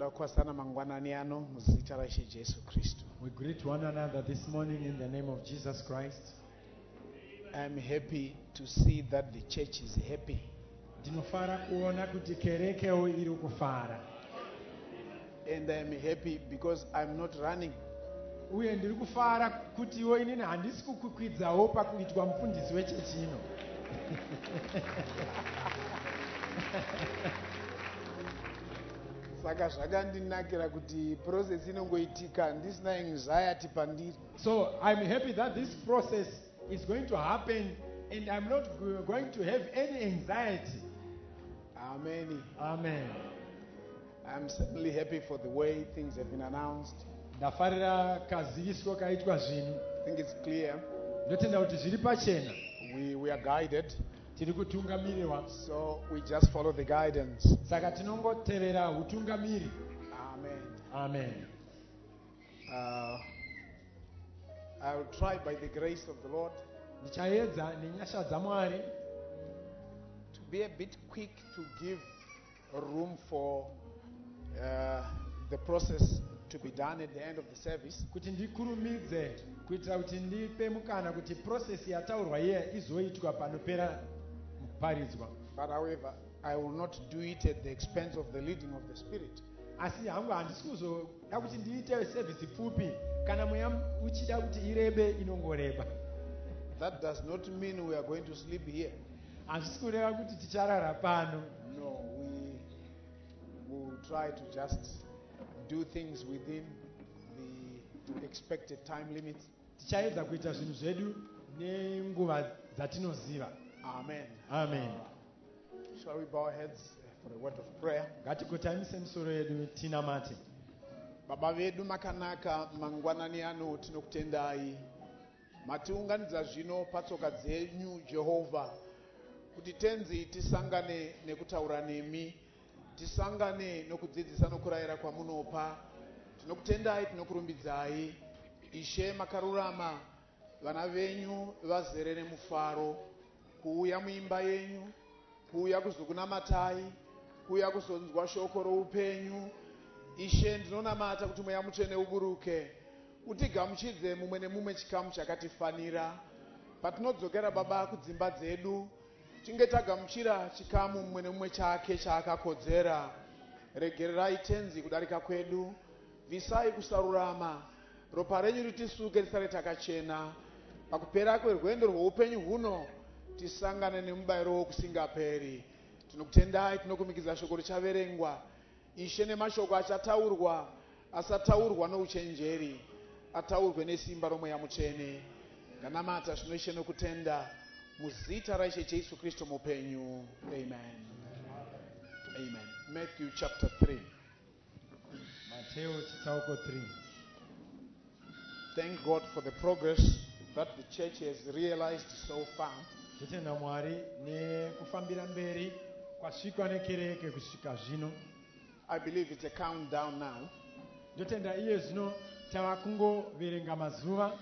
Kwasana mangwanani ano muzita la Ishe Jesu Kristo. We greet one another this morning in the name of Jesus Christ. I'm happy to see that the church is happy. Ndinofara kuona kuti kerekeo iri kufara. And I'm happy because I'm not running. Uye ndiri kufara kutiwo inini handisi kukwidzawo pakuitwa mufundisi wechechi ino. Saka zvakandinakira kuti process inongoitika handisina anxiety pandiri. So I'm happy that this process is going to happen and I'm not going to have any anxiety. Amen. Amen. I'm certainly happy for the way things have been announced. Ndafarira kaziviswa kaitwa zvinhu. I think it's clear. Ndotenda kuti zviri pachena. We are guided. Tiri kutungamirirwa. So we just follow the guidance. Saka tinongotevera utungamiri. Amen. Amen. I will try by the grace of the Lord Ndichaedza nenyasha dzaMwari to be a bit quick to give room for the process to be done at the end of the service. kuti ndikurumidze kuitira kuti ndipe mukana kuti process yataurwa iye izoitwa panopera kuparidzwa. But however, I will not do it at the expense of the leading of the Spirit. Asi hangu handisi kuzoda kuti ndiite service pfupi kana mweya uchida kuti irebe inongoreba. That does not mean we are going to sleep here. Handisi kureva kuti ticharara pano. No, we will try to just do things within the expected time limits. Tichaedza kuita zvinhu zvedu nenguva dzatinoziva. Amen. Amen. Shall we bow our heads for a word of prayer? Ngatikotamise misoro yedu tinamate. Baba vedu makanaka mangwanani ano tinokutendai. Matiunganidza zvino patsoka dzenyu Jehovha kuti tenzi tisangane nekutaura nemi, tisangane nokudzidzisa nokurayira kwamunopa. Tinokutendai, tinokurumbidzai. Ishe makarurama, vana venyu vazere nemufaro kuuya muimba yenyu, kuuya kuzokunamatai, kuuya kuzonzwa shoko roupenyu. Ishe ndinonamata kuti mweya mutsvene uburuke utigamuchidze mumwe nemumwe chikamu chakatifanira. Patinodzokera Baba kudzimba dzedu tinge tagamuchira chikamu mumwe nemumwe chake chaakakodzera. Regererai tenzi kudarika kwedu, visai kusarurama, ropa renyu ritisuke risare takachena. Pakupera kwerwendo rwoupenyu huno tisangane nemubayiro wokusingaperi. Tinokutendai, tinokumikiza shoko richaverengwa. Ishe nemashoko achataurwa asataurwa nouchenjeri, ataurwe nesimba romweya mutsvene. Ndanamata zvino Ishe nokutenda muzita raIshe Jesu Kristu mupenyu. Amen. Amen. Matthew chapter 3. Mateo chitsauko 3. Thank God for the progress that the church has realized so far. Totenda Mwari nekufambira mberi kwasvikwa nekereke kusvika zvino. I believe it's a countdown now. Ndotenda iye zvino tava kungoverenga mazuva.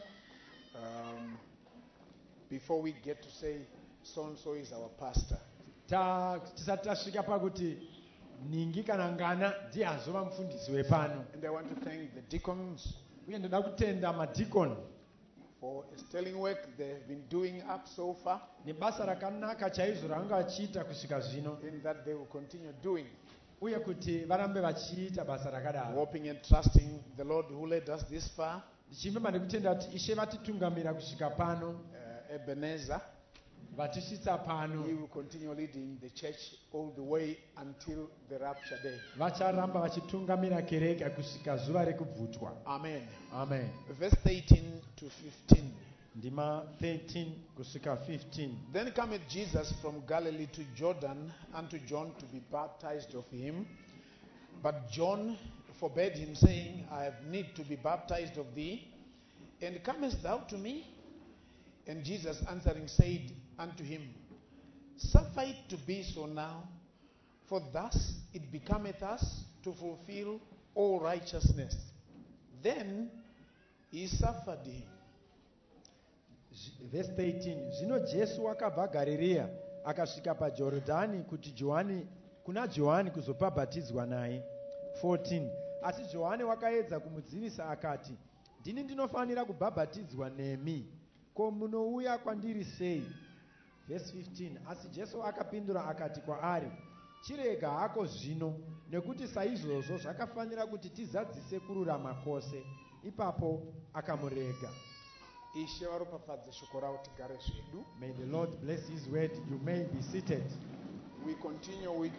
Before we get to say so and so is our pastor. Tisati tasvika pakuti ningi kana ngana ndiye azova mufundisi wepano. And I want to thank the deacons Uye ndoda kutenda madhikoni for a sterling work they've been doing up so far, nebasa rakanaka chaizvo ravanga vachiita kusvika zvino, and that they will continue doing, uye kuti varambe vachiita basa rakadaro. hoping and trusting the Lord who led us this far, Ndichimba nekutenda kuti Ishe vatitungamira kusvika pano, Ebenezer. vatisvitsa pano, He will continue leading the church all the way until the rapture day. vacharamba vachitungamira kereke kusvika zuva rekubvutwa. Amen. Amen. Verse 13 to 15. Ndima 13 kusvika 15. Then cometh Jesus from Galilee to Jordan unto John to be baptized of him. But John forbade him, saying, I have need to be baptized of thee, and comest thou to me? And Jesus answering said unto him, Suffer it to be so now, for thus it becometh us to fulfill all righteousness. Then he suffered him. Verse 13. Zvino Jesu wakabva Garirea akasvika paJorodhani kuna Johani kuzobhabhatidzwa naye. 14. Asi Johani wakaedza kumudzivisa akati, ndini ndinofanira kubhabhatidzwa nemi, ko munouya kwandiri sei? Verse 15. Asi Jesu akapindura akati kwaari, chirega hako zvino, nekuti saizvozvo zvakafanira kuti tizadzise kururama kwose. Ipapo akamurega. Ishe varopafadze shoko ravo tigare zvedu. May the Lord bless his word. You may be seated. We continue with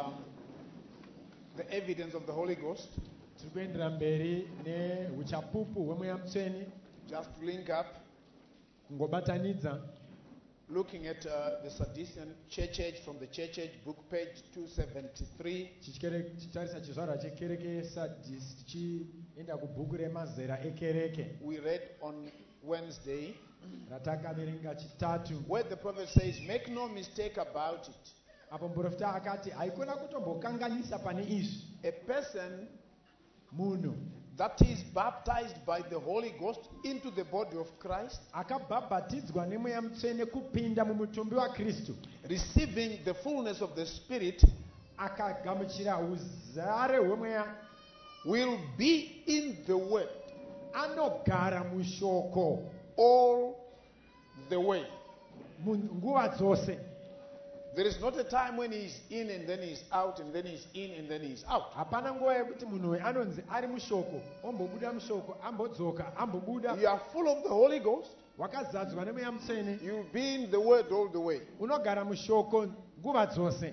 the evidence of the Holy Ghost. Tiri kuendera mberi neuchapupu hwemweya mutsvene. Just to link up, Kungobatanidza. looking at the Sadducean Church Age from the Church Age book, page 273. Chitarisa chizvarwa chekereke Sardis tichienda kubhuku remazera ekereke. We read on Wednesday Ratakaverenga chitatu. where the prophet says, make no mistake about it. Apo muprofita akati haikona kutombokanganisa pane izvi. A person Munhu that is baptized by the Holy Ghost into the body of Christ, akabhabhatidzwa nemweya mutsvene kupinda mumutumbi waKristu, receiving the fullness of the Spirit, akagamuchira uzare hwemweya, will be in the Word anogara mushoko all the way. nguva dzose. There is not a time when he's in and then he's out and then he's in and then he's out. Hapana nguva yekuti munhu uyu anonzi ari mushoko, ombobuda mushoko, ambodzoka, ambobuda. You are full of the Holy Ghost. Wakazadzwa nemweya mutsvene, You'll be in the Word all the way. unogara mushoko nguva dzose.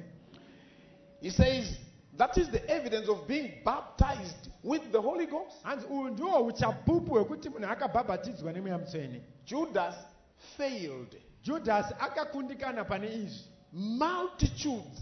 He says that is the evidence of being baptized with the Holy Ghost. Hanzi uhu ndiwo uchapupu hwekuti munhu akabhabhatidzwa nemweya mutsvene. Judas failed. Judhasi akakundikana pane izvi. Multitudes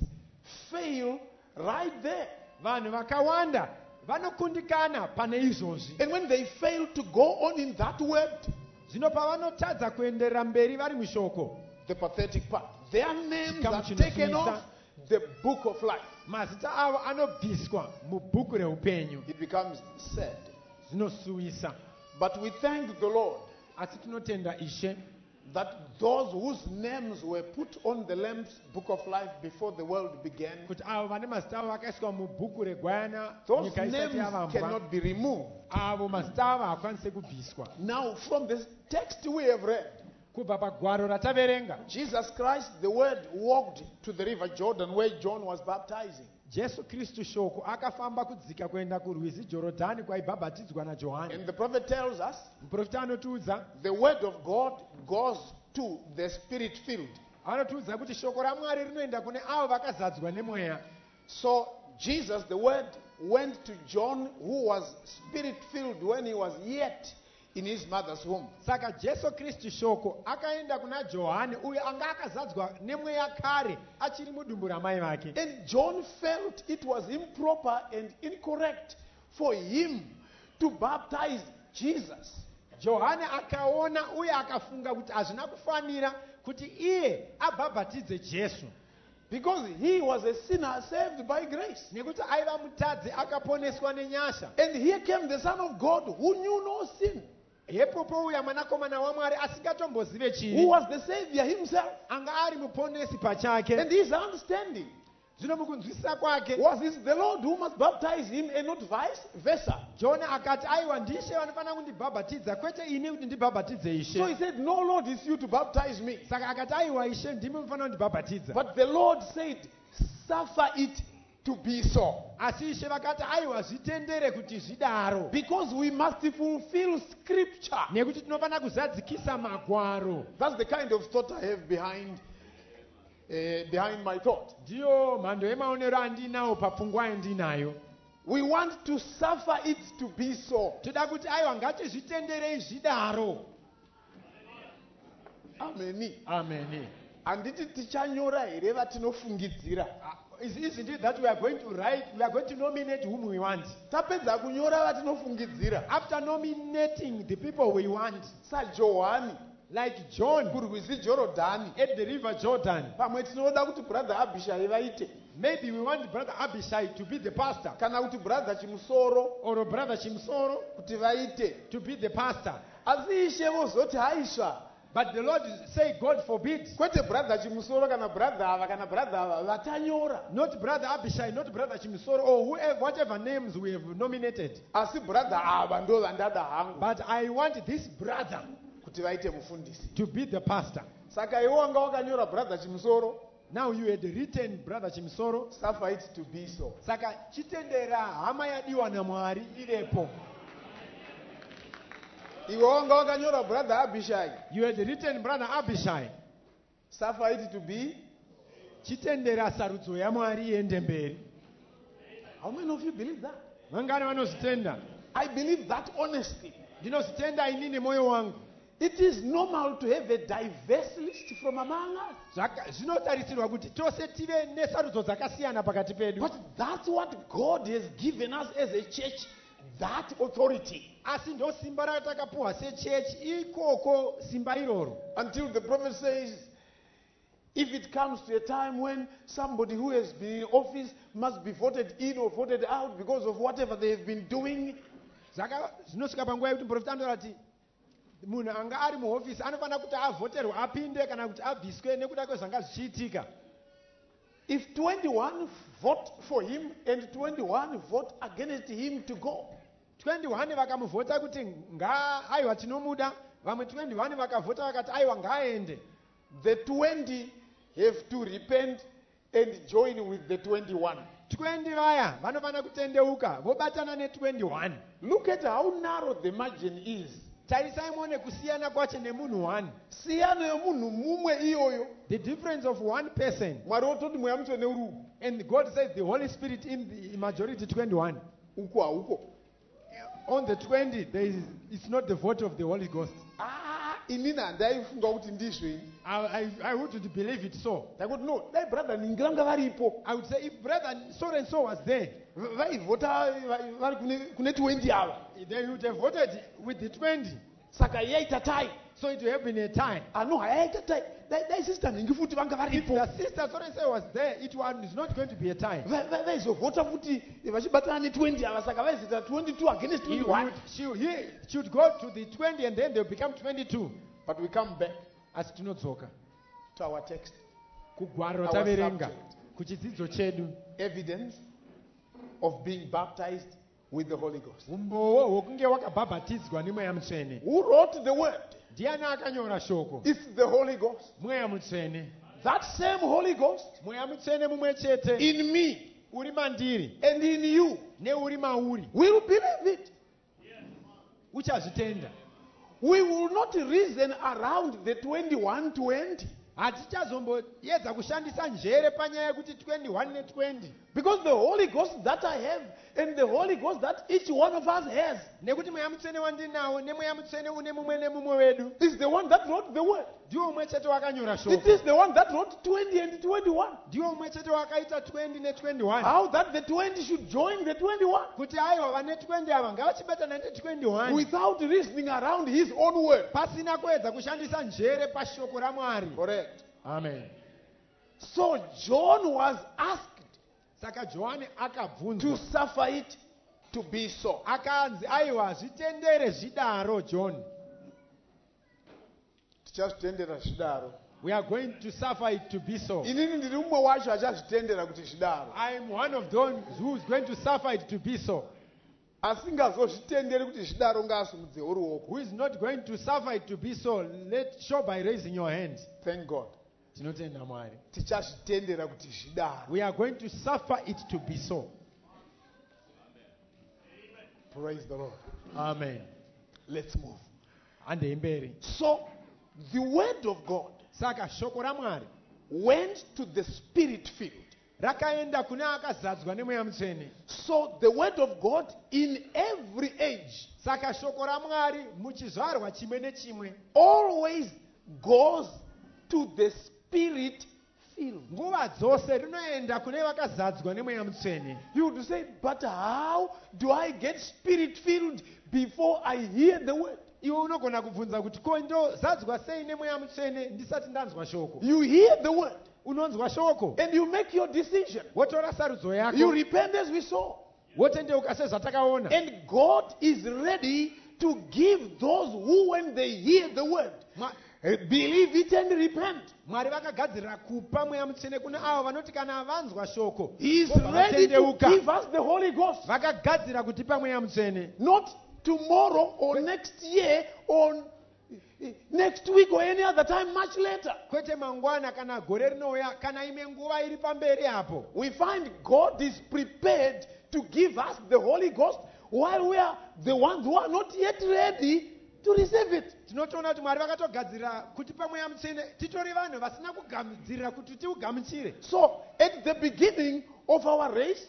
fail right there. Vanhu vakawanda vanokundikana pane izvozvi. And when they fail to go on in that word, Zvino pavanotadza kuenderera mberi vari mushoko, the pathetic part, their names Chikamu are chinosuwisa. taken off the book of life. mazita avo anobviswa mubhuku reupenyu. It becomes sad. Zvinosuwisa. But we thank the Lord Asi tinotenda Ishe that those whose names were put on the Lamb's book of life before the world began, kuti avo vane mazita avo vakaiswa mubhuku regwayana those nyika isati names yavambwa, cannot be removed. avo mazita avo hakwanise kubviswa. Now, from the text we have read, Kubva pagwaro rataverenga, Jesus Christ, the Word, walked to the river Jordan where John was baptizing. Jesu Kristu shoko akafamba kudzika kuenda kurwizi Jorodhani kwaibhabhatidzwa naJohani. And the prophet tells us Muprofita anotiudza, the Word of God goes to the Spirit-filled. anotiudza kuti shoko raMwari rinoenda kune avo vakazadzwa nemweya. So Jesus, the Word, went to John, who was Spirit-filled when he was yet in his mother's womb. Saka Jesu Kristu shoko akaenda kuna Johani uyo anga akazadzwa nemweya kare achiri mudumbu ramai vake. And John felt it was improper and incorrect for him to baptize Jesus. Johani akaona uye akafunga kuti hazvina kufanira kuti iye abhabhatidze Jesu, Because he was a sinner saved by grace. nekuti aiva mutadzi akaponeswa nenyasha. And here came the Son of God who knew no sin, Ipapo uya mwanakomana waMwari asingatombozive who chivi, was the Savior himself. anga ari muponesi pachake. And his understanding Zvino mukunzwisisa kwake, was it's the Lord who must baptize him and not vice versa. Johani akati aiwa ndishe vanofanira kundibhabhatidza, kwete ini kuti ndibhabhatidze So he Ishe. said, no, Lord, it's you to baptize me. Saka akati aiwa Ishe ndimi mufanira kundibhabhatidza. But the Lord said, suffer it to be so. Asi Ishe vakati aiwa zvitendere kuti zvidaro, Because we must fulfill scripture. nekuti tinofanira kuzadzikisa magwaro. That's the kind of thought I have behind my thought. Ndiyo mhando yemaonero andinawo papfungwa yandinayo. We want to suffer it to be so. Toda kuti aiwa ngatizvitenderei zvidaro. Amen. Amen. Handiti tichanyora here vatinofungidzira. Is indeed that we are going to write, we are going to nominate whom we want. Tapedza kunyora vatinofungidzira. After nominating the people we want, saJohani like John kurwizi Jorodhani, at the river Jordan, pamwe tinoda kuti brother Abishai vaite, maybe we want brother Abishai to be the pastor, kana kuti brother Chimusoro or brother Chimsoro kuti vaite. to be the pastor. Asi Ishe vozoti haisva, But the Lord say, God forbid. Kwete brother chimusoro kana brother ava vatanyora. Not brother Abishai, not brother Chimisoro, or whoever, whatever names we have nominated. Asi brother ava ndo vandada hangu But I want this brother kuti vaite mufundisi. to be the pastor. Saka iwe wanga wakanyora brother chimusoro, Now you had written brother Chimisoro. suffer it to be so. Saka chitendera hama yadiwa na Mwari ilepo. Iwe wanga wakanyora brother Abishai, You had written brother Abishai. suffer it to be. Chitendera sarudzo ya Mwari iende mberi. How many of you believe that? Vangani vanozvitenda? I believe that honestly. Ndinozvitenda inini moyo wangu. It is normal to have a diverse list from among us. Zvinotarisirwa kuti tose tive nesarudzo dzakasiyana pakati pedu. But that's what God has given us as a church, that authority. Asi ndo simba ratakapuwa sechechi ikoko simba iroro. Until the prophet says, if it comes to a time when somebody who has been in office must be voted in or voted out because of whatever they have been doing, Zvinosvika panguva yekuti muprofita anotaura kuti munhu anga ari muhofisi anofanira kuti avhoterwe apinde kana kuti abviswe nekuda kwezvanga zvichiitika. if 21 vote for him and 21 vote against him to go, 21 vakamuvhota kuti aiwa tinomuda, vamwe 21 vakavhota vakati aiwa ngaaende, the 20 have to repent and join with the 21. 20 vaya vanofanira kutendeuka vobatana ne21. Look at how narrow the margin is. Tarisai muone kusiyana kwacho nemunhu 1. Siyano yomunhu mumwe iyoyo. The difference of one person. Mwari ototi mweya mutsva neurwu. And God says the Holy Spirit in the majority 21. Uko hauko. On the 20, it's not the vote of the Holy Ghost. Inini handaifunga kuti ndizvo. I would believe it so. Ndaikuti no, dai brother ningiranga varipo. I would say if brother so and so was there, vaivhota vari kune 20 ava. They would have voted with the 20. Saka yaita tie. So it would have been a tie. No, hayaita tie. Dai sister ningi futi vanga If varipo. the sister so and so was there, it was not going to be a tie. Vaizovhota futi vachibatana ne 20 ava, saka vaizoita 22 against 21. She would go to the 20 and then they'll become 22. But we come back Asi tinodzoka to our text. kugwaro Our taverenga subject. kuchidzidzo chedu. Evidence of being baptized with the Holy Ghost. Umbowo hwokunge wakabhabhatidzwa nemweya mutsvene. Who wrote the word? Ndiani akanyora shoko? It's the Holy Ghost. Mweya mutsvene. That same Holy Ghost Mweya mutsvene mumwe chete in me uri mandiri and in you neuri mauri will believe it. uchazvitenda. We will not reason around the 21-20 hatichazomboedza kushandisa njere panyaya yekuti 21 ne20, because the Holy Ghost that I have and the Holy Ghost that each one of us has nekuti mweya mutsvene wandinawo nemweya mutsvene une mumwe nemumwe wedu is the one that wrote the word. ndiwo umwe chete wakanyora It shoko. is the one that wrote 20 and 21. Ndiwo umwe chete wakaita 20 ne21. How that the 20 should join the 21 kuti aiwa vane 20 ava ngavachibatana ne21 without reasoning around his own word. pasina kuedza kushandisa njere pashoko raMwari. Correct. Amen. So John was asked Saka Johani to akabvunzwa suffer it to be so. akanzi aiwa zvitendere zvidaro John. Tichazvitendera zvidaro. We are going to suffer it to be so. Inini ndiri mumwe wacho achazvitendera kuti zvidaro. I am one of those who is going to suffer it to be so. Asingazozvitenderi kuti zvidaro ngaasumudze ruoko. Who is not going to suffer it to be so, let show by raising your hands. Thank God. Tinotenda Mwari. Tichazvitendera kuti zvidaro. We are going to suffer it to be so. Praise the Lord. Amen. Let's move. Handei mberi. So the word of God Saka shoko raMwari went to the spirit field. rakaenda kune akazadzwa nemweya mutsvene. So the word of God in every age Saka shoko raMwari muchizvarwa chimwe nechimwe always goes to the spirit field. nguva dzose rinoenda kune vakazadzwa nemweya mutsvene. You would say, but how do I get spirit filled before I hear the word? Iwe unogona kubvunza kuti ko ndozadzwa sei nemweya mutsvene ndisati ndanzwa shoko. You hear the word Unonzwa shoko and you make your decision. wotora sarudzo You yako repent as we saw. wotendeuka sezvatakaona. And God is ready to give those who, when they hear the word, believe it and repent. Mwari vakagadzirira kupa mweya mutsvene kuna avo vanoti kana vanzwa shoko He is vobva ready to vatendeuka. give us the Holy Ghost. Vakagadzira kutipa mweya mutsvene, Not tomorrow or next year or next week or any other time much later. kwete mangwana kana gore rinouya kana imwe nguva iri pamberi apo. We find God is prepared to give us the Holy Ghost while we are the ones who are not yet ready to receive it. Tinotoona kuti Mwari vakatogadzirira kutipa mweya mutsvene titori vanhu vasina kugadzirira kuti tiugamuchire. So, at the beginning of our race,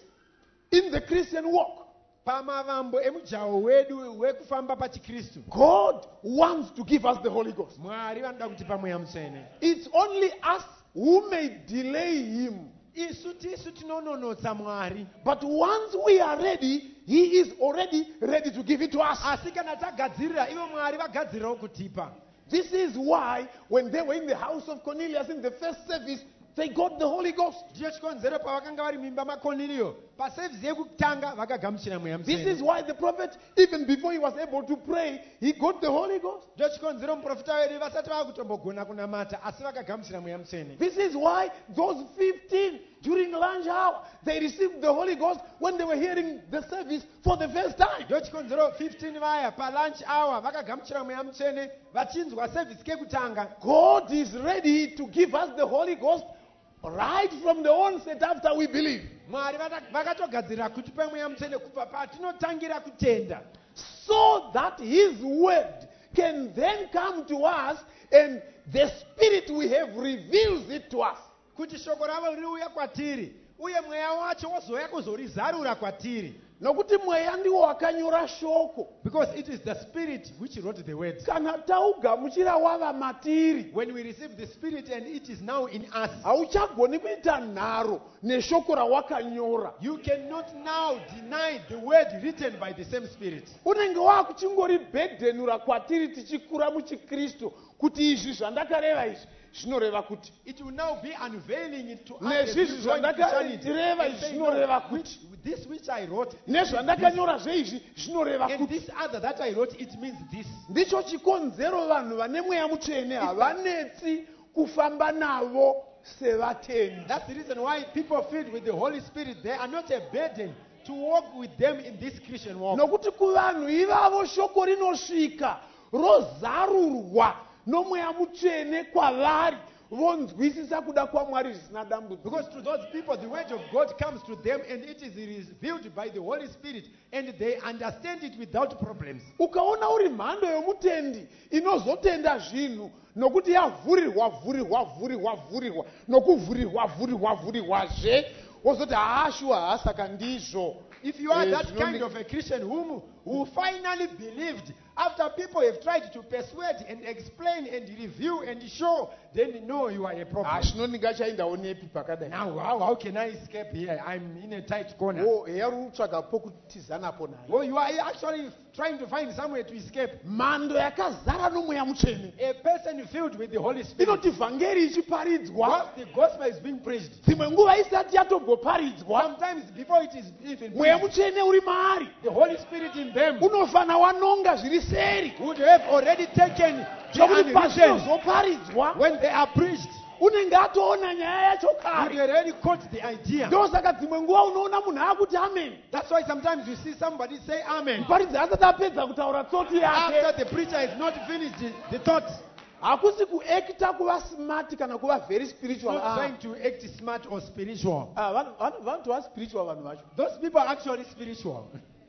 in the Christian walk, Pamavambo emujaho wedu wekufamba pachikristu, God wants to give us the Holy Ghost. Mwari vanoda kutipa mweya mutsvene. It's only us who may delay Him. Isu tisu tinononotsa Mwari, But once we are ready, He is already ready to give it to us. asi kana tagadzirira ivo Mwari vagadzirirawo kutipa. This is why when they were in the house of Cornelius in the first service, they got the Holy Ghost. Ndicho chikonzero pavakanga vari mimba maKornelio, pasevhisi yekutanga vakagamuchira mweya This is mutsvene. why the prophet, even before he was able to pray, he got the Holy Ghost. Ndicho chikonzero muprofita wedu vasati vakutombogona kunamata asi vakagamuchira mweya mutsvene. This is why those 15 during lunch hour, they received the Holy Ghost when they were hearing the service for the first time. Ndicho chikonzero 15 vaya palunch hour vakagamuchira mweya mutsvene vachinzwa sevhisi kekutanga. God is ready to give us the Holy Ghost right from the onset after we believe. Mwari vakatogadzirira kutipa mweya mutsvene kubva patinotangira kutenda, So that His word can then come to us and the Spirit we have reveals it to us. kuti shoko ravo riuya kwatiri uye mweya wacho wozouya kuzorizarura kwatiri. Nokuti mweya ndiwo wakanyora shoko. Because it is the Spirit which wrote the words. Kana taugamuchira wava matiri, When we receive the Spirit and it is now in us, hauchagoni kuita nharo neshoko rawakanyora. you cannot now deny the word written by the same Spirit. Unenge wakuchingori bhedhenura kwatiri tichikura muchikristu kuti izvi zvandakareva izvi zvinoreva kuti. It will now be unveiling it to us. Nezvizvi as we join Christianity zvandakareva and izvi say, zvinoreva "No, kuti. this which I wrote, Nezvandakanyorazve izvi zvinoreva and kuti. this other that I wrote, it means this." Ndicho chikonzero vanhu vane mweya mutsvene havanetsi kufamba navo sevatendi. That's the reason why people filled with the Holy Spirit, they are not a burden to walk with them in this Christian walk. Nokuti kuvanhu ivavo shoko rinosvika rozarurwa nomweya mutsvene kwavari vonzwisisa kuda kwaMwari zvisina dambudziko. Because to those people, the word of God comes to them and it is revealed by the Holy Spirit and they understand it without problems. Ukaona uri mhando yomutendi inozotenda zvinhu nokuti yavhurirwa nokuvhurirwazve wozoti haashuwa saka ndizvo. If you are that kind of a Christian who finally believed after people have tried to persuade and explain and review and show, then no, you are a problem. Zvinondinga chaendawo nepi pakadai. Now, how can I escape here? I'm in a tight corner. Yarutsvaga pokutizanapo naye. Oh, you are actually trying to find somewhere to escape. Mhando yakazara nomweya mutsvene A person filled with the Holy Spirit. inoti vhangeri ichiparidzwa Whilst the gospel is being preached, dzimwe nguva isati yatomboparidzwa sometimes before it is even mweya preached, mutsvene uri maari the Holy Spirit in them unofana wanonga zviri seri would have already taken the zvokuti unwritten. pazvinozoparidzwa When they are preached, unenge atoona nyaya yacho would kare. already caught the idea. Ndosaka dzimwe nguva unoona munhu akuti amen That's why sometimes you see somebody say amen muparidzi asati apedza kutaura tsoti yake. after the preacher has not finished the thought. Hakusi kuekta kuva smart kana kuva very spiritual. Not trying to act smart or spiritual. Vanhu tova spiritual vanhu vacho. Those people are actually spiritual.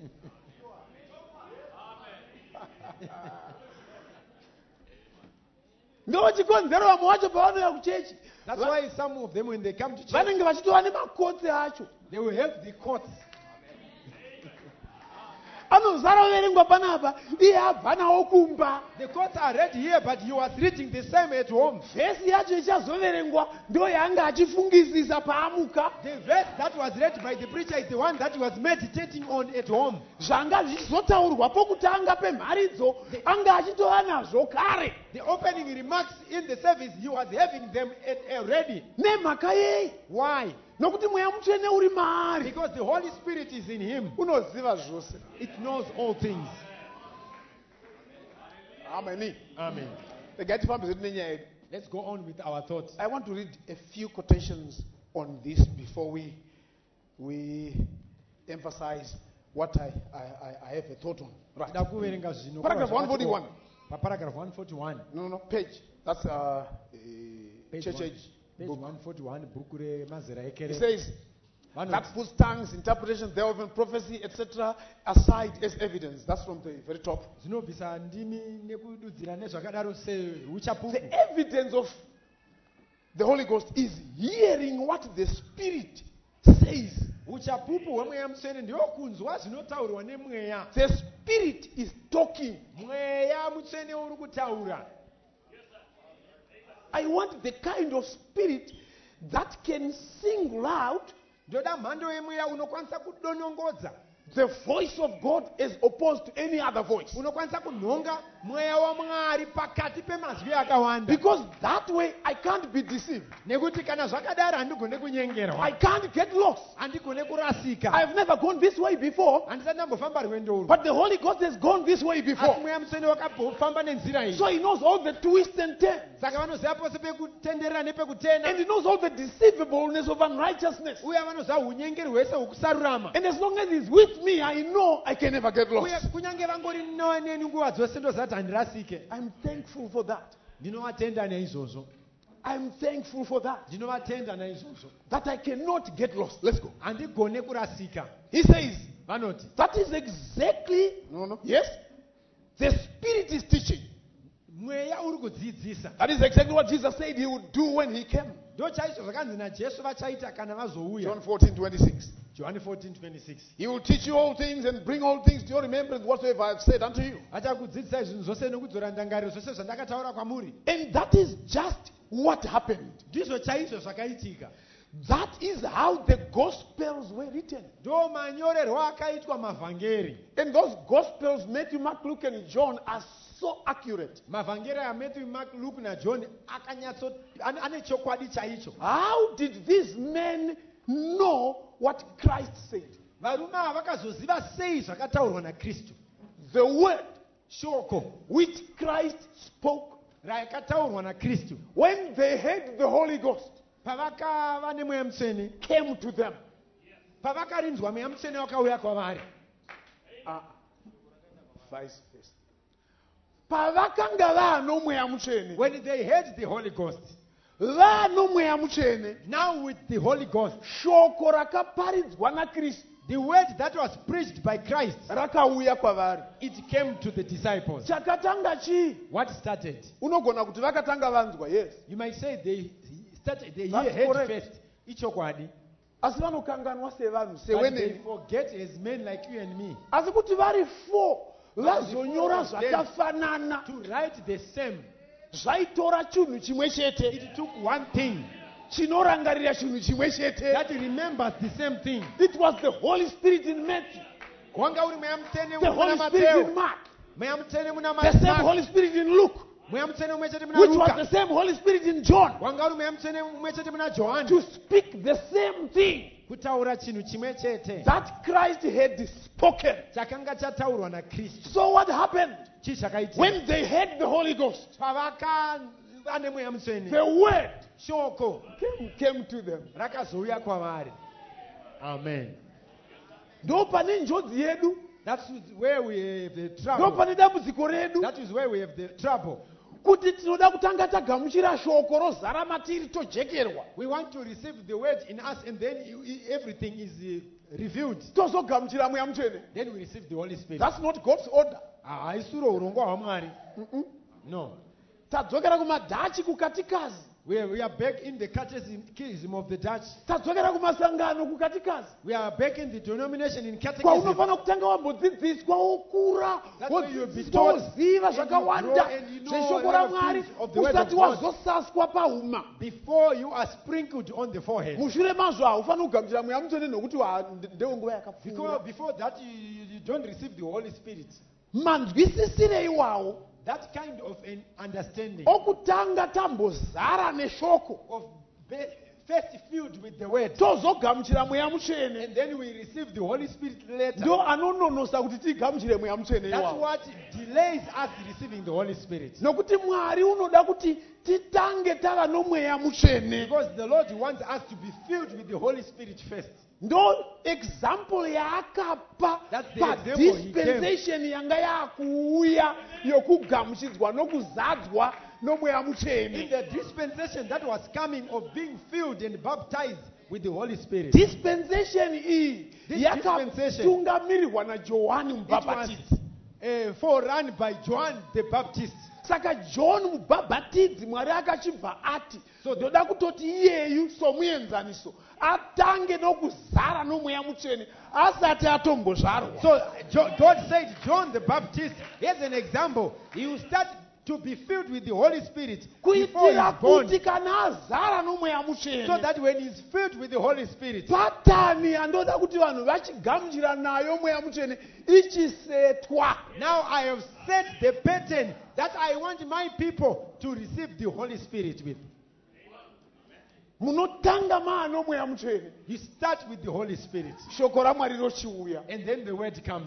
Ndo chikonzero vamwe vacho pavanouya kuchechi That's why some of them, when they come to church, vanenge vachitova nemakotsi acho they will have the courts. anozara verengwa panapa iye abva nawo kumba. The courts are read here, but he was reading the same at home. Vhesi yacho ichazoverengwa ndo yaanga achifungisisa paamuka. The verse that was read by the preacher is the one that he was meditating on at home. Zvanga zvichizotaurwa pokutanga pemharidzo anga achitova nazvo kare. The opening remarks in the service, he was having them already. Nemhaka yei? Why? Nokuti mweya mutsvene uri maari Because the Holy Spirit is in him. unoziva zvose. It knows all things. Amen. Amen. Let's go on with our thoughts. I want to read a few quotations on this before we emphasize what I have a thought on. Right. Tinoda kuverenga zvino. Paragraph 141. Paragraph 141. No, page. That's Page church one. age Page book. 141, book remazera It ekere. says, Vanoti, that puts tongues, interpretation thereof, and prophecy, etc., aside as evidence. That's from the very top. zvinobvisa ndimi nekududzira nezvakadaro seuchapupu. The evidence of the Holy Ghost is hearing what the Spirit says. Uchapupu hwemweya mutsvene ndiwo kunzwa zvinotaurwa nemweya. The Spirit is talking. Mweya mutsvene uri kutaura. I want the kind of spirit that can sing loud Ndoda mhando yemweya unokwanisa kudonongodza. the voice of God as opposed to any other voice. Unokwanisa kunhonga mweya waMwari pakati pemazwi akawanda. Because that way I can't be deceived. Nekuti kana zvakadaro handigone I kunyengerwa. can't get lost. Handigone kurasika. I've never gone this way before, Handisati ndambofamba rwendo urwu. but the Holy Ghost has gone this way Asi before. mweya mutsvene wakambofamba nenzira iyi. So he knows all the twists and turns. Saka vanoziva pose pekutenderera nepekutena. And he knows all the deceivableness of unrighteousness. Uye vanoziva unyengeri hwese hwekusarurama. And as long as he's with me, I know I can never get Uye lost. kunyange vangori neni nguva dzose ndozati handirasike. I'm thankful for that. Ndinovatenda naizvozvo. I'm thankful for that. Ndinovatenda naizvozvo. That I cannot get lost. Let's go. Handigone kurasika. He says, Vanoti, that is exactly, yes, the Spirit is teaching. mweya uri kudzidzisa. That is exactly what Jesus said he would do when he came. Ndo chaizvo zvakanzi najesu vachaita kana vazouya. John 14:26. John 14:26. He will teach you all things and bring all things to your remembrance whatsoever I have said unto you. Achakudzidzisai zvinhu zvose nokudzora ndangariro zvose zvandakataura kwamuri. And that is just what happened. Ndizvo chaizvo zvakaitika. That is how the Gospels were written. Ndo manyorerwo akaitwa mavhangeri. And those Gospels, Matthew, Mark, Luke, and John, are so accurate. Mavhangeri aMatthew, Mark, Luke naJohn ane chokwadi chaicho. How did these men know what Christ said? Varume ava vakazoziva sei zvakataurwa naKristu. The word Shoko which Christ spoke. rakataurwa naKristu. When they heard the Holy Ghost Pavakava nemweya mutsvene, came to them. pavakarinzwa mweya mutsvene wakauya kwavari. Vice versa. Pavakanga vano mweya mutsvene. When they heard the Holy Ghost, Vano mweya mutsvene. now with the Holy Ghost, Shoko rakaparidzwa naKristu the word that was preached by Christ, rakauya kwavari. it came to the disciples. Chakatanga chii? What started? Unogona kuti vakatanga vanzwa, yes. You might say they That's heard correct. first. Ichokwadi. Asi vanokanganwa sevanhu But they seweneni. forget as men like you and me Asi kuti vari 4 vazonyora But before zvakafanana. to write the same. Zvaitora chinhu chimwe chete. It took one thing Chinorangarira chinhu chimwe chete. that remembers the same thing. It was the Holy Spirit in Matthew. Wanga uri mweya mutsvene The muna Holy Spirit in Mateo. Mark. Mweya mutsvene muna The same Mark. Holy Spirit in Luke. Mweya mutsvene umwe chete muna Which was the Luka. same Holy Spirit in John. Wanga uri mweya mutsvene umwe chete muna Johani. To speak the same thing Kutaura chinhu chimwe chete that Christ had spoken. chakanga chataurwa naKristu. So what happened? Chii chakaitika? When they heard the Holy Ghost, Pavakava nemweya mutsvene, the word shoko came to them. rakazouya kwavari. Amen. Ndo pane njodzi yedu. That's where we have the Ndo trouble. pane dambudziko redu. That is where we have the trouble. Kuti tinoda kutanga tagamuchira shoko rozara matiri tojekerwa. We want to receive the word in us and then everything is revealed. Tozogamuchira mweya mutsvene. Then we receive the Holy Spirit. That's not God's order. Haisuro urongwa hwaMwari. No. Tadzokera kumadhachi kukatikazi. We are back in the catechism of the Dutch. Tadzokera kumasangano kukatikazi. We are back in the denomination in catechism. Kwaunofana kutanga wambodzidziswa wokura. That's why you'll be Wodzidziswa taught woziva and you zvakawanda grow and you know zveshoko a lot of raMwari things of the word of usati God. wazosaswa pahuma. Before you are sprinkled on the forehead. Mushure mazvo haufani kugamuchira mweya mutsvene nokuti ndewenguva yakapfuura. Before that you don't receive the Holy Spirit. Manzwisisire iwawo That kind of an understanding okutanga tambozara neshoko of first filled with the word. tozogamuchira mweya mutsvene. And then we receive the Holy Spirit later. Ndo anononosa kuti tigamuchire mweya mutsvene That's iwawo. what delays us receiving the Holy Spirit. Nokuti Mwari unoda kuti titange tava nomweya mutsvene. Because the Lord wants us to be filled with the Holy Spirit first. Ndo example yaakapa That's the pa example he dispensation yanga yakuuya yokugamuchidzwa nokuzadzwa nomweya In mutsvene. the dispensation that was coming of being filled and baptized with the Holy Spirit. Dispensation iyi This yakatungamirirwa naJohani It was mubhabhatidzi. forerun by John the Baptist. Saka John mubhabhatidzi Mwari akachibva ati ndoda kutoti iyeyu somuenzaniso atange nokuzara nomweya mutsvene asati atombozvarwa. So God said, John the Baptist, here's an example. He will start to be filled with the Holy Spirit before kuitira he's born. kuti kana azara nomweya So mutsvene that when he's filled with the Holy Spirit, patani yandoda kuti vanhu vachigamuchira nayo mweya mutsvene ichisetwa. now I have set the pattern that I want my people to receive the Holy Spirit with. Munotanga maano mweya mutsvene, You start with the Holy Spirit, shoko raMwari rochiuya. and then the word comes.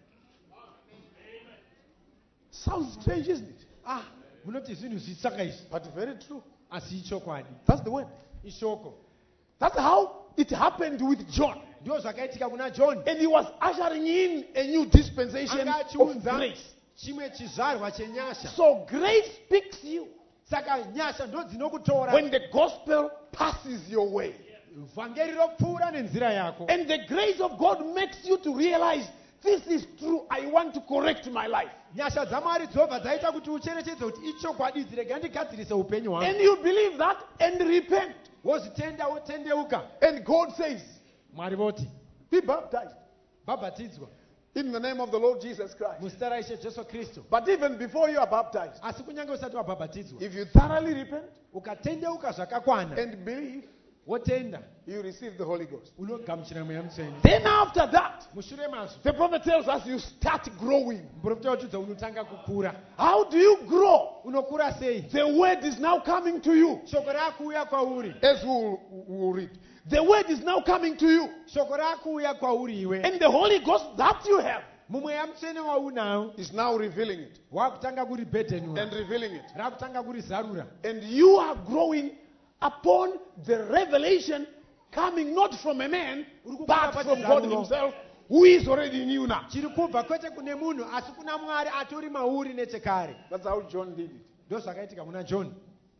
Sounds strange, isn't it? Munoti zvinhu zvitsvaka izvi, But very true. asi ichokwadi. That's the word. Ishoko. That's how it happened with John. Ndio zvakaitika kuna John. And he was ushering in a new dispensation Anga of achiunza grace. chimwe chizvarwa chenyasha. So grace picks you Saka nyasha ndo dzinokutora. when the gospel passes your way. Vhangeri ropfuura nenzira yako. And the grace of God makes you to realize this is true. I want to correct my life. Nyasha dzamwari dzobva dzaita kuti ucherechedze kuti ichokwadi dzirega ndigadzirise upenyu hwangu. And you believe that and repent. Wozvitenda wotendeuka. And God says, Mwari voti, be baptized bhabhatidzwa in the name of the Lord Jesus Christ. muzita raIshe Jesu Kristu. But even before you are baptized, Asi kunyange usati wabhabhatidzwa, if you thoroughly repent ukatendeuka zvakakwana, and believe, wotenda, you receive the Holy Ghost. unogamuchira mweya mutsvene. Then after that, Mushure mazvo, the prophet tells us you start growing. muprofita watudza unotanga kukura. How do you grow? Unokura sei? The word is now coming to you. Shoko rakuuya kwauri. As we'll read. The word is now coming to you. Shoko rakuuya kwauri iwe. And the Holy Ghost that you have Mumweya mutsvene waunawo is now revealing it. wakutanga kuri And bhetenura. revealing it. Rakutanga kuri zarura. And you are growing upon the revelation coming not from a man, but from God himself, who is already in you now. Chiri kubva kwete kune munhu asi kuna Mwari atori mauri nechekare. That's how John did it. Ndo zvakaitika kuna John.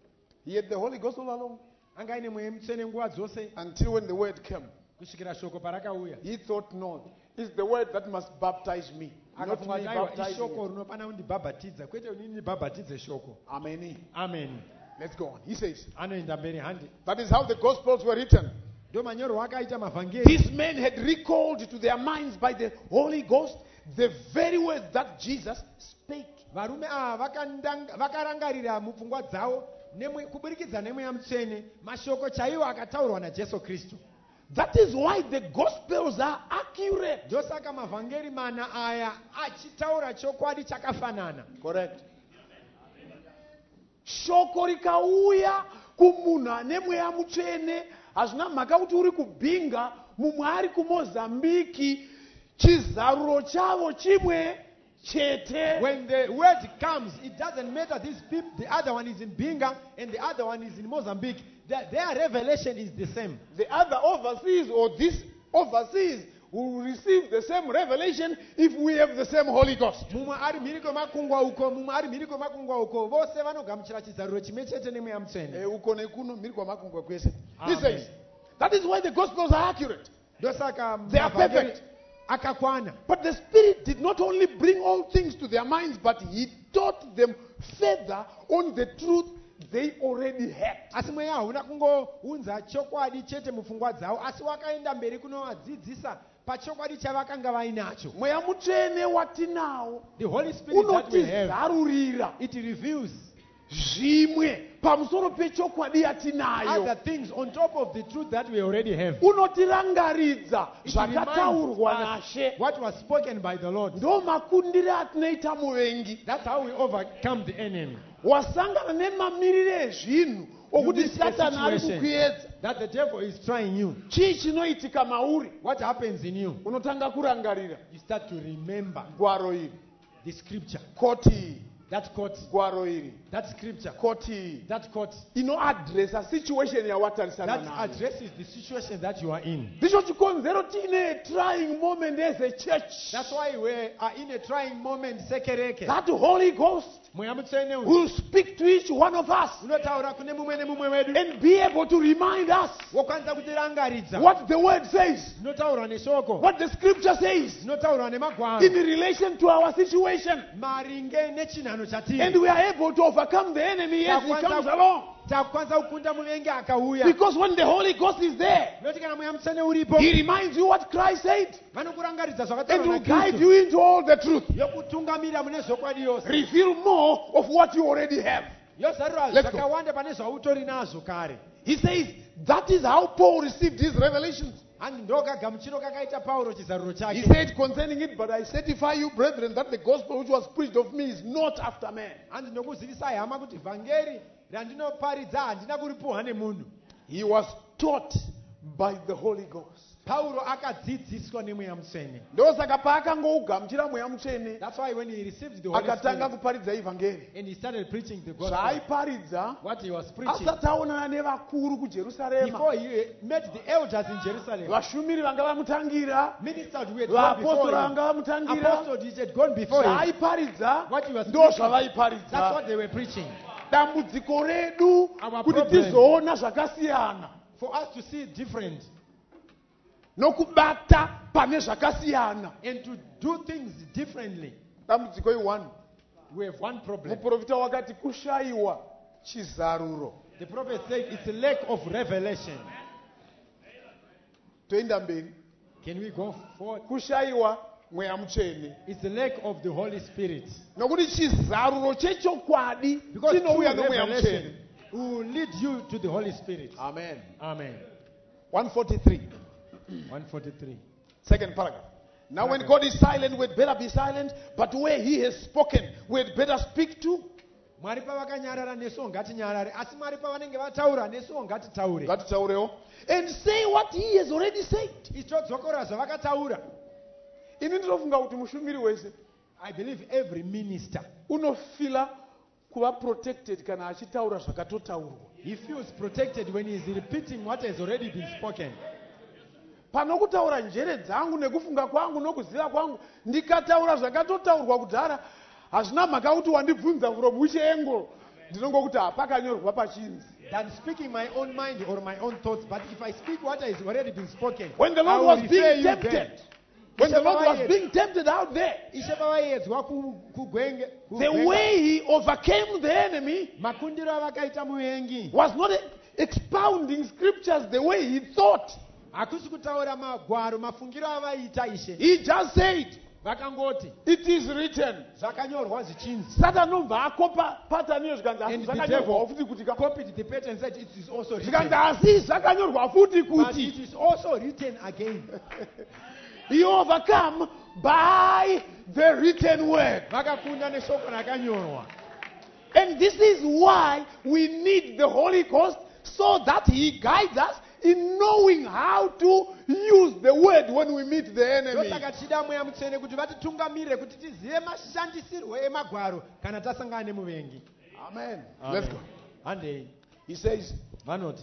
He had the Holy Ghost all along. Anga aine mweya mutsvene nguva dzose Until when the word came, kusvikira shoko parakauya. he thought, no, it's the word that must baptize me. Not Akafunga me kuti aiwa baptizing ishoko it. rinofana kundibhabhatidza kwete inini ndibhabhatidze shoko. Amen. Amen. Let's go on. He says, Anoenda mberi handi. that is how the Gospels were written. Ndo manyorwa akaita mavhangeri. These men had recalled to their minds by the Holy Ghost the very words that Jesus spake. Varume ava vakarangarira mupfungwa dzavo kuburikidza nemweya mutsvene mashoko chaiwo akataurwa naJesu Kristu. That is why the Gospels are accurate. Ndosaka mavhangeri mana aya achitaura chokwadi chakafanana. Correct. Shoko rikauya kumunhu ane mweya mutsvene hazvina mhaka kuti uri kubhinga, mumwe ari kuMozambiki, chizaruro chavo chimwe chete. When the word comes, it doesn't matter these people, the other one is in Binga and the other one is in Mozambique. Their revelation is the same. The other overseas or this overseas will receive the same revelation if we have the same Holy Ghost. Mumwe ari mhiri kwemakungwa uko, mumwe ari mhiri kwemakungwa uko, vose vanogamuchira chizaruro chimwe chete nemweya mutsvene. Uko nekuno mhiri kwamakungwa kwese. He Amen. says, that is why the Gospels are accurate. Ndosaka They are perfect. akakwana. But the Spirit did not only bring all things to their minds, but He taught them further on the truth they already had. Asi mweya hauna kungounza chokwadi chete mupfungwa dzavo, asi wakaenda mberi kunovadzidzisa pachokwadi chavakanga vainacho. Mweya mutsvene watinawo The Holy Spirit that we have, unotizarurira it reveals zvimwe pamusoro pechokwadi yatinayo. other things on top of the truth that we already have. Unotirangaridza It zvakataurwa reminds us naShe. what was spoken by the Lord. Ndo makundire atinoita muvengi. That's how we overcome the enemy. Wasangana nemamirire ezvinhu okuti meet a Satani ari situation kukuedza. that the devil is trying you. Chii chinoitika mauri? What happens in you? Unotanga kurangarira You start to remember gwaro iri, the scripture. koti iyi, That court, gwaro iri, that scripture, koti iyi. that court, Inoadresa situation yawatarisana that nayo. addresses the situation that you are in. Ndicho chikonzero tine trying moment as a church. That's why we are in a trying moment. Sekereke. That Holy Ghost Mweya mutsvene uyu will speak to each one of us unotaura kune mumwe nemumwe wedu and be able to remind us wokwanisa kutirangaridza what the word says, zvinotaurwa neshoko what the scripture says zvinotaurwa in nemagwaro relation to our situation. maringe nechinhano And chatiri we are able to overcome the enemy as he comes along. takukwanisa kukunda muvengi akauya Because when the Holy Ghost is there, noti kana mweya mutsvene uripo he reminds you what Christ said vanokurangaridza and zvakataurwa will guide naKristu you into all the truth. yokutungamirira mune zvokwadi yose Reveal more of what you already have. yozarura Let's go. zvakawanda pane zvautori nazvo kare. He says that is how Paul received his revelations. handi ndokagamuchiro kakaita Pauro chizaruro He chake. said concerning it, but I certify you, brethren, that the gospel which was preached of me is not after man. handi ndokuzivisai hama kuti vhangeri randinoparidza handina kuripuhwa nemunhu. He was taught by the Holy Ghost. Pauro akadzidziswa nemweya mutsvene. Ndosaka paakangougamuchira mweya mutsvene That's why when he received the Holy akatanga Spirit kuparidza evhangeri. and he started preaching the gospel, Zvaaiparidza what he was preaching, asati aonana nevakuru kujerusarema, before he met the elders in Jerusalem, vashumiri vanga vamutangira, ministers who had gone before vaapostoli him, vanga vamutangira, apostles who had gone before him, zvaaiparidza what he was ndo preaching, that's zvavaiparidza. what they were preaching. Dambudziko redu Our kuti problem. tizoona zvakasiyana For us to see different nokubata pane zvakasiyana. and to do things differently, Dambudziko i1, we have one problem. muprofita wakati kushayiwa chizaruro. The prophet said it's a lack of revelation. Toenda mberi. Can we go forward? Kushayiwa mweya mutsvene. It's the lack of the Holy Spirit. Nokuti chizaruro chechokwadi Because true chinouya nomweya revelation mutsvene. will lead you to the Holy Spirit. Amen. Amen. 143. 143. Second paragraph. Now when God is silent, we'd better be silent. But where he has spoken, we'd better speak too. Mwari pavakanyarara nesuwo ngatinyarare, asi Mwari pavanenge vataura nesuwo ngatitaure. Ngatitaurewo. And say what he has already said. Ichodzokora zvavakataura. Ini ndinofunga kuti mushumiri wese I believe every minister, unofila kuva protected kana achitaura zvakatotaurwa. he feels protected when he is repeating what has already been spoken. Pano kutaura njere dzangu nekufunga kwangu nokuziva kwangu, ndikataura zvakatotaurwa kudhara, hazvina mhaka kuti wandibvunza from which angle. Ndinongokuti hapakanyorwa pachinzi. Than speaking my own mind or my own thoughts, but if I speak what has already been spoken, When the I Lord will was refer being you tempted, back. when the Lord was being tempted out there, Ishe pavaedzwa kugwenge, the way he overcame the enemy makundiro avakaita muvengi was not expounding scriptures the way he thought. hakusi kutaura magwaro mafungiro avaita Ishe. He just said, Vakangoti it is written. zvakanyorwa zvichinzi. Satan nobva akopa pattern iyo zvikanzi asi And the zvakanyorwawo devil futi kuti ka. copied the pattern and said it is also Zvikanzi written. asi zvakanyorwa futi But kuti. it is also written again. He overcome by the written word. Vakakunda neshoko rakanyorwa. And this is why we need the Holy Ghost, so that he guides us in knowing how to use the word when we meet the enemy. Ndosaka chida mweya mutsvene kuti vatitungamirire kuti tizive mashandisirwo emagwaro kana tasangana nemuvengi. Amen. Let's go. Handei. He says, Vanoti.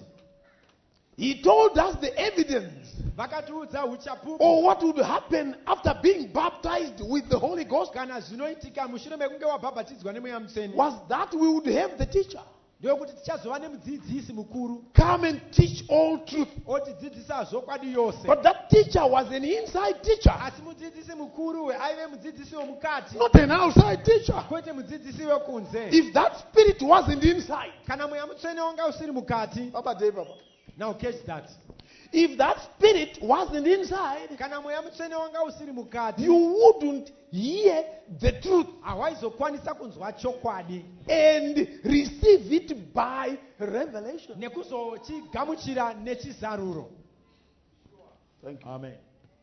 he told us the evidence Vakatiudza uchapupu or what would happen after being baptized with the Holy Ghost kana zvinoitika mushure mekunge wabhabhatidzwa nemweya mutsvene. was that we would have the teacher Ndokuti tichazova nemudzidzisi mukuru come and teach all truth. otidzidzisa zvokwadi yose. But that teacher was an inside teacher, Asi mudzidzisi mukuru aive mudzidzisi wemukati, not an outside teacher. kwete mudzidzisi wekunze. If that spirit wasn't inside, Kana mweya mutsvene wanga usiri mukati. Papa Day, Papa. Now catch that. If that spirit wasn't inside, Kana mweya mutsvene wanga usiri mukati, you wouldn't hear the truth hawaizokwanisa kunzwa chokwadi and receive it by revelation. nekuzochigamuchira nechizaruro. Thank you. Amen.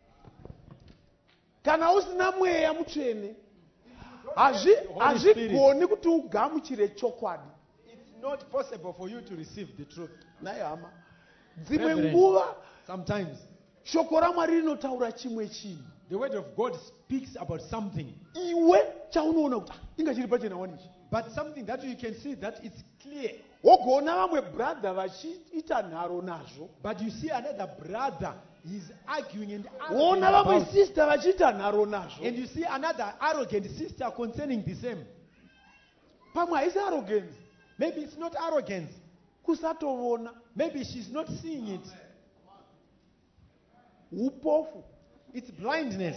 Kana usina mweya mutsvene, hazvigoni kuti ugamuchire chokwadi. It's not possible for you to receive the truth. naye hama dzimwe Reverend. nguva Sometimes shoko ramwari rinotaura chimwe chinhu the word of God speaks about something, iwe chaunoona kuti inga chiri pachena wanichi but something that you can see that it's clear. wogoona vamwe brother vachiita nharo nazvo But you see another brother, he's arguing and woona arguing vamwe about, sister vachiita nharo nazvo and you see another arrogant sister concerning the same. pamwe haisi arrogance Maybe it's not arrogance. kusatoona Maybe she's not seeing it. upofu It's blindness.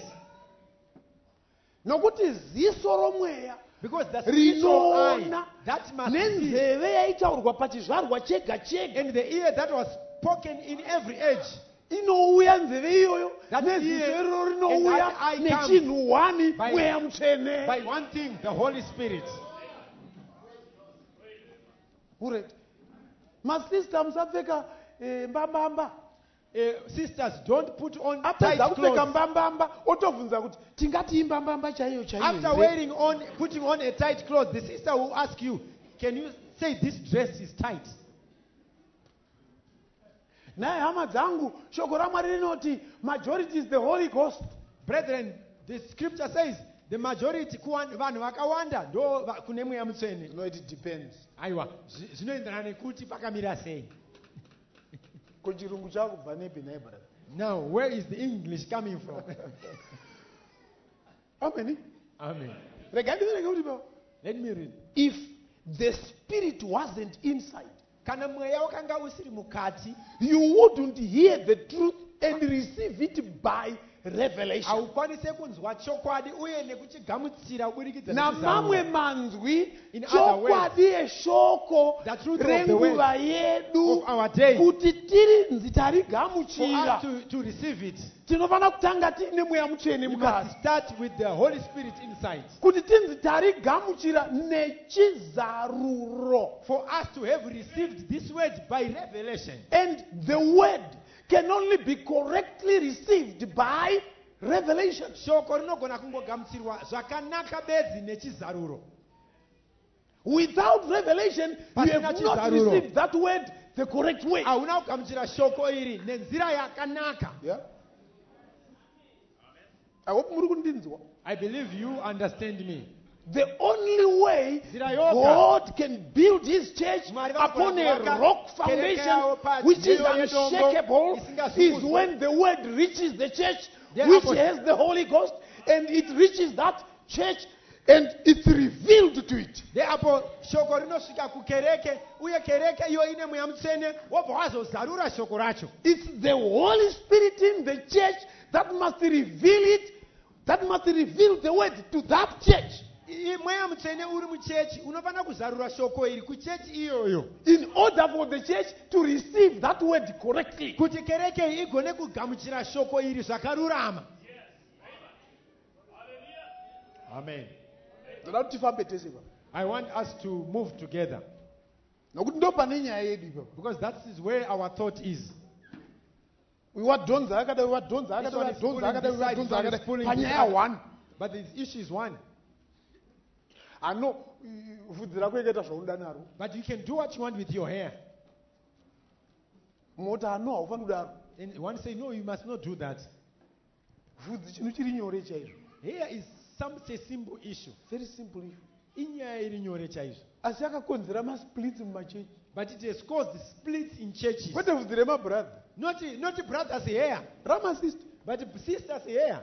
nokuti ziso romweya Because the spiritual eye rinoona that must see, nenzeve yaitaurwa pachizvarwa chega chega and the ear that was spoken in every age, inouya nzeve iyoyo That neziso ear iroro and rinouya that eye comes nechinhu wani by- mweya mutsvene by one thing, the Holy Spirit. ureti masista musapfeka mbambamba Sisters, don't put on apedza tight kupfeka clothes. mbambamba otobvunza kuti tingati imbambamba chaiyo After chaiyo putting on a tight cloth, the sister will ask you, can you say this dress is tight? naye hama dzangu shoko ramwari rinoti majority is the holy ghost Brethren, the scripture says the majority vanhu vakawanda ndo kune mweya mutsvene. no it depends Aiwa, zvinoenderana nekuti pakamira sei. kuchirungu chakubva nepi naye brother Now, where is the English coming from? ameni Amen. rega ndivereke kuti baba Let me read. if the spirit wasn't inside Kana mweya wakanga usiri mukati, you wouldn't hear the truth and receive it by revelation haukwanise kunzwa chokwadi uye nekuchigamuchira kubudikidza namamwe nechizarurwa. manzwi In other words, chokwadi yeshoko the truth of the renguva word yedu of our day, kuti tirinzi for tarigamuchira us to receive it, tinofana kutanga tiine mweya mutsvene we mukati must start with the Holy Spirit inside. kuti tinzi tarigamuchira nechizaruro For us to have received this word by revelation. and the word can only be correctly received by revelation Shoko rinogona kungogamuchirwa zvakanaka bedzi nechizaruro. without revelation you Pasina have not chizaruro. received that word the correct way Hauna kugamuchira shoko iri nenzira yakanaka. yeah? I hope muri kundinzwa I believe you understand me. the only way Zira yoga. God can build his church Mwari upon a vakuvaka rock kereke yawo foundation pasi which is nheyo yedongo unshakable isingazungudzwi. is when the word reaches the church The which apostle- has the Holy Ghost and it reaches that church and it's revealed to it. Ndeapo shoko rinosvika kukereke uye kereke iyo ine mweya mutsvene wobva wazozarura shoko racho. It's the Holy Spirit in the church that must reveal it, that must reveal the word to that church Mweya mutsvene uri muchechi unofanira kuzarura shoko iri kuchechi iyoyo in order for the church to receive that word correctly. kuti kereke iyi igone kugamuchira shoko iri zvakarurama. Amen. Ndoda kuti tifambe tese baba. I want us to move together Nokuti ndo pane nyaya yedu ipapo. because that is where our thought is. Wadhonza akadai wadhonza This akadai one is wadhonza pulling akadai this side, wadhonza this one is akadai pulling this panyaya other. 1. But the issue is one. Ano vhudzi rako ikaita zvaunoda naro. But you can do what you want with your hair. Mota ano haufani kudaro. And one say, no, you must not do that. Vhudzi chinhu chiri nyore chaizvo. Here is such a simple issue. Very simple issue. Inyaya iri nyore chaizvo. Asi akakonzera masplits mumachechi. But it has caused splits in churches. Kwete vhudzi remabhradha. Not brothers here, Ramasista. but sisters here.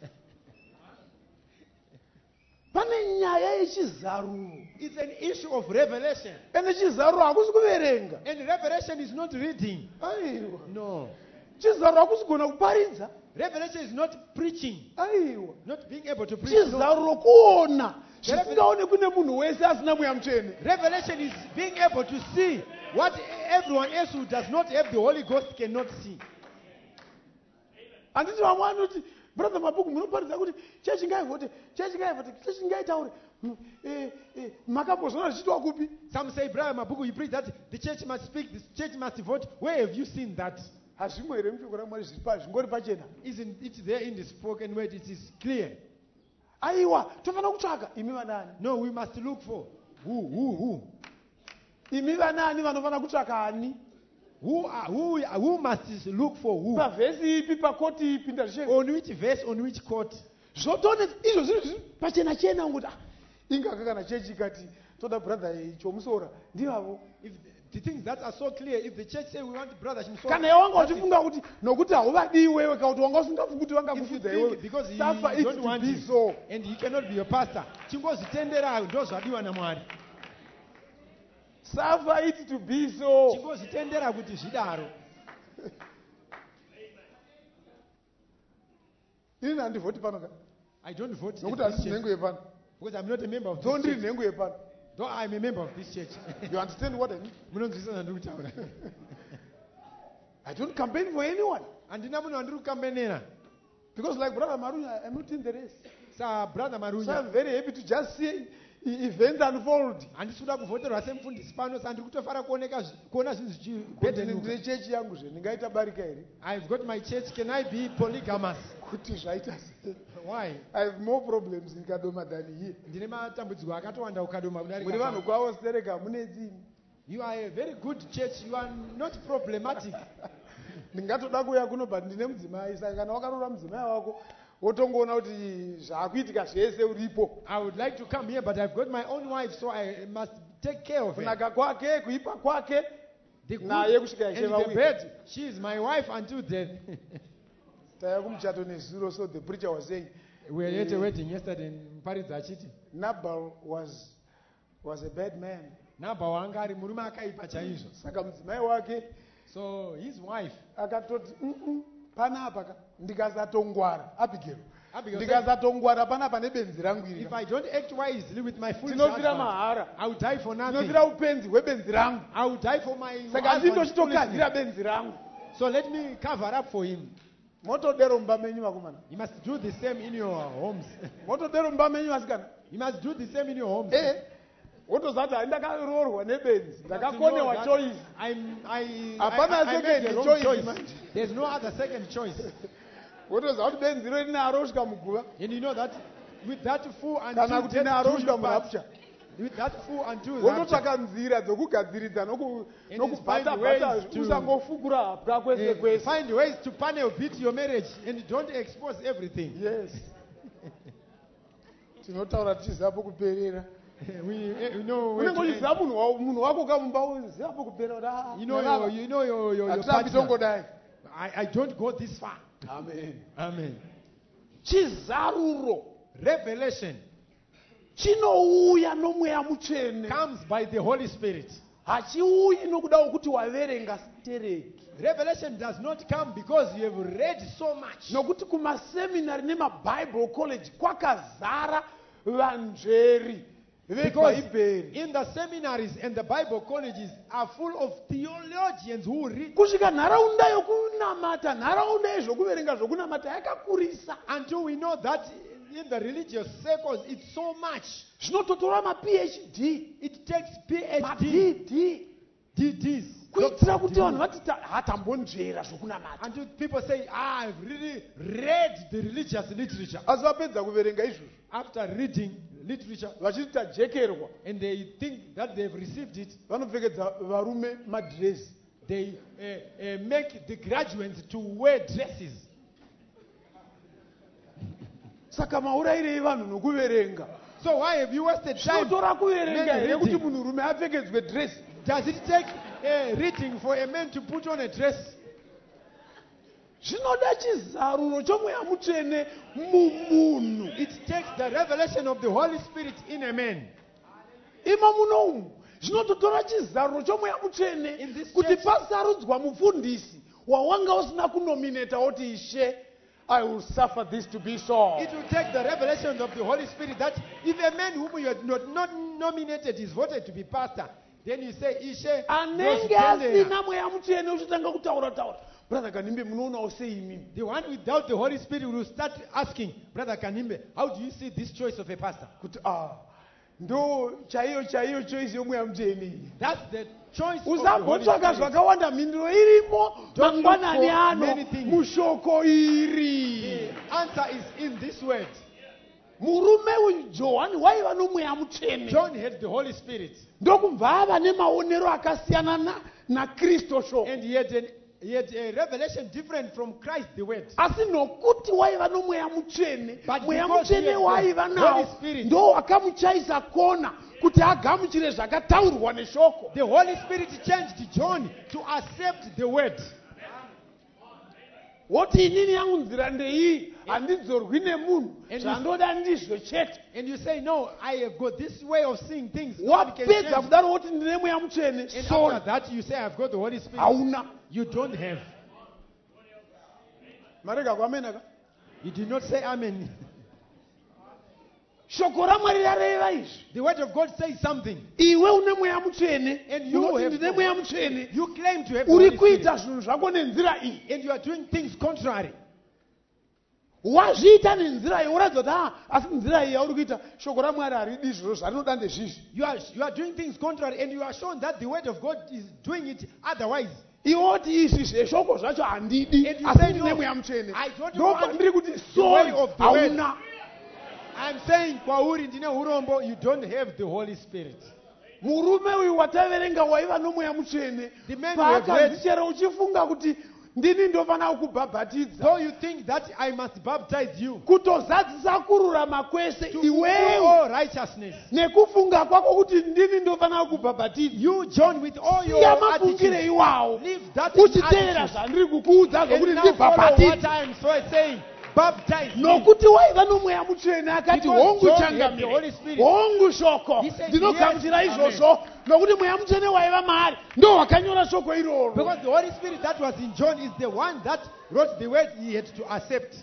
Pane nyaya yechizaruro. It's an issue of revelation. Ene chizaruro hakusi kuverenga. And revelation is not reading. Aiwa. No. Chizaruro hakusi kugona kuparidza. Revelation is not preaching. Aiwa. Not being able to preach. No. Chizaruro kuona. Zvisingaonekwi nemunhu wese asina mweya mutsvene. Revelation is being able to see what everyone else who does not have the Holy Ghost cannot see. Handiti vamwe vanoti brother mabhuku munoparidza kuti chechi ngaivhote chechi ngaivhote chechi ngaitaure makambozvona zvichiitwa kupi. Some say, Brother Mabuku, you preach that the church must speak, the church must vote. Where have you seen that? Hazvimwe here mushoko ramwari zvingori pachena. Isn't it there in the spoken word? It is clear. Aiwa tofanira kutsvaka imi vanani. No, we must look for who. imi vanani vanofana kutsvaka ani Who must look for who? pavhesi ipi pakoti ipi ndazvishe On which verse, on which court? zvotooneka izvo zvinhu pachena chena ngokuti ingaka kana chechi ikati toda brother chomusora ndivavo. If the things that are so clear, if the church say we want brother Shimsora, kana iwe wanga that's it. uchifunga kuti nokuti hauvadi iwewe kana kuti wanga usingafungi kuti If you vangakufudza think iwewe because he suffer it don't to want be him, so. and he cannot be your pastor, chingozvitendera ndozvadiwa naMwari. Suffer it to be so. Chingozvitendera kuti zvidaro. Ini handivhoti pano ka I don't vote nokuti in this handisi church nhengo yepano because I'm not a member of this ndondiri church. nhengo yepano. Though I'm a member of this church. You understand what I mean? Munonzwisisa zvandiri kutaura. I don't campaign for anyone Handina munhu wandiri kukambenera. because like brother Marunya I'm not in the race. Sa brother So Marunya, I'm very happy to just see events unfold. handisi kuda kuvhoterwa semufundisi pano, saka ndiri kutofara kuona zvinhu Kuti zvichibhedenuka. ndine chechi yangu zve ndingaita barika here I've got my church, can I be polygamous? kuti zvaita sei. Why? I have more problems in Kadoma than here. Ndine matambudziko akatowanda ukadoma Muri kudarika. vanhu kwavo stereka hamune dzini. You are a very good church, you are not problematic. Ndingatoda kuuya kuno but ndine mudzimai saka kana wakarora mudzimai wako wotongoona kuti zvaakuitika zvese uripo. I would like to come here, but I've got my own wife, so I must take care of her. Kunaka kwake kuipa kwake The good naye kusvika and ishe the vauya. bad, she is my wife until death. Taya kumuchato nezuro, so the preacher was saying We had a wedding yesterday in Paris achiti. Nabal was a bad man. Nabha wanga ari murume akaipa chaizvo. Saka mudzimai wake So his wife, akatoti panapa ka ndikasatongwara Abigail. Abigail said, Ndikasatongwara panapa nebenzi rangu iri. if I don't act wisely with my foolish Tinofira husband, mahara. I will die for nothing. Tinofira upenzi hwebenzi rangu. I will die for my Saka husband's ndindochitogadzira foolishness. benzi rangu. So let me cover up for him. Motodero mumba menyu vakomana. You must do the same in your homes. Motodero mumba menyu vasikana. You must do the same in your homes. Wotozati handakaroorwa nebenzi. You have to know Ndakakonewa that choice. I Hapana made second the wrong choice choice. manje. There's no other second choice. Wotoziva kuti benzi ro rinaro kusvika muguva. And you know that with that fool Kana until kuti death naro do kusvika you part. murapcha. With that fool until rapture. Wototsvaka nzira dzokugadziridza And find nokubhata ways bhata to- usangofukura hapwa kwese kwese. Find ways to panel beat your marriage and don't expose everything. Yes. Tinotaura tichiziva pokuperera. We know where Unenge to uchiziva munhu wako kamumba uziva pokuperera. you know your Hatirambi partner. tongodai. I don't go this far. Amen. Amen. Chizaruro Revelation chinouya nomweya mutsvene. comes by the Holy Spirit. Hachiuyi nokuda kwokuti waverenga stereki. Revelation does not come because you have read so much. Nokuti kumaseminari nemaBible college kwakazara vanzveri Because vebhaibheri. in the seminaries and the Bible colleges are full of theologians who read Kusvika nharaunda yokunamata, nharaunda yezvokuverenga zvokunamata yakakurisa. until we know that in the religious circles it's so much. Zvinototora maPhD, It takes PhD, maDD, DDs, kuitira kuti doctors, vanhu vati hatambonzvera zvokunamata. until people say, I've really read the religious literature. Asi vapedza kuverenga izvozvo After reading literature, vachiti tajekerwa, and they think that they've received it, vanopfekedza varume madhirezi. they make the graduates to wear dresses. Saka maurayirei vanhu nokuverenga. So why have you wasted time? Zvinotora kuverenga Men here kuti reading. munhurume apfekedzwe dhirezi. Does it take reading for a man to put on a dress? Zvinoda chizaruro chomweya mutsvene mumunhu. It takes the revelation of the Holy Spirit in a man. Ima muno umu zvinototora chizaruro chomweya mutsvene In this kuti church- pasarudzwa mufundisi wawanga usina kunomineta woti Ishe, I will suffer this to be so. It will take the revelation of the Holy Spirit that if a man whom you had not nominated is voted to be pastor, then you say, Ishe, Anenge asina mweya mutsvene uchitanga kutaura taura. Brother Kanimbe munoonawo sei imimi? the one without the Holy Spirit will start asking, Brother Kanimbe, how do you see this choice of a pastor? Kuti ndo chaiyo choice yomweya mutsvene. That's the choice of the Holy Usambotsvaka Spirit. zvakawanda mhinduro irimo Don't look mangwanani for ano many things. mushoko iri. The answer is in this word. murume uyu Johani waiva nomweya mutsvene. John had the Holy Spirit. Ndokubva ava nemaonero akasiyana naKristu shoko. And he had a revelation different from Christ the Word. Asi nokuti waiva nomweya mutsvene, But mweya because he mutsvene had the waiva nawo Holy Spirit. ndo wakamuchaisa kona kuti agamuchire zvakataurwa neshoko. The Holy Spirit changed John to accept the Word. Woti inini yangu nzira ndeiyi, handidzorwi nemunhu, And zvandoda ndizvo chete. And you say, no, I have got this way of seeing things. God can Wapedza change. kudaro woti ndine mweya mutsvene, And sorry, after that, you say, I've got the Holy Spirit. hauna. You don't have. Marega kwamenaka. You did not say amen. Shoko raMwari rareva izvi. The Word of God says something. Iwe une mweya mutsvene, And you unoti have ndine mweya mutsvene, You claim to have the uri Holy Spirit. kuita zvinhu zvako nenzira iyi. And you are doing things contrary. Wazviita nenzira iyi, woratidza kuti asi nzira iyi yauri kuita, shoko raMwari haridi izvozvo, zvarinoda ndezvizvi. You are doing things contrary, and you are shown that the Word of God is doing it otherwise. Iwoti izvi zveshoko zvacho handidi, And you asi say, ndine no, mweya mutsvene. I don't Ndobva want ndiri kuti the way sorry, of the word. hauna. I'm saying, kwauri ndine urombo, you don't have the Holy Spirit. Murume uyu wataverenga waiva nomweya mutsvene, The man who have paakanzi read- chero uchifunga kuti ndini ndofanira kukubhabhatidza, Though you think that I must baptize you kutozadzisa kururama kwese to fulfill iwewe all righteousness. nekufunga kwako kuti ndini ndofanira kukubhabhatidza, You, John, with all your siya mafungire attitude, iwawo, leave that uchiteera attitude, zvandiri kukuudza and zvokuti now follow what ndibhabhatidza. I am saying. Baptize me. Nokuti waiva nomweya mutsvene akati Because hongu John had the Holy changamire, Spirit. hongu shoko, He said, ndinogamuchira yes, izvozvo, nokuti mweya mutsvene waiva maari ndo wakanyora shoko iroro. Because the Holy Spirit that was in John is the one that wrote the word he had to accept.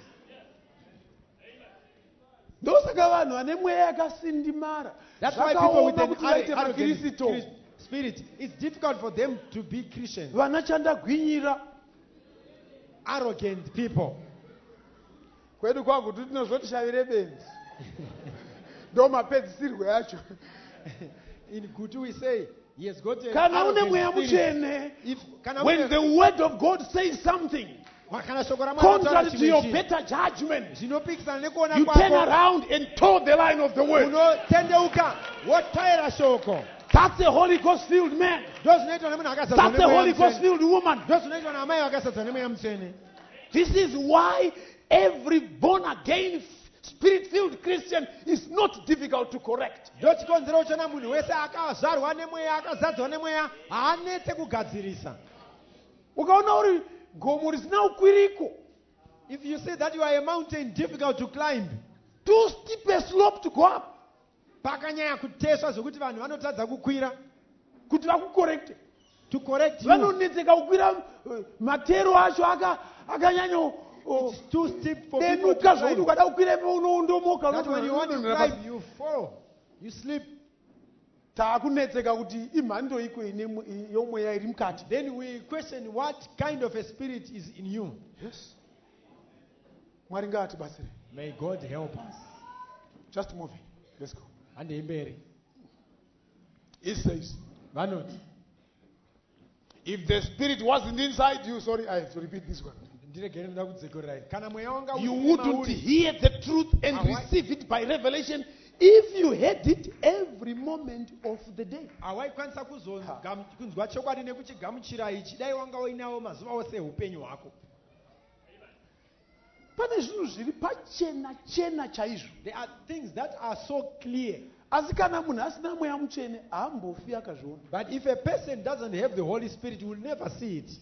Ndosaka vanhu vane mweya yakasindimara That's why people with zvakaoma an kuti vaite arrogant makristo, spirit, it's difficult for them to be Christians. vana chandagwinyira. Arrogant people. Kwedu kwakuti tinozoti shavire benzi ndo mapedzisirwo yacho. In Kutu we say, he has got an Kana une mweya arrogant spirit. mutsvene, If, kana when une- the word of God says something kana shoko raMwari contrary rataura to your chimwe chinhu, better judgment, zvinopikisana nekuona you turn kwako, around and toe the line of the word. unotendeuka wotaira shoko. That's a Holy Ghost filled man. Ndo zvinoitwa nemunhu akazadzwa That's a nemweya Holy Ghost mutsvene. filled woman. Ndo zvinoitwa namai vakazadzwa nemweya mutsvene. This is why every born again, spirit filled Christian is not difficult to correct. Ndo chikonzero chona munhu wese akazvarwa nemweya akazadzwa nemweya haanetse kugadzirisa. Ukaona uri gomo risina ukwiriko, If you say that you are a mountain difficult to climb, too steep a slope to go up, pakanyanya kuteswa zvokuti vanhu vanotadza kukwira, kuti vakukorekte. to correct you, Vanonetseka kukwira matero acho akanyanya it's too steep for people to denuka zvokuti climb. ukada kukwirepo unoondomoka. That when you want to climb, you fall, you sleep. Taakunetseka kuti imhando iko yomweya iri mukati. Then we question what kind of a spirit is in you. Yes. Mwari ngaatibatsire. May God help us. Just moving. Let's go. Handeimberi. It says, Vanoti. if the spirit wasn't inside you, sorry, I have to repeat this one. Ndiregere ndoda kudzikorai. Kana mweya wanga You uri wouldn't mauri, hear the truth and receive it by revelation if you heard it every moment of the day. hawaikwanisa kunzwa chokwadi nekuchigamuchira ichi, dai wanga uinawo mazuva ose eupenyu hwako. Pane zvinhu zviri pachena chena chaizvo. There are things that are so clear. Asi kana munhu asina mweya mutsvene haambofi akazviona. But if a person doesn't have the Holy Spirit, you will never see it.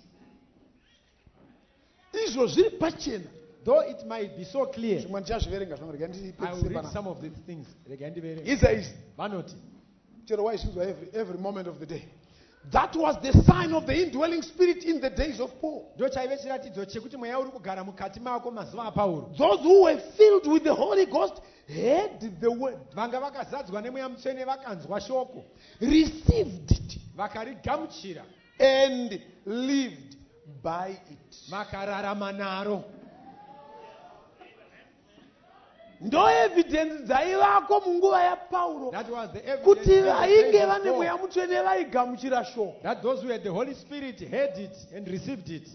Izvo zviri pachena. Though it might be so clear. Zvimwe ndichazviverenga zvamwe rega I will ndipedzise read pana. some of these things. Rega ndiverenge. He says, Vanoti. chero waishudzwa every moment of the day. That was the sign of the indwelling spirit in the days of Paul. Ndo chaive chiratidzo chekuti mweya uri kugara mukati mako mazuva aPauro. Those who were filled with the Holy Ghost heard the word, Vanga vakazadzwa nemweya mutsvene vakanzwa shoko, received it, vakarigamuchira, and lived by it. vakararama naro. Ndo evidence dzaivako munguva yaPauro That was the evidence kuti in the vainge days of vane Paul, mweya mutsvene vaigamuchira shoko. that those who had the Holy Spirit heard it and received it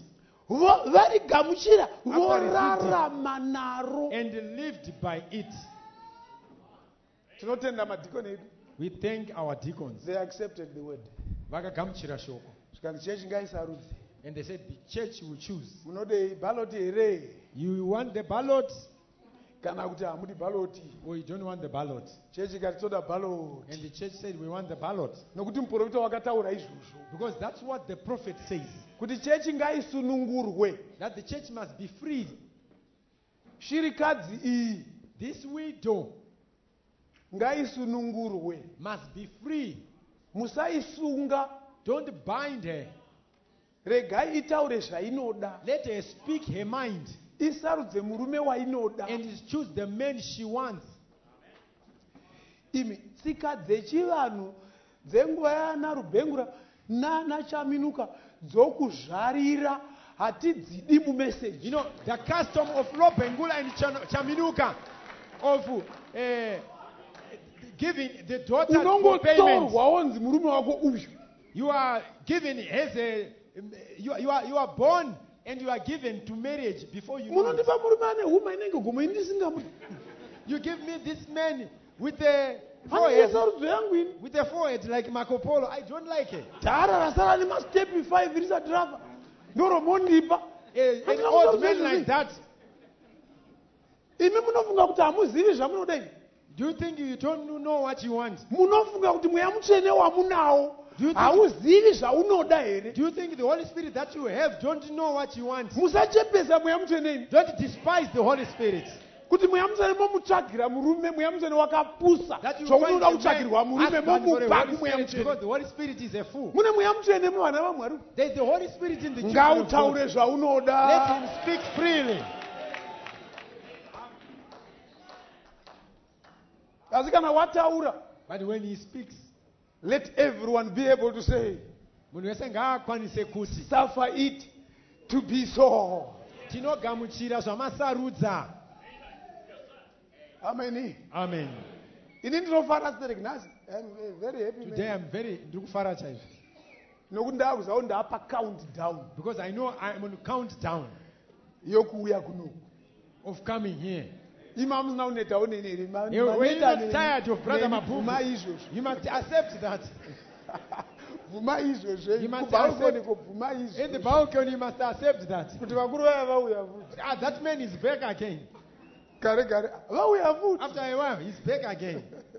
Varigamuchira received it. vorarama naro. and lived by it. tinotenda madhikoni edu. We thank our deacons. They accepted the word. Vakagamuchira shoko. Zvikanzi chechi ngaisarudze. And they said the church will choose. Munode balloti here You want the ballot kana kuti hamudi balloti. or you don't want the ballot? Chechi ikati toda ballot. And the church said we want the ballot. Nokuti muprofita wakataura izvozvo. Because that's what the prophet says. Kuti chechi ngaisunungurwe. That the church must be freed. Shirikadzi iyi This widow ngaisunungurwe. must be free. Musaisunga. Don't bind her. Regai itaure zvainoda. Let her speak her mind Isarudze murume wainoda. and choose the man she wants. Imi tsika dzechivanhu dzenguva yana Rubhengura nana Chaminuka dzokuzvarira hatidzidi mumeseji. You know, the custom of Lobengula and Chaminuka of giving the daughter for payment. Unongotorwa wonzi murume wako uyu. You are given as a you are born and you are given to marriage before you know it. Munondipa murume ane huma inenge gomo indisingamudi. You give me this man with a Handiye forehead, sarudzo yangu ini. with a forehead like Marco Polo. I don't like it. Dhara rasara nemastepi 5 risati rafa. Ndoro mondipa. An old man like that. Imi munofunga kuti hamuzivi zvamunoda imi. Do you think you don't know what you want? Munofunga kuti mweya mutsvene wamunawo Do you think- hauzivi zvaunoda here. Do you think the Holy Spirit that you have don't know what you want? Musachepesa mweya mutsvene imi. Don't despise the Holy Spirit. Kuti mweya mutsvene momutsvagira murume mweya mutsvene wakapusa That you zvomunoda find a kutsvagirwa man murume husband for a momupa Holy kumweya Spirit, mutsvene. because the Holy Spirit is a fool. Mune mweya mutsvene muvana vamwari. There is the Holy Spirit in the children of God. Ngautaure Let zvaunoda. him speak freely. Asi kana wataura, But when he speaks, let everyone be able to say, munhu wese ngaakwanise kuti suffer it to be so. tinogamuchira zvamasarudza. Amen. Amen. Ini ndinofara Sterek nhasi. I'm very happy. Today I'm very ndiri kufara chaizvo Nokuti ndakuziva kuti ndaapa countdown because I know I'm on countdown yokuuya kuno. of coming here. Ima musina kunetawo neni here. When you're not tired of Brother Vhuma Mapumu, izvozvo. you must accept that. Vhuma izvozvo. You must Kubvarukoniko vhuma In the izvozvo. balcony, you must accept that. Kuti vakuru vaya vauya futi. That man is back again. Kare kare. Vauya futi. After a while, he's back again.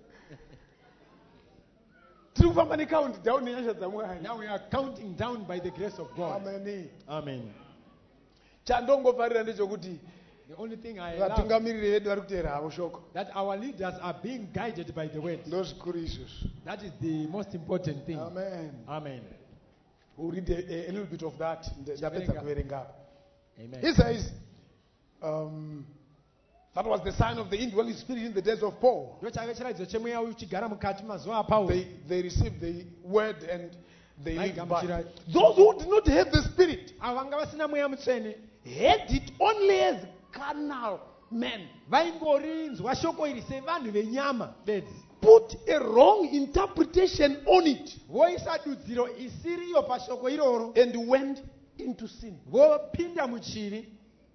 Tiri kufamba necountdown nenyasha dzaMwari. Now we are counting down by the grace of God. Amen. Amen. Chandongofarira ndechekuti The only thing I love vatungamiriri vedu vari kutevera havo shoko. that our leaders are being guided by the word. Ndozvikuru izvozvo. That is the most important thing. Amen. Amen. We'll read a little bit of that. Ndapedza kuverenga apa. Amen. He says, that was the sign of the indwelling spirit in the days of Paul. Ndo chaive chiratidzo chemweya uchigara mukati mazuva aPauro. They received the word and they lived by. Aigamuchira- Those who did not have the spirit Avo vanga vasina mweya mutsvene had it only as carnal men. vaingorinzwa shoko iri sevanhu venyama bedzi. Put a wrong interpretation on it Voisa dudziro isiriyo pashoko iroro and went into sin. vopinda muchivi.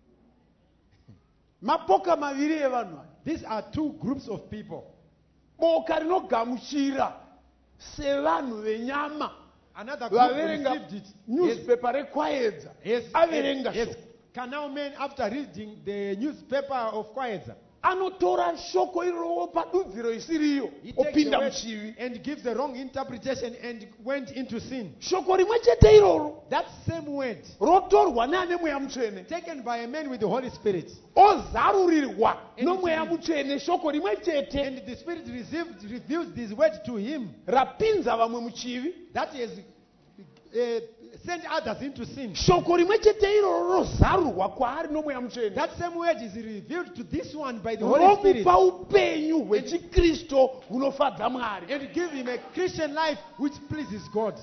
Mapoka maviri evanhu aya. These are two groups of people. Boka rinogamuchira sevanhu venyama Another group vaverenga received it. newspaper rekwaedza averenga Yes. shoko. Canal man, after reading the newspaper of Kwaedza, Anotora shoko iroro padudziro isiriyo he takes the opinda word muchivi. and gives the wrong interpretation and went into sin. Shoko rimwe chete iroro That same word, rotorwa neane mweya mutsvene taken by a man with the Holy Spirit, ozarurirwa And nomweya it- mutsvene shoko rimwe chete and the Spirit reveals this word to him, rapinza vamwe muchivi. that he has sent others into sin. Shoko rimwe chete iroro rozarurwa kwaari nomweya mutsvene That same word is revealed to this one by the Holy Spirit romupa upenyu hwechikristu hunofadza Mwari. and give him a Christian life which pleases God.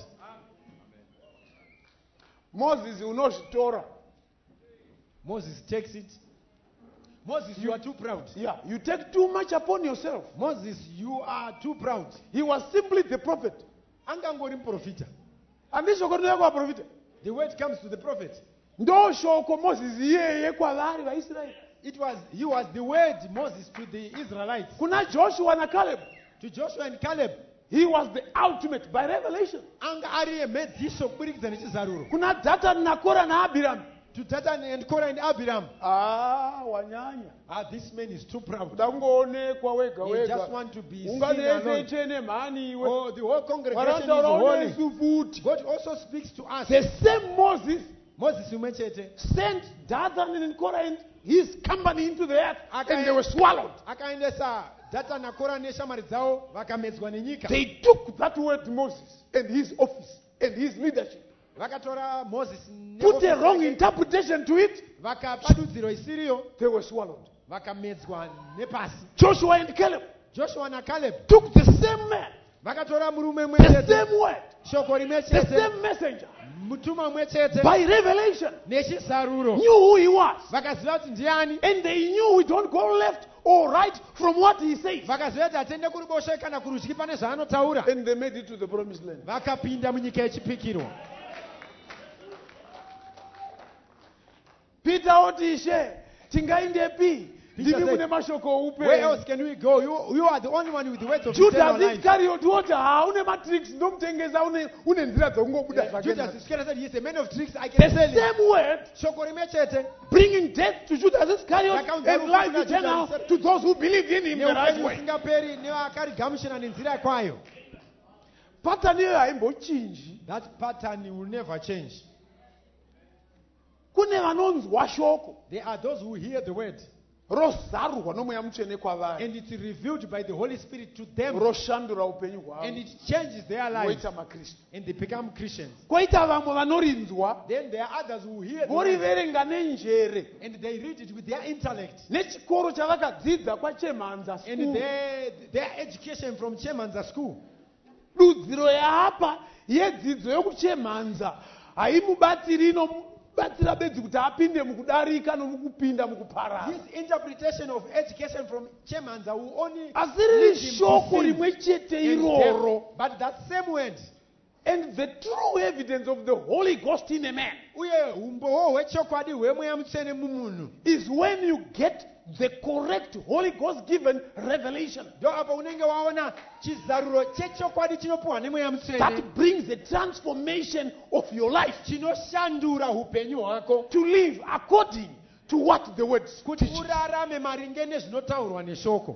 Moses unozvitora. Moses takes it. Moses, you are too proud. Yeah, you take too much upon yourself. Moses, you are too proud. He was simply the prophet. Angangori muprofita. Handishoko rinoya kuvaprofita. The word comes to the prophet. Ndo shoko Moses iyeye kwavari vaIsraeri. he was the word Moses to the Israelites. Kuna Joshua na Caleb, To Joshua and Caleb. he was the ultimate by revelation. Anga ari emedziso kubudikidza nechizaruro. Kuna Dathan na Korah na Abiram. To Dathan and Korah and Abiram. Wanyanya. This man is too proud. Kuda kungoonekwa wega He just wega. want to be seen Unganese alone. chene mhani iwe. Oh, the whole congregation is Warataura holy. unesu futi. God also speaks to us. The same Moses Moses umechete. sent Dathan and Korah and his company into the earth, Okay. and they were swallowed. Akaendesa Dathan na Korah neshamari dzavo vakamedzwa nenyika. They took that word Moses and his office and his leadership, Vakatora Moses put a wrong interpretation to it, vakapa dudziro isiriyo they were swallowed. vakamedzwa nepasi. Joshua and Caleb Joshua na Caleb took the same man, vakatora murume the mwechete, same word, shoko the rimwechete, same messenger, mutuma mwechete, by revelation, nechizaruro. knew who he was. Vakaziva kuti ndiani, And they knew we don't go left or right from what he says. vakaziva kuti hatiende kuruboshwe kana kurudyi pane zvaanotaura. And they made it to the promised land. Vakapinda munyika yechipikirwa. Peter otishe, tingaindepi? Peter Ndimi said, mune mashoko Where else upe. can we go? You are the only one with the words of eternal Judas life. Iscariot woti une matrix ndomutengesa une nzira dzokungobuda Judas zvakena. Iscariot said, he is a man of tricks. I The can sell him. same word Shoko rimwechete, bringing death to Judas Iscariot Vakaunza and life kufunga eternal Judas. to those who believe in him the right neupenyu way. usingaperi nevakarigamuchira nenzira kwayo. Pattern iyoyo haimbochinji. That pattern will never change. Kune vanonzwa shoko There are those who hear the word rozarurwa nomweya mutsvene kwavari and it's revealed by the Holy Spirit to them roshandura upenyu and hwavo it changes their lives voita makristu. and they become Christians. Koita vamwe vanorinzwa Then there are others who hear the word voriverenga nenjere and they read it with their intellect nechikoro chavakadzidza kwachemhanza and school. their education from Chemanza school. Dudziro yaapa yedzidzo yokuchemhanza haimubatsiri, inomubatsira bedzi kuti apinde mukudarika nomukupinda mukuparara. This interpretation of education from Chemanza will only Asi riri lead him to shoko sin rimwe chete and iroro. death. But that same word, And the true evidence of the Holy Ghost in a man uye umbowo hwechokwadi hwemweya mutsvene mumunhu, is when you get the correct Holy Ghost given revelation ndo apo unenge waona chizaruro chechokwadi chinopiwa nemweya mutsvene that brings the transformation of your life chinoshandura upenyu hwako to live according to what the word kuti teaches. urarame maringe nezvinotaurwa neshoko.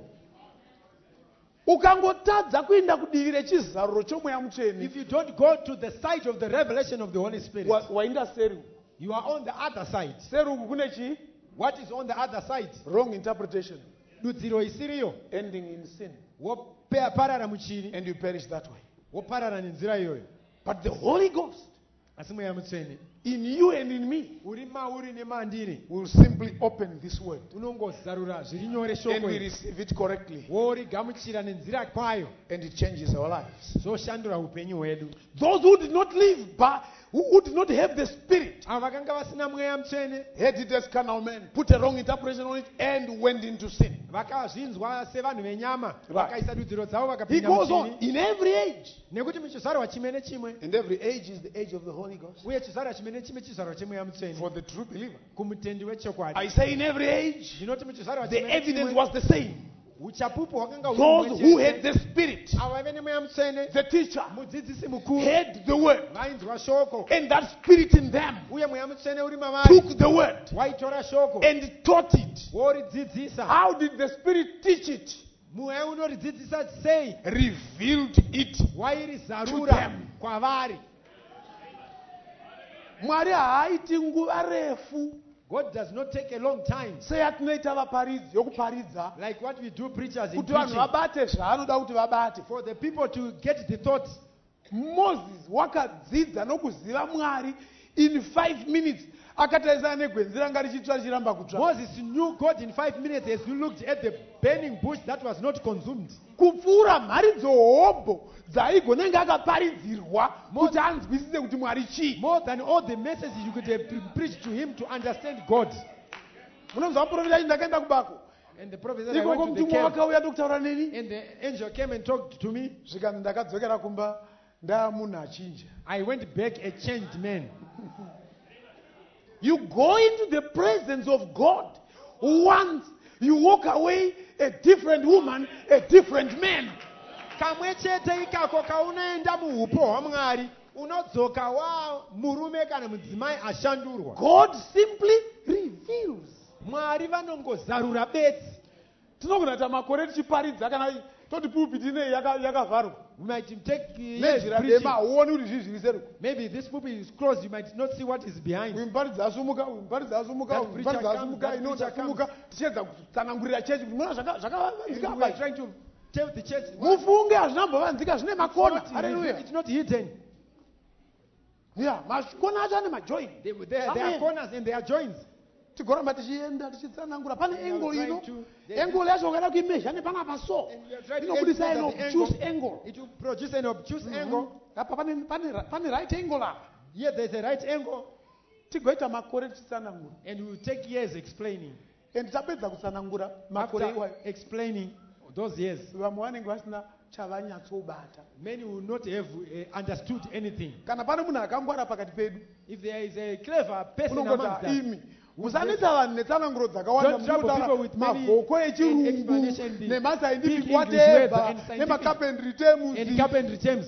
Ukangotadza kuenda kudivi rechizaruro chomweya mutsvene If you don't go to the side of the revelation of the Holy Spirit, wainda seru. you are on the other side. Seru uku kune chi? What is on the other side? Wrong interpretation, Dudziro isiriyo, ending in sin, woparara muchivi, and you perish that way. woparara nenzira iyoyo. But the Holy Ghost Asi mweya mutsvene in you and in me uri mauri nemandiri will simply open this word unongozarura zviri nyore and shoko we iri, receive it correctly, worigamuchira nenzira kwayo, and it changes our lives. zvoshandura upenyu hwedu. Those who did not live by, who did not have the Spirit, Avo vakanga vasina mweya mutsvene had it as carnal men, put a wrong interpretation on it, and went into sin. vakazvinzwa sevanhu venyama, Right. vakaisa dudziro dzavo He vakapinda goes on muchivi, in every age, nekuti muchizvarwa chimwe nechimwe, and every age is the age of the Holy Ghost uye chizvarwa chimwe nechimwe chizvarwa chemweya mutsvene for the true believer. kumutendi wechokwadi. I say in every age, Ndinoti muchizvarwa the chimwe evidence nechimwe was the same. uchapupu hwakanga huri Those humwe who chete. had the Spirit, Avo vaive nemweya mutsvene, the teacher, mudzidzisi mukuru, had the word, vainzwa shoko, and that Spirit in them uye mweya mutsvene uri mavari took the word waitora shoko and taught it. woridzidzisa. How did the Spirit teach it? Mweya unoridzidzisa sei? Revealed it to Wairizarura them. kwavari. Mwari haaiti nguva refu God does not take a long time seyatinoita vaparidzi yokuparidza like what we do preachers in kuti vanhu preaching, vabate zvaanoda kuti vabate. for the people to get the thought. Moses wakadzidza nokuziva Mwari in 5 minutes, akatarisana negwenzi ranga richitsva richiramba kutsva. Moses knew God in 5 minutes as he looked at the burning bush that was not consumed. Kupfuura mhari dzohobho dzaigonenge akaparidzirwa kuti anzwisise kuti Mwari chii. More than all the messages you could have preached to him to understand God. Munonzwa muprofita achiti ndakaenda kubako, And the prophet said, I ikoko went to the mutumwa cave, wakauya ndokutaura neni, and the angel came and talked to me. zvikanzi ndakadzokera kumba ndaa munhu achinja. I went back a changed man. You go into the presence of God Once you walk away, a different woman, a different man. kamwe chete ikako kaunoenda muupo hwaMwari unodzoka wa murume kana mudzimai ashandurwa. God simply reveals. Mwari vanongozarura bedzi. Tinogona kuti makore tichiparidza kana toti pulpit inei yakavharwa. We might take years Nezvira preaching. dema huoni kuti zvizvi zviri seruko. Maybe this pulpit is closed, you might not see what is behind. Uyu muparidzi asumuka, uyu muparidzi asumuka, That uyu preacher muparidzi comes, asumuka, that ino preacher tasumuka. Tichiedza kutsanangurira chechi kuti muna We are zvakavanzika. trying to tell the church Mufunge hazvinambovanzika zvine makona. Hallelujah. it's not hidden. Yeah, makona acho ane majoin. There are corners and there are joints. Tigoramba tichienda tichitsanangura pane And we are angle trying ino. to- Angle yacho ukada kuimezha nepana so. And we are trying to Inobudisa emphasize ino that the obtuse angle. angle. It will produce an obtuse angle. Apa pane right angle apa. Here there's a right angle, Tigoita makore tichitsanangura. and we will take years explaining. And tapedza kutsanangura makore After iwayo. explaining those years, Vamwe vanenge vasina chavanyatsobata. many will not have understood anything. Kana pane munhu akangwara pakati pedu. If there is a clever person Unongoti amongst us, imi musanetsa vanhu netsananguro dzakawanda Don't trouble munotara people with many mabhoko echirungu explanation, the nemascientific big English words whatever and scientific- nemakapendry and terms. carpentry terms,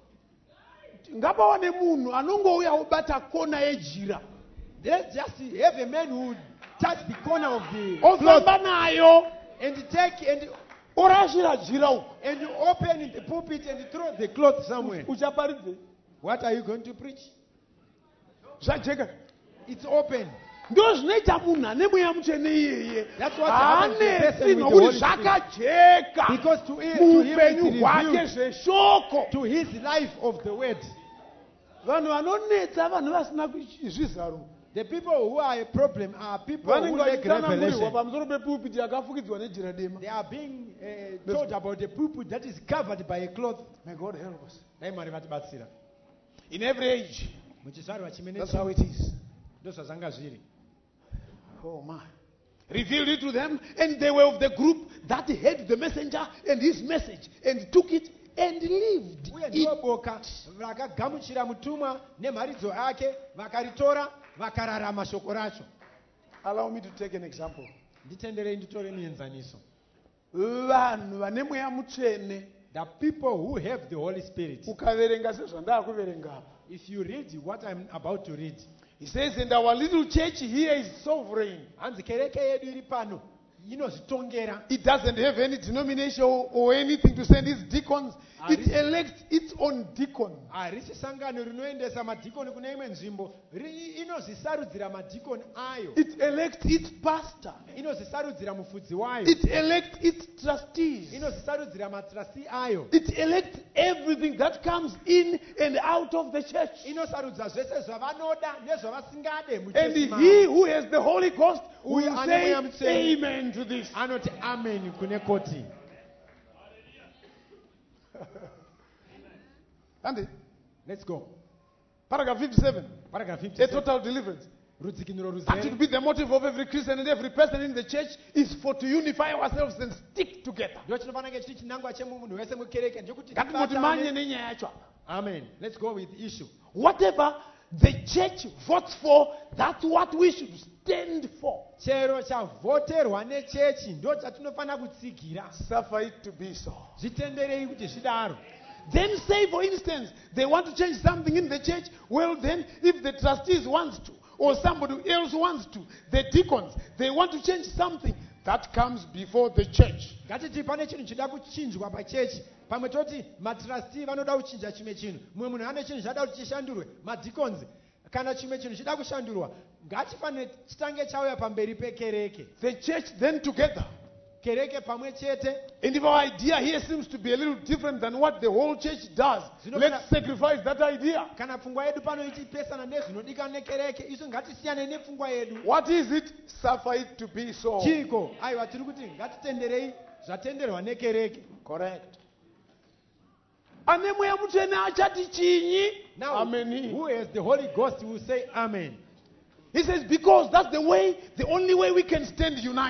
Ngapawane munhu anongouya obata kona yejira let's just have a man who touch the corner of the ofamba nayo and take orashira jira uko. and open in the pulpit and throw the cloth somewhere. Uchaparidze What are you going to preach? zvajeka. It's open. Ndo zvinoita munhu ane mweya mutsvene iyeye That's what happens to the person haanesi with the nokuti Holy Spirit. zvakajeka Because to him muupenyu it hwake is zveshoko. to his life of the word. Vanhu vanonetsa vanhu vasina zvizaro The people who are a problem are people who vanenge lack vachitsanangurirwa revelation. pamusoro pepulpiti yakafukidzwa nejira dema. They are being told about the pulpit that is covered by a cloth. May God help us. Dai Mwari vatibatsira. In every age, Muchizvarwa chimwe that's how nechimwe it is. ndozvazvanga zviri. Oh my. Revealed it to them, and they were of the group that heard the messenger and his message and took it and lived Uye it. ndivo boka vakagamuchira mutumwa nemharidzo ake vakaritora vakararama shoko racho. Allow me to take an example. Nditenderei nditore muenzaniso. Vanhu vane mweya mutsvene, The people who have the Holy Spirit, ukaverenga sezvandakuverenga apa. if you read what I'm about to read, He says, and our little church here is sovereign. hanzi kereke yedu iri pano inozvitongera. It doesn't have any denomination or anything to send its deacons. It elects its own deacon. Harisi sangano rinoendesa madhikoni kune imwe nzvimbo, inozvisarudzira madhikoni ayo, It elects its pastor. inozvisarudzira mufudzi wayo, It elects its trustees. inozvisarudzira matrasti ayo, It elects everything that comes in and out of the church. inosarudza zvese zvavanoda nezvavasingade And muchechi mavo. he who has the Holy Ghost will Uyo ane say mweya mutsvene. amen to this. Anoti amen kune koti. And Let's go. paragraph 57, Paragraph a 57. total deliverance. Rudzikinuro That should ruzere. be the motive of every Christian and every person in the church is for to unify ourselves and stick together. Ndo chinofanira chiri chinangwa chemunhu wese mukereke ndechekuti Ngatingoti manye tibatane. nenyaya yacho apa. Amen. Let's go with the issue. Whatever the church votes for, that's what we should stand for. Chero chavhoterwa nechechi ndo chatinofanira kutsigira. Suffer it to be so. Zvitenderei kuti zvidaro. Then say, for instance, they want to change something in the church. Well, then, if the trustees wants to, or somebody else wants to, the deacons, they want to change something, that comes before the church. Ngatiti pane chinhu chida kuchinjwa pachechi. Pamwe toti matrasti vanoda kuchinja chimwe chinhu. Mumwe munhu ane chinhu chada kuti chishandurwe. Madhikons kana chimwe chinhu chida kushandurwa. Ngatifanire chitange chauya pamberi pekereke. The church then together. Kereke pamwe chete. And if our idea here seems to be a little different than what the whole church does, let's sacrifice that idea. Kana pfungwa yedu pano ichipesana nezvinodikanwa nekereke, isu ngatisiyane nepfungwa yedu. What is it? Suffer it to be so. Chiko, aiwa tiri kuti ngatitenderei zvatenderwa nekereke. Correct. Ane mweya mutsvene achati chinyi? Now, Amen. who has the Holy Ghost will say amen. He says, because that's the only way we can stand united.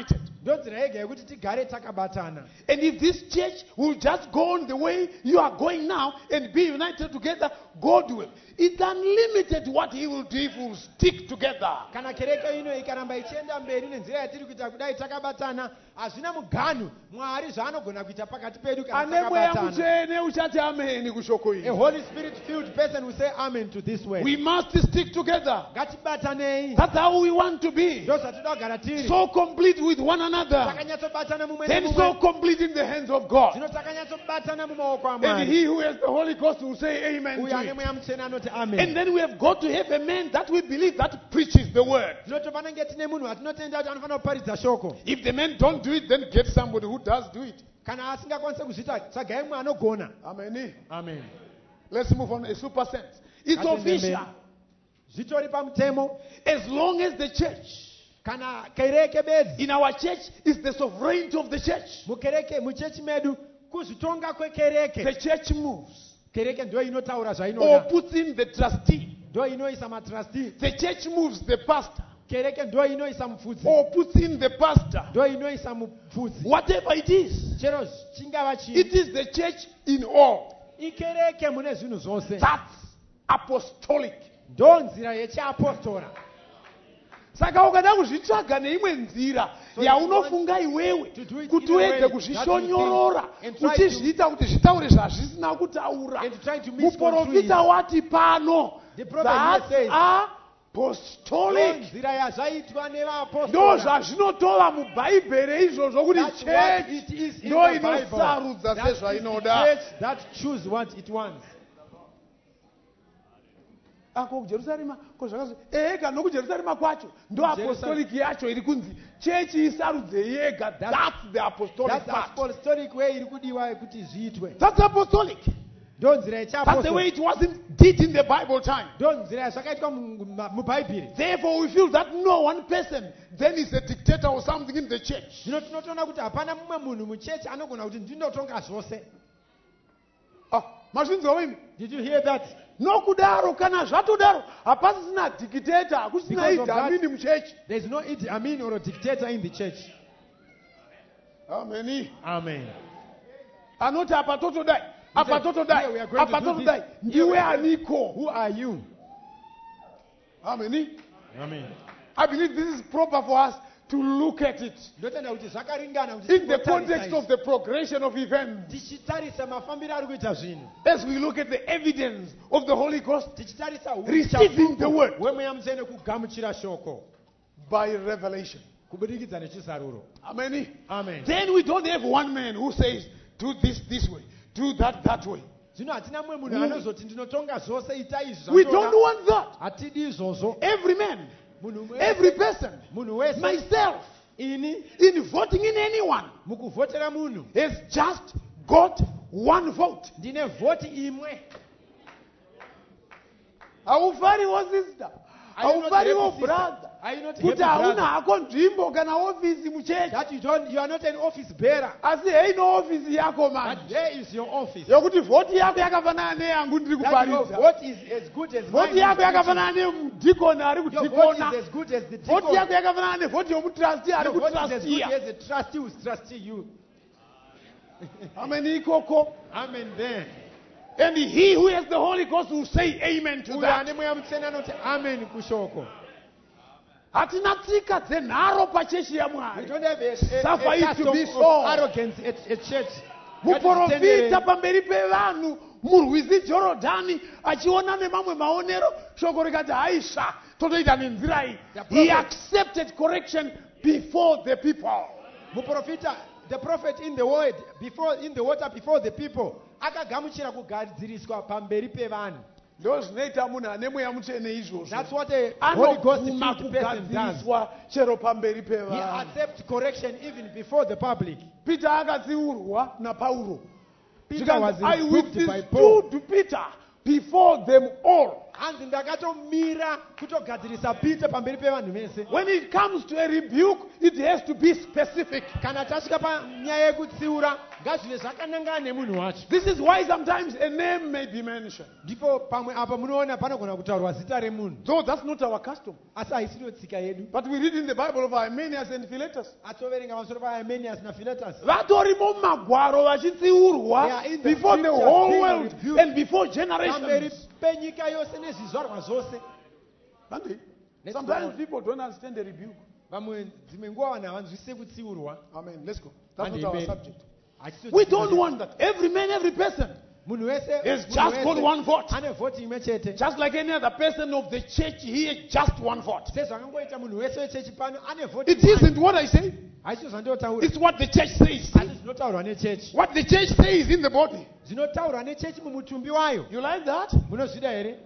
ndodzira yega yekuti tigare takabatana. And if this church will just go on the way you are going now and be united together, God will. It's unlimited what He will do if we will stick together. Kana kereke ino ikaramba ichienda mberi nenzira yatiri kuita kudai takabatana, hazvina muganu Mwari zvaanogona kuita pakati pedu kana Ane mweya takabatana. mutsvene uchati ameni kushoko A iri. Holy Spirit-filled person will say amen to this word. We must stick together. Ngatibatanei. That's how we want to be. Ndo zvatoda kugara tiri. So complete with one another. Takanyatsobatana mumwe Then nemumwe. so complete in the hands of God. Zvino takanyatsobatana mumaoko And aMwari. He who has the Holy Ghost will say amen Uyo to ane it. mweya mutsvene anoti amen. And then we have got to have a man that we believe that preaches the word. Zvino tofanenge tine munhu atinotenda kuti anofanira kuparidza shoko. If the men don't do it, then get somebody who does do it. Kana asingakwanise kuzviita, tsagai mumwe anogona. Amen. Amen. Let's move on. A super sense. It's Ngatiende official. mberi. Zvitori pamutemo. As long as the church, Kana kereke bedzi. in our church, is the sovereignty of the church. Muchechi medu kuzvitonga kwekereke. The church moves Kereke ndo inotaura or zvainoda. puts in the trustee. Ndo inoisa matrustee. The church moves the pastor Kereke ndo inoisa mufudzi. or puts in the pastor. Ndo inoisa mufudzi. Whatever it is, Chero chingava chii. it is the church in all. Ikereke mune zvinhu zvose. That's apostolic. Ndo nzira yechiapostora. Saka ukada kuzvitsvaga neimwe nzira yaunofunga iwewe to do it kuti in a way uedze that kuzvishonyorora you think and try uchizviita kuti zvitaure zvazvisina kutaura. And try to misconstrue Muprofita it. wati pano, The prophet that's here says, apostolic. Ndo nzira yazvaitwa Ndo nevapostora. zvazvinotova mubhaibheri izvozvo kuti That's what it church is in ndo the Bible. inosarudza That is the sezvainoda. church that choose what it wants. Ako kujerusarema kozvakazi ega nokujerusarema kwacho ndo apostolic yacho iri kunzi chechi isarudze yega. That's the apostolic That's part. apostolic way iri kudiwa yekuti zviitwe. That's apostolic. Ndo nzira That's the way yechiapostora. it wasn't did in the Bible time. Ndo nzira yazvakaitwa mubhaibheri. Therefore we feel that no one person then is a dictator or something in the church. Zvino tinotoona kuti hapana mumwe munhu muchechi anogona kuti ndinotonga zvose. Mazvinzwa imi? Did you hear that? Nokudaro kana zvatodaro hapasisina dictator, hakusina Because of Idi Amini muchechi. There is no Idi Amin or a dictator in the church. Amen. Amen. Anoti apa totodai. Apa totodai. "Here we are going to Apa do totodai. this. Here we Ndiwe are going- aniko. Who are you? Amen. Amen. I believe this is proper for us to look at it Ndotenda kuti zvakaringana kuti in the tigotarisa context izvi. of the progression of events. Tichitarisa mafambiro ari kuita zvinhu. As we look at the evidence of the Holy Ghost Tichitarisa receiving the word hwemweya mutsvene kugamuchira shoko by revelation. kubudikidza nechisaruro. Amen. Amen. Then we don't have one man who says, do this way, do that way. Zvino hatina mumwe munhu anozoti ndinotonga zvose itai izvi We zvatonga. don't want that. Hatidi izvozvo. Every man, Munhu wese- every person, munhu wese myself, ini in voting in anyone, mukuvhotera munhu has just got one vote. ndine vhoti imwe. Haufariwo sister, Are you not haufariwo happy, sister? brother, Are you not kuti happy, brother? hauna hako nzvimbo kana ofisi muchechi. That you are not an office bearer. Asi heino ofisi yako But manje there is your office. yokuti vhoti yako yakafanana neyangu ndiri That your kuparidza. vote is as good as Vhoti mine. yako yakafanana nemudhikoni ari Your vote kudhikona. is as good as the Vhoti deacon. yako yakafanana nevhoti yomutrasti ari Your vote is as good kutrastiya. as the trustee who is trusting you. Amen ikoko. Amen there. And he who has the Holy Ghost will say amen to Uyo that. ane mweya mutsvene anoti amen kushoko. Hatina tsika dzenharo pachechi We yaMwari. don't have a Suffer it to custom be of so. arrogance at church. Muprofita pamberi pevanhu murwizi Jorodhani achiona nemamwe maonero shoko rikati haisha totoita nenzira iyi. He accepted correction before the people. Muprofita, the prophet in the word, in the water before the people, akagamuchira kugadziriswa pamberi pevanhu. Ndo zvinoita munhu ane mweya mutsvene izvozvo. That's what a Holy Ghost Anoguma filled person does. kugadziriswa chero pamberi He pevanhu. accepts correction even before the public. Peter akatsiurwa naPauro. Peter was I rebuked by Paul. withstood Peter before them all. hanzi ndakatomira kutogadzirisa Peter pamberi pevanhu vese. When it comes to a rebuke, it has to be specific. Kana tasvika panyaya yekutsiura ngazvive zvakanangana nemunhu wacho. This is why sometimes a name may be mentioned. Ndipo pamwe apa munoona panogona kutaurwa zita remunhu. Though that's not our custom. Asi haisiyo tsika yedu. But we read in the Bible of Hymenaeus and Philetus. Atoverenga pamusoro paHymenaeus naPhiletus. Vatorimo mumagwaro vachitsiurwa before the whole world and before Pamberi generations. penyika yose nezvizvarwa zvose. Sometimes people don't understand the rebuke. Vamwe dzimwe nguva vanhu havanzwisise kutsiurwa. Amen. Let's go. That's not our subject. Hachiso We don't want that. Every man, every person munhu wese has just got one vote. ane vhoti imwe chete. Just like any other person of the church here, just one vote. Sezvakangoita munhu wese wechechi pano ane vhoti. It isn't what I say. Haisiso zvandotaura. It's what the church says. Asi zvinotaurwa nechechi. What the church says in the body. Zvinotaurwa nechechi mumutumbi wayo. You like that? Munozvida here?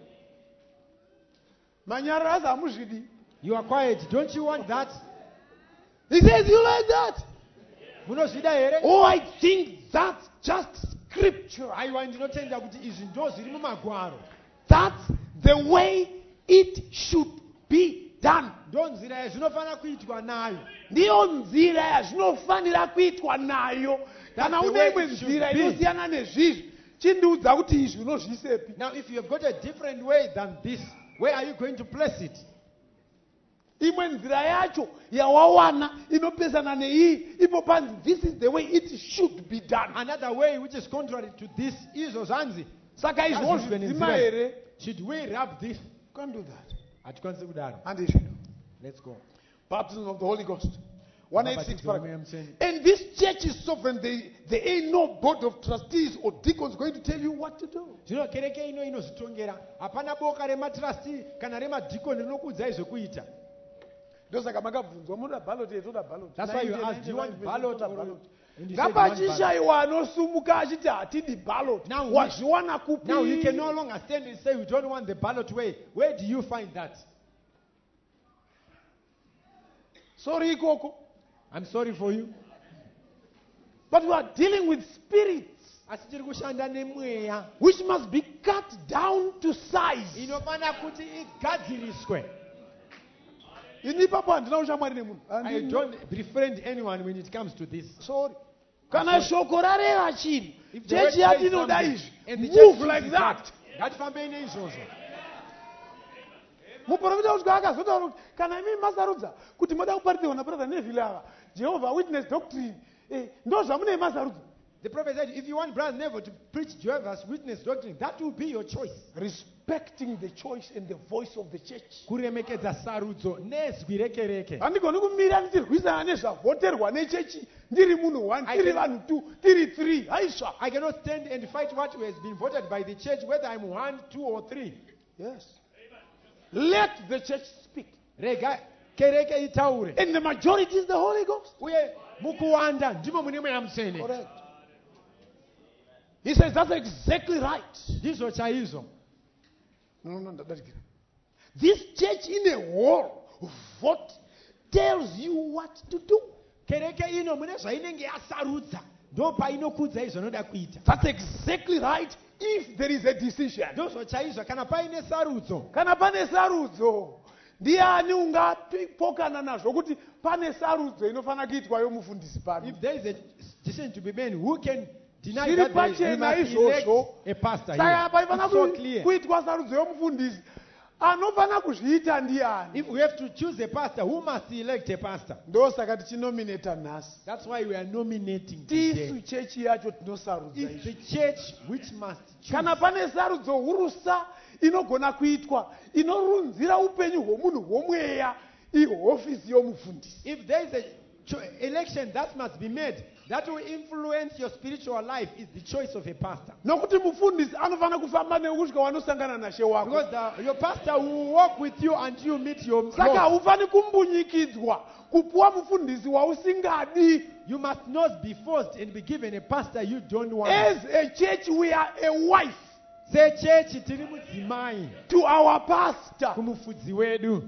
Manyaraza hamuzvidi. You are quiet. Don't you want that? He says, you like that? Munozvida here? Oh, I think that's just scripture. Aiwa ndinotenda kuti izvi ndo zviri mumagwaro. That's the way it should be done. Ndo nzira yazvinofanira kuitwa nayo. Ndiyo nzira yazvinofanira kuitwa nayo. Kana une imwe nzira inosiyana nezvizvi, chindiudza kuti izvi unozviisepi. Now if you have got a different way than this, where are you going to place it? Imwe nzira yacho yawawana inopesana neiyi ipo panzi, this is the way it should be done. Another way which is contrary to this izvo zvanzi. Saka izvozvidzima here. Should we rub this? You can't do that. Hatikwanisi kudaro. And they should. Let's go. Baptism of the Holy Ghost. 186 paragraph. And this church is sovereign. There ain't no board of trustees or deacons going to tell you what to do. Zvino kereke ino inozvitongera. Hapana boka rematrustee kana remadhikoni rinokuudzai zvekuita. Ndosaka makabvunzwa munoda ballot yetoda ballot. That's why you asked, do you want ballot or ngapachishayiwa anosumuka achiti hatidi ballot. Wazviwana kupi? Now you can no longer stand and say we don't want the ballot way. Where do you find that? Sorry, Koko. I'm sorry for you. But we are dealing with spirits Asi tiri kushanda nemweya which must be cut down to size. inofanira kuti igadziriswe. Inipapo handina ushamwari nemunhu. I don't befriend anyone when it comes to this. Sorry. Kana shoko rareva chinhu, If the word chechi says yatinoda something, izvi, and the move church like chooses that. ngatifambei neizvozvo. Muprofita usvika akazotaura kuti kana imi masarudza kuti moda kuparidza nabrother Neville ava Jehovah Witness Doctrine, ndo zvamunei masarudza. The prophet said, if you want Brother Neville to preach Jehovah's Witness doctrine, that will be your choice. Respecting the choice and the voice of the church. Kuremekedza sarudzo nezwi rekereke. Handigoni kumira ndichirwisana nezvavhoterwa nechechi ndiri munhu 1 tiri vanhu 2 tiri 3 haisva. I cannot stand and fight what has been voted by the church, whether I'm 1, 2 or 3. Yes. Let the church speak. Rega kereke itaure. And the majority is the Holy Ghost. Uye mukuwanda ndimo mune mweya mutsvene. Correct. He says that's exactly right. Ndizvo chaizvo. No, that's good. This church in a whole vote tells you what to do. Kereke ino mune zvainenge yasarudza ndo painokudza izvonoda kuita. That's exactly right if there is a decision. Ndozvo chaizvo kana paine sarudzo. Kana pane sarudzo, ndiani ungapokana nazvo kuti pane sarudzo inofanira kuitwa yomufundisi pano. If there is a decision to be made, who can deny Zviri that we pachena must elect izvozvo. a pastor Saka here? paifana It's so clear. kuitwa sarudzo yomufundisi. Anofana kuzviita ndiani? If we have to choose a pastor, who must elect a pastor? Ndosaka tichinominata nhasi. That's why we are nominating Tisu today. chechi yacho tinosarudza It's izvi. the church which must choose. Kana pane sarudzo hurusa inogona kuitwa inorunzira upenyu hwomunhu hwomweya ihofisi yomufundisi. If there is a election that must be made, that will influence your spiritual life, is the choice of a pastor. Nokuti mufundisi anofana kufamba newe kusvika wanosangana nashe wako. Because your pastor will walk with you until you meet your Saka Lord. haufani kumbunyikidzwa kupuwa mufundisi wausingadi. You must not be forced and be given a pastor you don't want. As a church we are a wife Church tiri mudzimai to our pastor. kumufudzi wedu.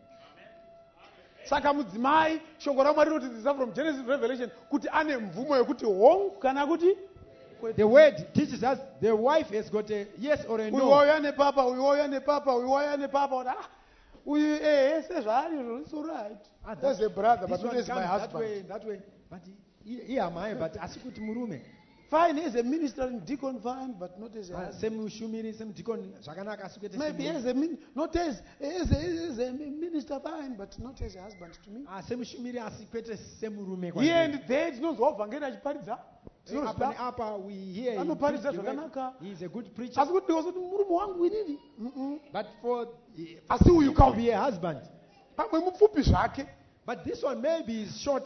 Saka mudzimai shoko raMwari rinotidzidzisa from Genesis to Revelation kuti ane mvumo yekuti hongu kana kuti kwete. The word teaches us the wife has got a yes or a no. Uyoya nepapa, uyoya nepapa, uyoya nepapa. It's all right. That's a brother, but not as my husband. That way. But he am I, but asikuti murume. Fine, as a minister and deacon, fine, but not as a husband. Semushumiri, semdikon, zvakanaka asikuti. Maybe as a minister, fine, but not as a husband to me. Semushumiri asikwete semurume. Here and there, it's not over. Apa we hear he is a good preacher. But for you can't be a husband. But this one maybe is short.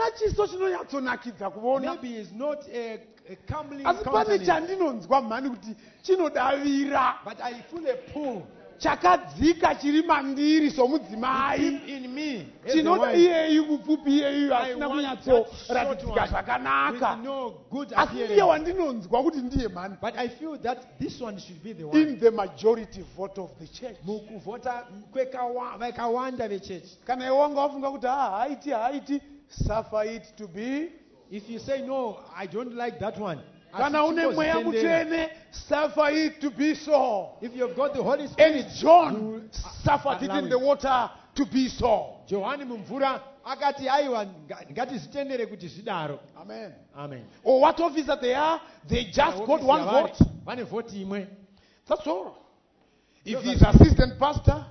Maybe is not a comely countenance. But I feel a pull. Chakadzika chiri mandiri somudzimai in me chinoda iyeyi mupfupi iyeyi asina kunyatsoratidzika zvakanaka asi iye wandinonzwa kuti ndiye mani. But I feel that this one should be the one in the majority vote of the church. Mukuvota vakawanda vechurch. Kana iwe wanga wafunga kuti haiti suffer it to be. If you say no, I don't like that one. Kana une mweya mutsvene, suffer it to be so. If you have got the Holy Spirit, and John suffered it in the water to be so. Johani mumvura akati aiwa ngatizitendere kuti zvidaro. Amen. Amen. Or what office that they are, they just got one vote. Vane vote imwe. That's all. If he's assistant pastor,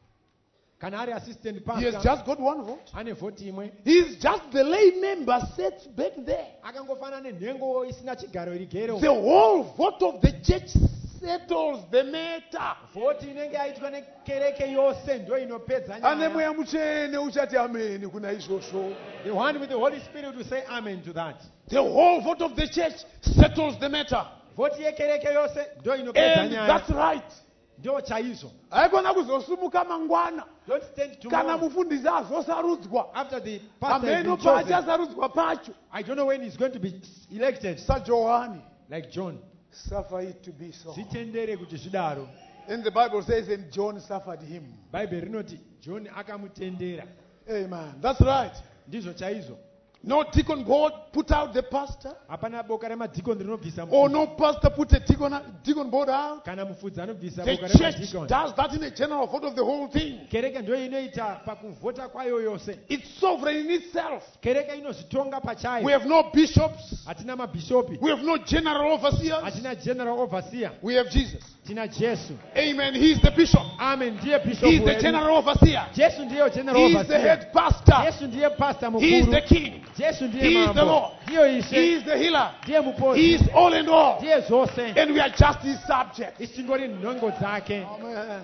Canary assistant pastor, he has just got one vote. Ane vote imwe. He's just the lay member set back there. Akangofana nenhengo isina chigaro irigero. The whole vote of the church settles the matter. Vote inenge aitwa nekereke yose ndo inopedza nyaya. Ane mweya mutsvene uchati amen kuna izvozvo. The one with the Holy Spirit will say amen to that. The whole vote of the church settles the matter. Vote yekereke yose ndo inopedza nyaya. And that's right. Ndo chaizvo. Haikona kuzosumuka mangwana. Don't stand tomorrow. Kana mufundisi azosarudzwa. After the pastor has ameno been chosen. pachasarudzwa pacho. I don't know when he's going to be elected. Sir Johani. Like John. Suffer it to be so. Zitendere kuti zvidaro. And the Bible says, and John suffered him. Bible rinoti John akamutendera. Amen. That's right. Ndizvo chaizvo. No deacon board put out the pastor. Hapana boka remadhikoni rinobvisa mufudzi. Or no pastor put a deacon board out. Kana mufudzi anobvisa the boka church remadhikoni. does that in a general vote of the whole thing. Kereke ndio inoita pakuvhota kwayo yose. It's sovereign in itself. Kereke inozvitonga pachayo. We have no bishops. Hatina mabhishopi. We have no general overseers. Hatina general overseer. We have Jesus. Tina Jesu. Amen. He's the bishop. Amen. Ndiye bishop. He's the general overseer. Jesu ndiye general overseer. He's the head pastor. Jesu ndiye pastor mukuru. He's the king. Jesu ndiye He is the Lord. Ndiyo ishe. He is the healer. Ndiye mupozi. He is all and all. Ndiye zvose. And we are just his subjects. Isingori nhongo dzake. Amen.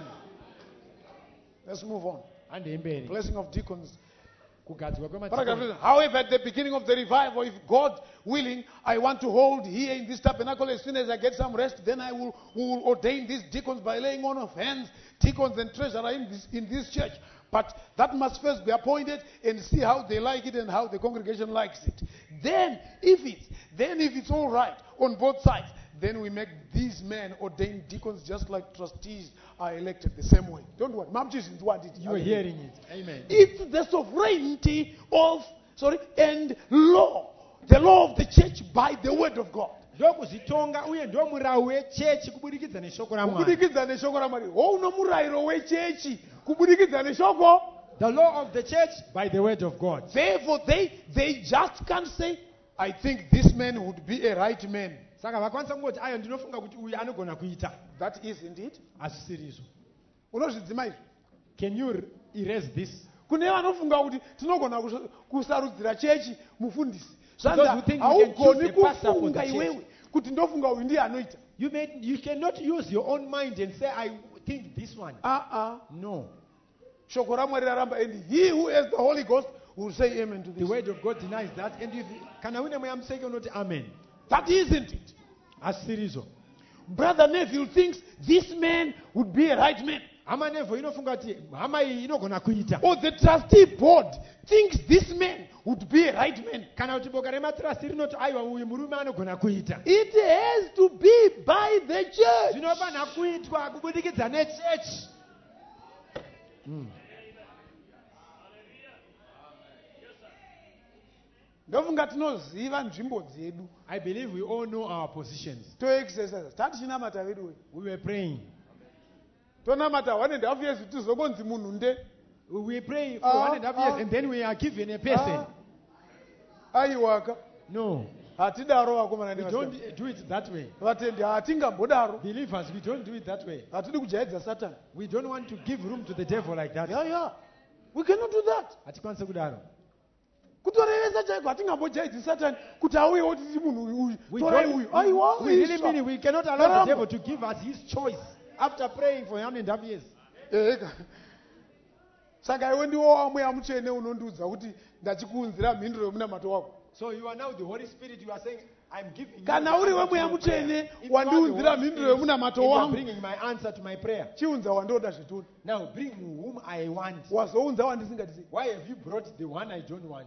Let's move on. Ande mberi. Blessing of deacons. Kugadzwa However, at the beginning of the revival, if God willing, I want to hold here in this tabernacle. As soon as I get some rest, then I will ordain these deacons by laying on of hands. Deacons and treasurer in this church. But that must first be appointed and see how they like it and how the congregation likes it. Then, if it's all right on both sides, then we make these men ordained deacons just like trustees are elected the same way. Don't worry. You are hearing it. Amen. It's the sovereignty of, and law. The law of the church by the word of God. Ndokuzitonga uye ndo murau wechechi kubudikidza neshoko raMwari. Kubudikidza neshoko raMwari. Uno murayiro wechechi kubudikidza neshoko. The law of the church by the word of God. Therefore they just can't say, I think this man would be a right man. Saka vakwanisa kungoti ayo ndinofunga kuti uyu anogona kuita. That is indeed. Asisirizvo. Unozvidzima izvo? Can you erase this? Kune vanofunga kuti tinogona kusarudzira chechi mufundisi. Haugoni kufunga iwewe kuti ndofunga uyu ndiye anoita. You cannot use your own mind and say I think this one. No. Shoko raMwari raramba, and he who has the Holy Ghost will say amen to this. The word of God denies that, and if kana une mweya museke unoti amen. That isn't it. Asirizo. Brother Neville thinks this man would be a right man. Hama Neville inofunga kuti hama iyi inogona kuita. Or the trustee board thinks this man would be a right man. Kana kuti boka rematrustee rinoti aiwa uyu murume anogona kuita. It has to be by the church. Zvinofana kuitwa kubudikidza nechechi. ndofunga tinoziva nzvimbo dzedu I believe we all know our positions. toexercise tatichinamata vedu we We were praying. tonamata 1.5 years tizokonzi munhu nde We were praying for 1.5 years and then we are given a person. aiwaka No, hatidaro vakomana we don't do it that way. vatendi hatingambodaro Believers, we don't do it that way. hatidi kujaidza satani We don't want to give room to the devil like that. ya we cannot do that Hatikwanise kudaro. kutorevesa chaiko hatingambojaidzi satani kuti auyewo titi munhu uyu We torai don't- uyu aiwa we really mean it. We cannot allow Karamba. the devil to give us his choice after praying for 1.5 years. eka saka iwe ndiwo wamweya mutsvene unondiudza kuti ndachikuunzira mhinduro yemunamato wako So you are now the Holy Spirit. You are saying, I'm giving you kana the uri answer to wemweya your prayer. mutsvene If you are the wandiunzira Holy mhinduro Spirit, yemunamato and you are wangu bringing my answer to my prayer. chiunza wandoda zvetoni Now bring whom I want. wazounza wandisingatisi Why have you brought the one I don't want?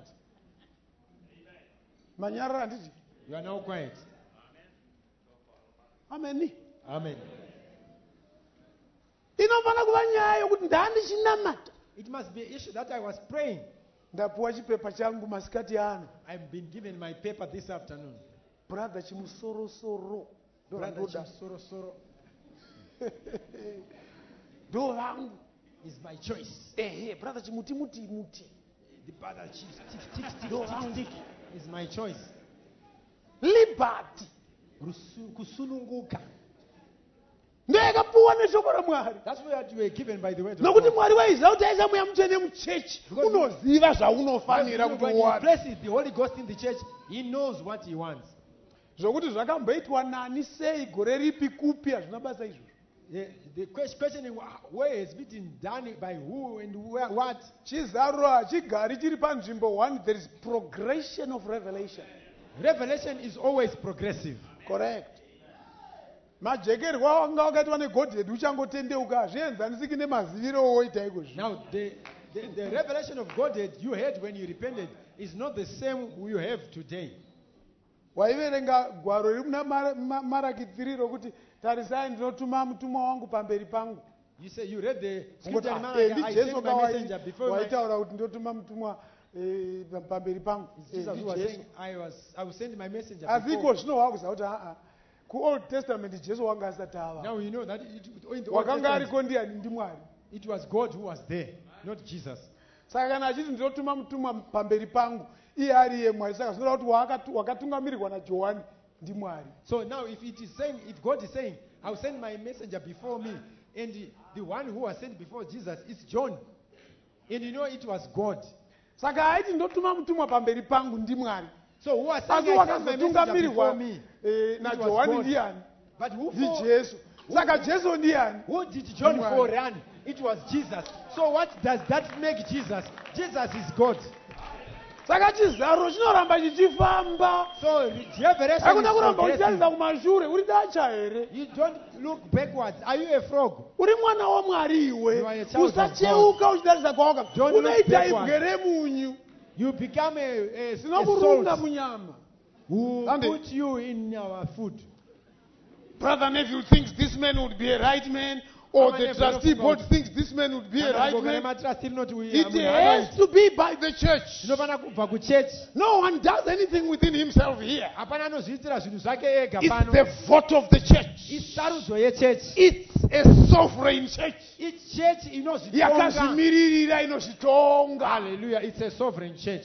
manyarara nditi You are now quiet. ameni Amen. inofanira kuva nyaya yokuti ndandichinamata It must be an issue that I was praying. ndapuwa chipepa changu masikati ano I've been given my paper this afternoon. brother chimusorosoro ndo Brother randoda Soro Soro ndo vangu is my choice. ehe brother chimuti The brother chief ndo vangu is my choice. liberty Kusununguka. ndayakapuwa neshoko ramwari That's what you were given by the word of nokuti God. mwari waiziva kuti aisa mweya mutsvene muchechi Because- unoziva zvaunofanira kuti When he uwane places the Holy Ghost in the church, he knows what he wants. zvokuti zvakamboitwa nani sei gore ripi kupi hazvina basa izvozvo The questioning where has been done by who and where, what. chizaruro hachigari chiri panzvimbo 1 there is progression of revelation Revelation is always progressive. correct majekerwa wanga wakaitwa negodhead uchangotendeuka hazvienzanisiki nemaziviro owoita ikozvi Now, the revelation of Godhead you had when you repented is not the same you have today. waiverenga gwaro riri muna maraki 3 rokuti tarisai ndinotuma mutumwa wangu pamberi pangu You say you read the Ngoti, scripture in ah, Malachi, I ndijesu sent my messenger before my... waitaura kuti ndotuma mutumwa pamberi pangu It's Jesus who was ndijesu saying, I will send my messenger asi iko before. zvino wakuziva kuti aa kuold testament jesu wanga asati ava Now you know that in the Old wakanga Testament, ariko ndiani ndimwari it was God who was there, not Jesus. saka kana achiti ndinotuma mutumwa pamberi pangu iye ariye mwari saka zvinoda kuti wakatungamirirwa najohani ndimwari So now if God is saying, I will send my messenger before me, and the one who was sent before Jesus is John, and you know it was God. saka haiti ndotuma mutumwa pamberi pangu ndimwari So who was asi saying, I sent my messenger wakazotungamirirwa before me? najohani God. ndiani But who ndijesu saka jesu ndiani Who did John Right. forerun? It was Jesus. So what does that make Jesus? Jesus is God. saka chizaruro chinoramba chichifamba So revelation hakuna is kuramba uchitarisa progressive. kumashure uri dacha here You don't look backwards. Are you a frog? uri mwana wamwari iwe You are a child of usacheuka uchitarisa kwawaka Don't look unoita backwards. ibwe remunyu You become a zinokurunga salt munyama who Ande. put you in our food. brother Neville thinks this man would be a right man or Ama the Neville trustee of board God. thinks this man would be a right man it It has to be by the church zvinofana kubva kuchechi. no one does anything within himself here Hapana anozviitira zvinhu zvake ega it's pano. the vote of the church Isarudzo yechechi. it's a sovereign church Ichechi inozvitonga. yakazvimiririra inozvitonga Hallelujah. It's a sovereign church.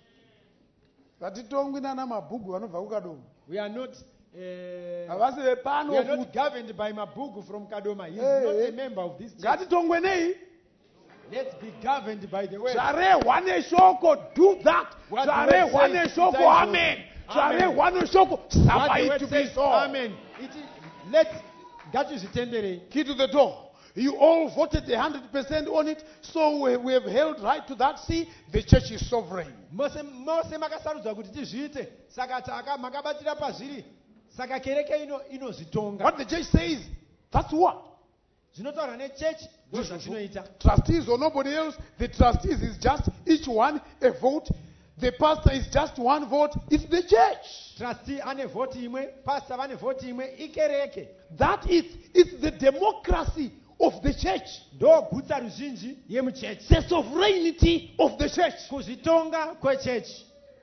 vatitongwi nana mabhugu vanobva kukadomo We are not havasi we are vepano not governed by Mabugu from Kadoma. He is Hey, not hey. a member of this church. ngatitongwe nei Let's be governed by the word. zvarehwa neshoko do that What the word zvarehwa says, neshoko decide to- amen Amen. zvarehwa neshoko What the sava word it to be says, so amen. Let's ngatizvitendere. key to the door you all voted 100% on it so we have held right to that see the church is sovereign Mose makasarudzwa kuti tizviite. Saka makabatira pazviri. Saka kereke inozvitonga. what the church says that's what Zvinotaura nechechi ndozvazvinoita. trustees or nobody else the trustees is just each one a vote the pastor is just one vote it's the church Trustee ane vhoti imwe, pastor vane vhoti imwe, ikereke. that is it's the democracy of the church Ndogutsa ruzhinji yemuchechi. the sovereignty of the church Kuzvitonga kwechechi.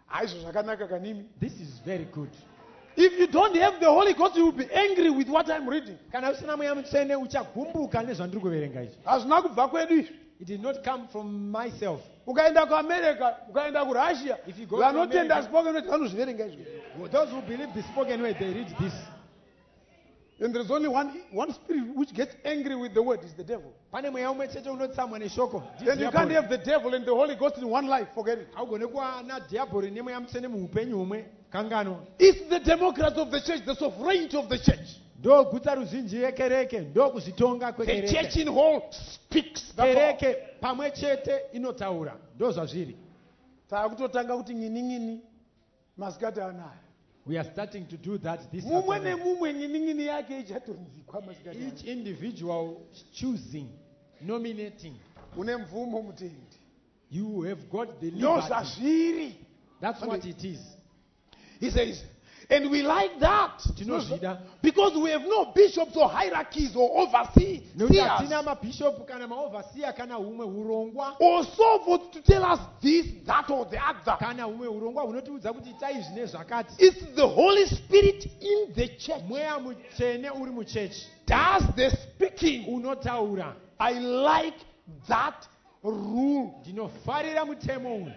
Aizvo zvakanaka kanimi. This is very good. If you don't have the Holy Ghost, you will be angry with what I'm reading. Kana usina mweya mutsvene uchagumbuka nezvandiri kuverenga izvi. Hazvina kubva kwedu izvi. It did not come from myself. Ukaenda kuAmerica, ukaenda kuRussia, If you go to vanotenda America- spoken word vanozviverenga izvi. Those who believe the spoken word, they read this. And there's only one spirit which gets angry with the word, is the devil. Pane mweya umwe chete unotsamwa neshoko. Then you can't have the devil and the Holy Ghost in one life, forget it. Haugone kuva nadhiabhori nemweya mutsvene muupenyu humwe, kangano. It's the democrats of the church, the sovereignty of the church. Ndo guta ruzhinji yekereke, ndo kuzvitonga The church kwekereke. in whole speaks. That's all. Kereke pamwe chete inotaura, ndo zvazviri. Taakutotanga kuti ngini masikati anaya. We are starting to do that this Mumwe afternoon. nemumwe ngini yake ichatonzikwa masikati Each anaya. individual choosing, nominating. Une mvumo mutendi. You have got the Ndo liberty. zvazviri. That's what it is. He says, and we like that. Tinozvida. Because we have no bishops or hierarchies or overseers. Nokuti hatina mabhishopu kana maovhasiya kana humwe urongwa. Or so forth to tell us this, that, or the other. Kana humwe urongwa hunotiudza kuti itai izvi nezvakati. It's the Holy Spirit in the church. Mweya mutsvene uri muchechi Does the speaking. unotaura. I like that rule. Ndinofarira mutemo uyu.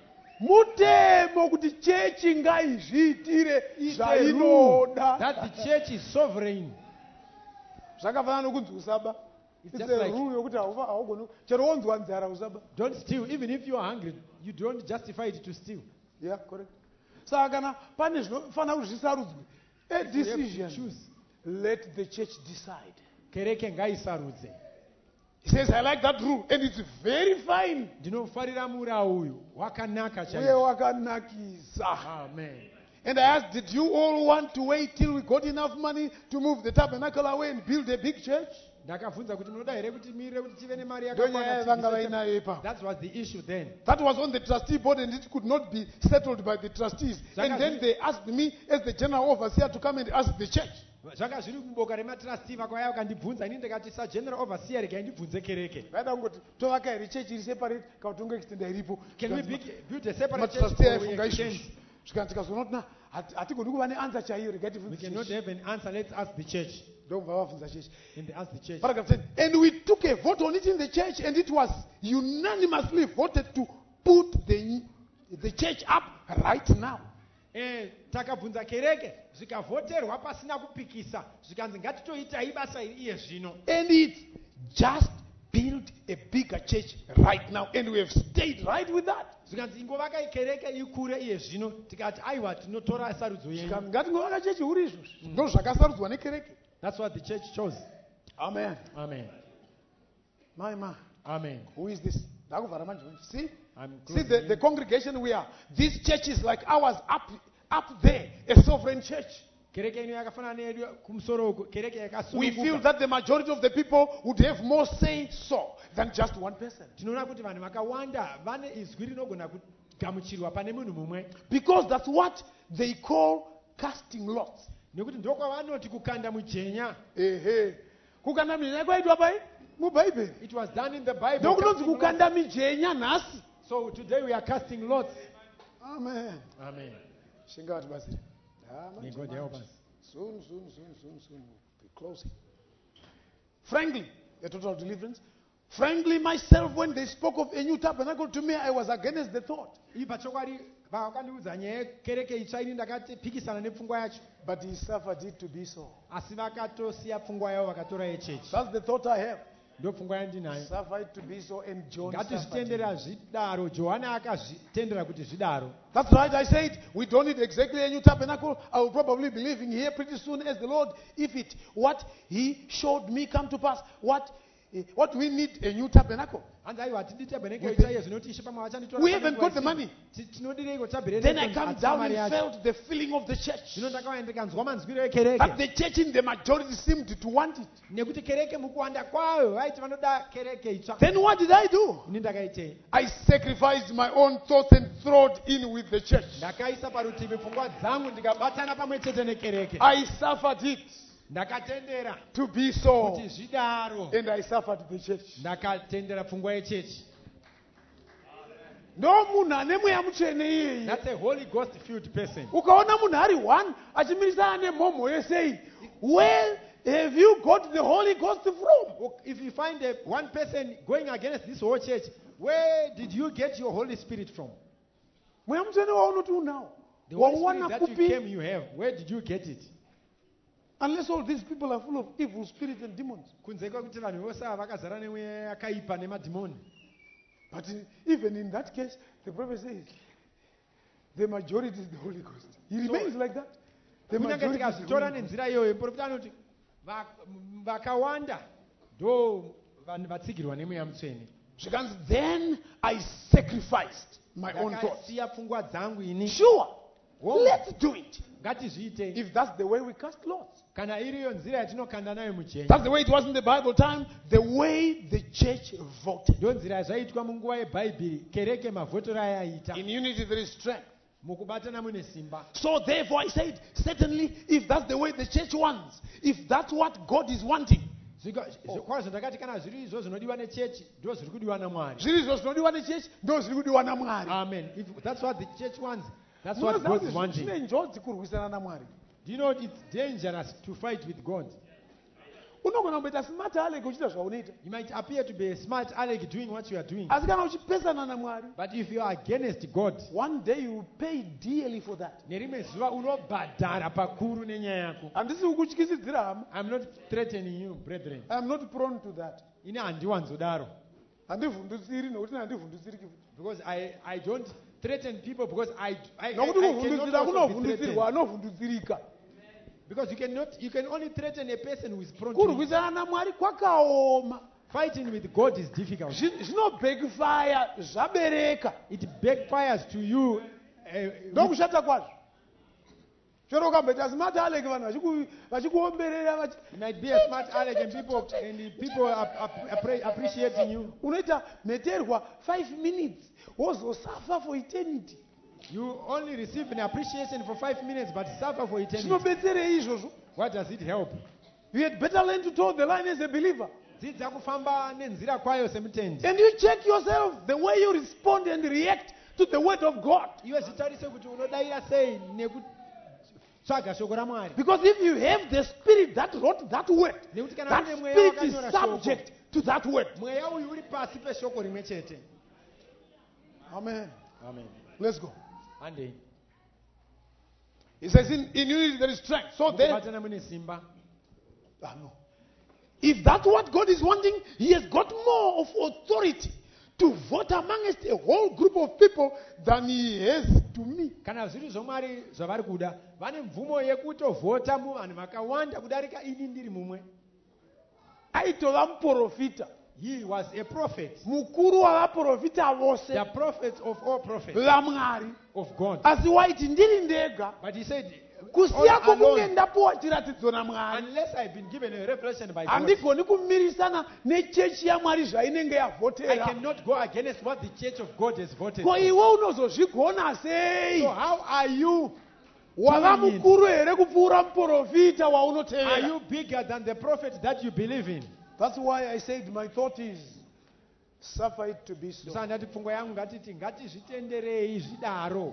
Mutemo kuti chechi ngaizviitire It's a rule zvainoda. that the church is sovereign. Zvakafanana nokunzi usaba. It's It's just a like- rule yokuti haugoni chero wonzwa nzara usaba. Don't steal. Even if you are hungry, you don't justify it to steal. Yeah, correct. Saka kana pane zvinofanira kuti zvisarudzwe. A You have to decision. choose. Let the church decide. Kereke ngaisarudze. He says, I like that rule. And it's very fine. Ndinofarira murau uyu. Wakanaka Uye chaizvo. wakanakisa. Amen. And I asked, did you all want to wait till we got enough money to move the tabernacle away and build a big church? Ndakabvunza kuti munoda here kuti mirire kuti tive nemari Ndonyaya yavanga yakakwana. vainayo ipapo. That was the issue then. That was on the trustee board and it could not be settled by the trustees. And then they asked me as the general overseer to come and ask the church. Zvanga zviri muboka rematrustee vakauya vakandibvunza ini ndikati sageneral overseer regai ndibvunze kereke. Vaida kungoti tovaka here chechi iri separate kana tonge extenda iripo. Can we build a separate church Matrustee or we aifunga extend? izvozvo. Zvikati tikazonoti hatigoni kuva neansa chaiyo regai We tivhunze cannot chechi. have an answer. Let's ask the church. Ndobva vabvunza chechi. And they ask the church. Paragraph 10. And we took a vote on it in the church, and it was unanimously voted to put the church up right now. Takabvunza kereke zvikavhoterwa pasina kupikisa zvikanzi ngatitoitai basa iri iye zvino. And it's just built a bigger church right now, and we have stayed right with that. Zvikanzi ingovaka kereke ikure iye zvino tikati aiwa tinotora sarudzo yenyu. Ngatingovaka chechi huru izvozvi. Ndo zvakasarudzwa nekereke. That's what the church chose. Amen. Amen. My. Amen. Who is this? Ndakuvhara manje. See? I'm See closing the in. congregation we are. This church is like ours up there, a sovereign church. Kereke ino yakafanana neyedu kumusoro uko kereke We feel yakasununguka. that the majority of the people would have more say so than just one person. Tinoona kuti vanhu vakawanda vane izwi rinogona kugamuchirwa pane munhu mumwe Because that's what they call casting lots. nekuti ndokwavanoti kukanda mujenya. Ehe. Kukanda mijenya kwaitwa pai? MuBhaibheri. It was done in the Bible. Ndokunonzi casting lots. kukanda mijenya nhasi. So today we are casting lots. Amen. Amen. Shingavatibatsire. May God help us. Soon. We'll be closing. Frankly, a total deliverance. Frankly, myself, when they spoke of a new tabernacle to me, I was against the thought. Iyi pachokwadi vakandiudza nyaya yekereke itsva ini ndakapikisana nepfungwa yacho, But he suffered it to be so. asi vakatosiya pfungwa yavo vakatora yechechi. That's the thought I have. Ndo pfungwa yandinayo. Suffer it to be so, and John suffered it. Ngatizvitendera zvidaro. Johana akazvitendera kuti zvidaro. That's right, I said, we don't need exactly a new tabernacle. I will probably be living here pretty soon as the Lord, if what he showed me come to pass. What we need a new tabernacle. Hanzi aiwa hatidi tabernacle With the- ichaiye zvinoti ishe pamwe vachanditora. We haven't got the money. Tinodireko tabernacle. Then I come down and yacho. felt the feeling of the church. Zvino ndakauya ndikanzwa manzwiro That ekereke. the church in the majority seemed to want it. Nekuti kereke mukuwanda kwayo vaiti vanoda kereke itsva. Then what did I do? Ini ndakaitei. I sacrificed my own thoughts and throwed in with the church. Ndakaisa parutivi pfungwa dzangu ndikabatana pamwe chete nekereke. I suffered it Ndakatendera to be so. kuti zvidaro. And I suffered the church. Ndakatendera pfungwa yechechi. ndo munhu ane mweya mutsvene iyeye. That's a Holy Ghost filled person. Ukaona munhu ari one achimirisana nemhomho yesei, where have you got the Holy Ghost from? If you find one person going against this whole church, where did you get your Holy Spirit from? Mweya mutsvene waunoti unawo The Holy wauwana Spirit that you kupi? came you have, where did you get it? Unless all these people are full of evil spirits and demons. Kunze kwekuti vanhu vose ava vakazara nemweya yakaipa nemadhimoni. But even in that case, the prophet says, the majority is the Holy Ghost. He remains like that. The Kunyange majority is the tikazvitora Holy Ghost. nenzira iyoyo, muprofita anoti vakawanda ndo vanhu vatsigirwa nemweya mutsvene. Zvikanzi, then I sacrificed my own thoughts. Ndakasiya pfungwa dzangu ini. Sure, Wongo. let's do it. Ngatizviite. If that's the way we cast lots. Kana iriyo nzira yatinokanda nayo mujenga. That's the way it was in the Bible time, the way the church voted. Ndo nzira yazvaitwa munguva yebhaibheri, kereke mavhotoro ayaita. In unity there is strength. Mukubatana mune simba. So therefore I said, certainly if that's the way the church wants, if that's what God is wanting, Kwazvo ndakati kana zviri izvo zvinodiwa nechechi ndo zviri kudiwa naMwari. zviri izvo zvinodiwa nechechi ndo zviri kudiwa naMwari. Amen. If that's what the church wants, that's Munoziva what God kuti is wanting. zvine njodzi kurwisana naMwari. Do you know it's dangerous to fight with God? Unogona kumboita smart aleck uchita zvaunoita. You might appear to be a smart aleck doing what you are doing. Asi kana uchipesana naMwari, But if you are against God, one day you will pay dearly for that. nerimwe zuva unobhadhara pakuru nenyaya yako. Handisi kukutyisidzira hama. I'm not threatening you, brethren. I am not prone to that. Ini handiwanzodaro. Handivhundutsiri nokuti handivhundutsiri. Because I don't threaten people because I Nokuti cannot kuvhundutsira also be kunovhundutsirwa threatened. anovhundutsirika. Because you can only threaten a person who is prone to it. Kurwisana naMwari kwakaoma. Fighting with God is difficult. Zvinobackfire zvabereka. It backfires to you. Ndokushata kwazvo. Chero ukamboita smart aleck vanhu vachikuomberera You might be a smart aleck and people are appreciating you. unoita mheterwa 5 minutes wozosafa for eternity. You only receive an appreciation for 5 minutes but suffer for eternity. Zvinobetserei izvozvo? What does it help? You had better learn to toe the line as a believer. Dzidza kufamba nenzira kwayo semutendi. And you check yourself the way you respond and react to the word of God. Iwe zvitarise kuti unodaira sei nekutsvaga shoko raMwari. Because if you have the spirit that wrote that word, Nekuti kana that une mweya spirit is wakanyora shoko. subject to that word. Mweya uyu uri pasi peshoko rimwe chete. Amen. Amen. Let's go. Ande. He says in unity there is strength. So then, Mukubatana mune simba. no. If that's what God is wanting, He has got more of authority to vote amongst a whole group of people than He has to me. Kana zviri zvoMwari zvavari kuda, vane mvumo yekutovhota muvanhu vakawanda kudarika ini ndiri mumwe. Aitova muprofita. He was a prophet. Mukuru wavaprofita vose. The prophet of all prophets VaMwari. of God. Asi waiti ndiri ndega. But he said, Kusiya all kunge alone, ndapuwa chiratidzo naMwari. unless I've been given a revelation by God, Handigoni kumirisana nechechi yaMwari zvainenge I yavhotera. cannot go against what the church of God has voted. Ko iwe unozozvigona sei? So how are you? Wava doing it? mukuru here kupfuura muprofita Are waunotevera? you bigger than the prophet that you believe in? That's why I said my thought is, suffer it to be so. Saka ndati pfungwa yangu ngatiti ngatizvitenderei zvidaro.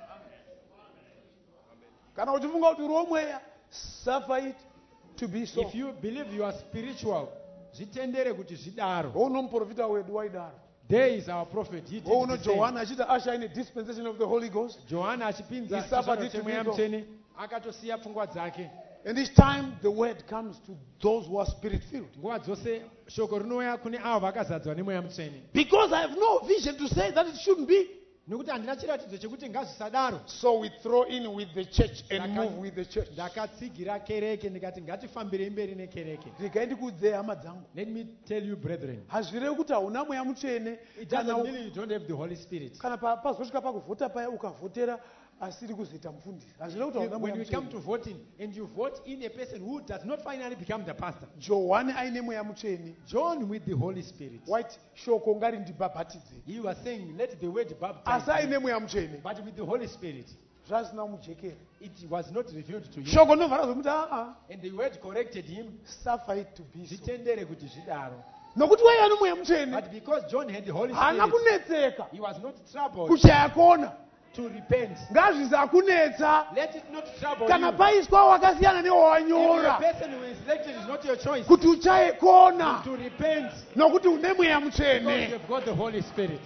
Kana uchifunga kuti uri womweya, suffer it to be so. If you believe you are spiritual, zvitendere kuti zvidaro. Houno muprofita wedu waidaro. There is our prophet. He did Houno the same. Johana achita usher in a dispensation of the Holy Ghost. Johana achipinza He suffered chizvaro it to chemweya be so. mutsvene akatosiya pfungwa dzake. And each time the word comes to those who are spirit filled. Nguva dzose shoko rinouya kune avo vakazadzwa nemweya mutsvene. Because I have no vision to say that it shouldn't be. Nokuti handina chiratidzo chekuti ngazvisadaro. So we throw in with the church and move with the church. Ndakatsigira kereke ndikati ngatifambirei mberi nekereke. Ndikaendikudzei hama dzangu. Let me tell you, brethren, Hazvirevi kuti hauna mweya mutsvene. it doesn't mean you don't have the Holy Spirit. Kana pazosvika pakuvhota paya ukavhotera asiri kuzoita mufundisi. Hazvirevi kuti hauna mweya When we come mutsvene. to voting and you vote in a person who does not finally become the pastor, Johani aine mweya mutsvene. John with the Holy Spirit, White shoko ngarindibhabhatidze. he was saying, let the word Asi baptize, aine mweya mutsvene. but with the Holy Spirit, Zvazina mujekera. it was not revealed to him. Shoko novhara zvokuti And the word corrected him, suffer it to be so. zvitendere kuti zvidaro. nokuti waiva nomweya mutsvene But because John had the Holy haana Spirit, kunetseka he was not troubled kuchaya kona. to repent. Ngazvisakunetsa Let it not trouble kana you. paiswa wakasiyana If the newawanyora person who is selected is not your choice, kuti uchaye kona to repent nokuti une mweya because you mutsvene. have got the Holy Spirit.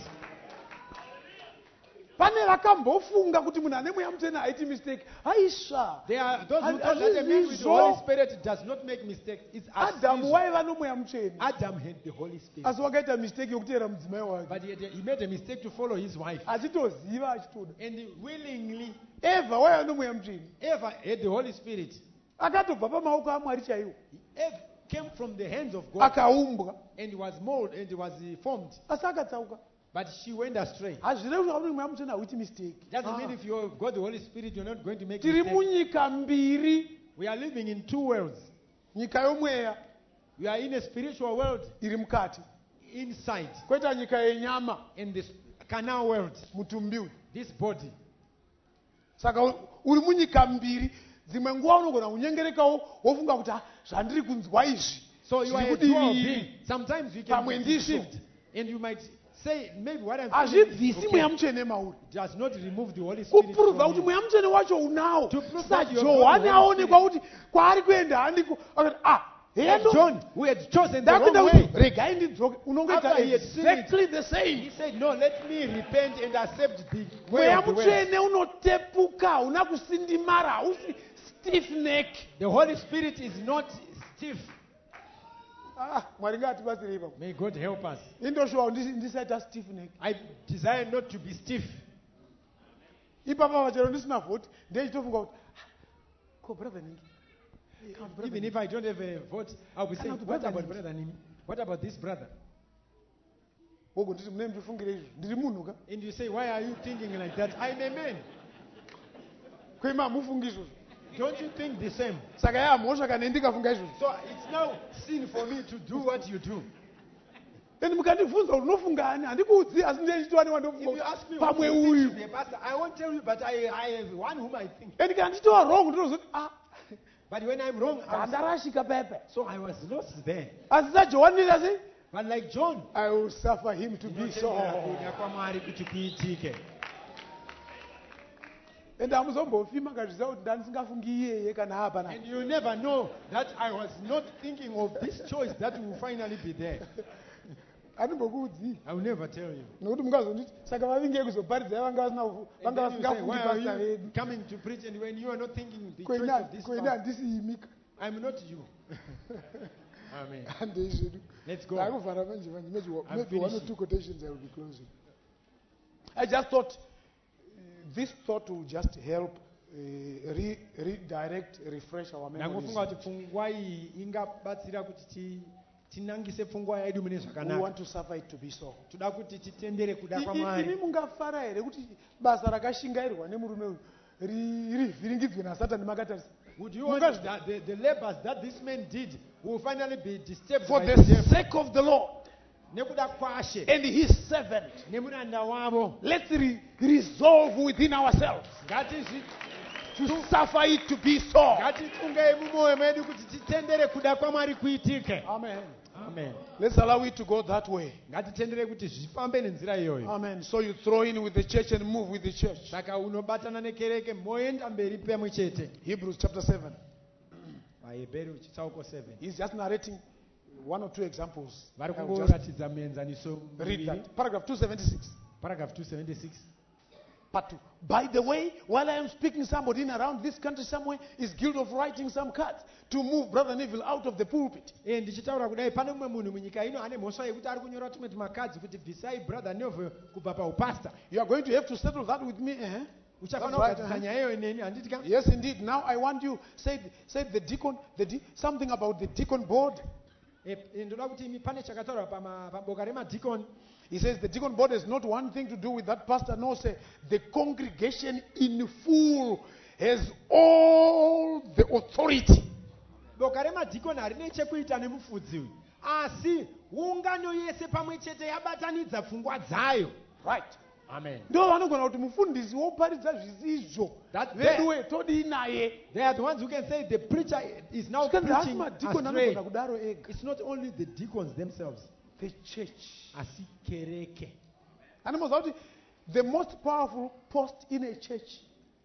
Pane vakambofunga kuti munhu ane mweya mutsvene haiti mistake. Aisva There are those who And- thought that a man with the Azizvo. Holy Spirit does not make mistakes. It's Adamu as waiva nomweya mutsvene Adam had the Holy Spirit. asi wakaita mistake yokutevera mudzimai wake But he made a mistake to follow his wife. achitoziva achitoda. And willingly, Evha waiva nomweya mutsvene Eva had the Holy Spirit. akatobva pamaoko amwari chaiwo Eve came from the hands of God akaumbwa and was molded and was formed. asi akatsauka. But she went astray. hazvirevi kuti kuti mweya mutsvene hauiti mistake. Doesn't mean if you've got the Holy Spirit, you're not going to make tiri mistakes. munyika mbiri, We are living in two worlds. nyika yomweya We are in a spiritual world iri mukati, inside, koita nyika yenyama in this carnal world, mutumbi uyu. this body. Saka uri munyika mbiri, dzimwe nguva unogona kunyengerekawo wofunga kuti zvandiri kunzwa izvi So you are zviri a dual kudii being. Sometimes you can Pamwe be ndizvo. deceived. And you might say, maybe what I'm feeling hazvibvisi is mweya okay. mutsvene mauri Does not remove the Holy Spirit kupuruvha from kuti you. mweya mutsvene wacho unawo. To prove that you have got the sajohani Holy aonekwa kuti kwaari kuenda handiko akati And hendo John, who had chosen the ndakuenda wrong kuti way, regai ndidzoke unongoita After he had seen exactly the he same. said, no, let me repent and accept the way mweya of the way. mutsvene unotepuka, una kusindimara, hausi stiff neck. The Holy Spirit is not stiff. Mwari ngaatibatsirei pamwe. May God help us. indoshuwa ndisaita stiff neck. I desire not to be stiff. Ipapa pachero ndisina vhoti ndechitofunga kuti ko brother Ningi. Even if I don't have a vote, I'll be saying, Cannot what brother about Nimi? brother Nimi? What about this brother? wogo nditi mune ndifungire izvo ndiri munhu ka And you say, why are you thinking like that? I'm a man. kwema hamufungi izvozvo. Don't you think the same? Saka yaamhosva kana ndikafunga izvozvo. So it's now sin for me to do what you do. And mukandibvunza kuti unofungani handikuudzi asi ndechitowani If wandofunga you ask me kuti what pamwe you think uyu should be a pastor, I won't tell you, but I have one whom I think. and kana ndichitowa wrong ndinozoti But when I'm wrong, handarashika pepe. so I was lost there. Asi sajohani ndita sei But like John, I will suffer him to be so. kuda kwaMwari kuti kuitike. And hamuzombofima ngazviziva kuti ndandisingafungi iyeye kana hapana. And you never know that I was not thinking of this choice that will finally be there. Handimbokuudzi I will never tell you. nokuti mungazonditi saka vavinge kuzoparidza vanga And then you say, vasingafungi why are pasta you vedu. coming to preach and when you are not thinking the choice of this Kwena pastor? handisi imika. I'm not you. Amen. Handezvedu. Let's go. Ndakuvhara manje manje. Maybe I'm one or finishing. two quotations I will be closing. I just thought this thought will just help redirect, refresh our memories. Ndangofunga kuti pfungwa iyi ingabatsira kuti tinangise pfungwa yedu mune We zvakanaka. want to suffer it to be so. Toda kuti titendere kuda Imi kwaMwari. mungafara here kuti basa rakashingairwa nemurume uyu rivhiringidzwe nasatani makatarisa. Would you want that the labors that this man did will finally be disturbed For by the the devil? sake of the Lord Nekuda kwashe and his servant, nemuranda wavo. let's resolve within ourselves to suffer it to be so. Ngatifunge mumwoyo medu kuti titendere kuda kwaMwari kuitike. Amen. Amen. Let's allow it to go that way. Ngatitendere kuti zvifambe nenzira iyoyo. Amen. So you throw in with the church and move with the church. Saka unobatana nekereke moenda mberi pamwe chete. Hebrews chapter 7. Vahebheru chitsauko 7. He's just narrating one or two examples. Vari I will just kungoratidza muenzaniso read miviri. that. Paragraph 276. Paragraph 276. Part 2. By the way, while I am speaking, somebody in around this country somewhere is guilty of writing some cards to move Brother Neville out of the pulpit. Ndichitaura kudai pane mumwe munhu munyika ino ane mhosva yekuti ari kunyora tumwe tumakadzi kuti bvisai brother Neville kubva paupasta. You are going to have to settle that with me. Eh? Uchafanira That's right, kugadzirisa nyaya iyoyo neni handiti ka? Yes, indeed. Now I want you, said the deacon, something about the deacon board. Ndoda kuti imi pane chakataurwa paboka remadhikoni. He says the deacon board has not one thing to do with that pastor. No, say the congregation in full has all the authority. Boka remadhikoni harine chekuita nemufudzi uyu. Asi ungano yese pamwe chete yabatanidza pfungwa dzayo. Right. Amen. Ndo vanogona kuti mufundisi woparidza zvisizvo. That Veduwe todii naye. they are the ones who can say the preacher is now Because preaching madikoni astray. anogona kudaro ega. It's not only the deacons themselves. the church. asi kereke. And it was the most powerful post in a church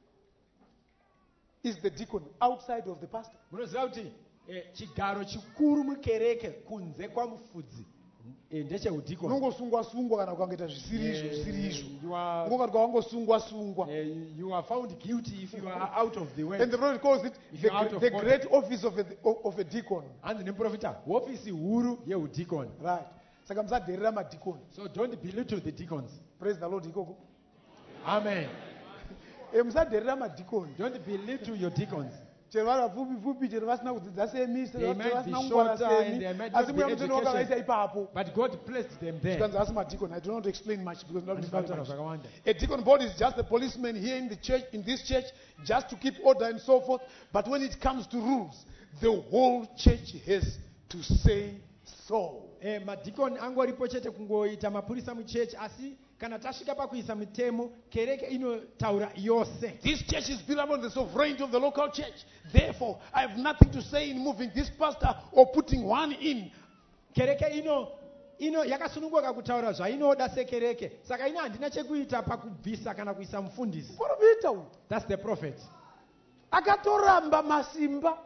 is the deacon outside of the pastor. Munoziva kuti chigaro chikuru mukereke kunze kwamufudzi ndecheudikoni. Unongosungwa-sungwa kana ukangoita zvisiri izvo. You are Ungati kwawangosungwa-sungwa. you are found guilty if you are out of the way. And the prophet calls it If you're out of the order. great office of a deacon. Hanzi nemuprofita hofisi huru yeudikoni. Right. Saka musadherera madikoni. So don't belittle the deacons. Praise the Lord ikoko. Amen. Musadherera madikoni. Don't belittle your deacons. Chero vari vapfupi-pfupi, chero vasina kudzidza semi, They might be vasina kungwana shorter and semi, they might asi not be mweya mutoni wakaisa educated. ipapo. But God placed them there. Zvikanzi asi madikoni. I do not explain much because not very much. Zvakawanda. A deacon board is just a policeman here in the church, in this church, just to keep order and so forth. But when it comes to rules, the whole church has to say so. Madikoni angoripo chete kungoita mapurisa muchechi, asi kana tasvika pakuisa mitemo kereke inotaura yose. This church is built upon the sovereignty of the local church. Therefore, I have nothing to say in moving this pastor or putting one in. Kereke ino yakasununguka kutaura zvainoda sekereke, saka ino handina chekuita pakubvisa kana kuisa mufundisi. Profita uyu That's the prophet. akatoramba masimba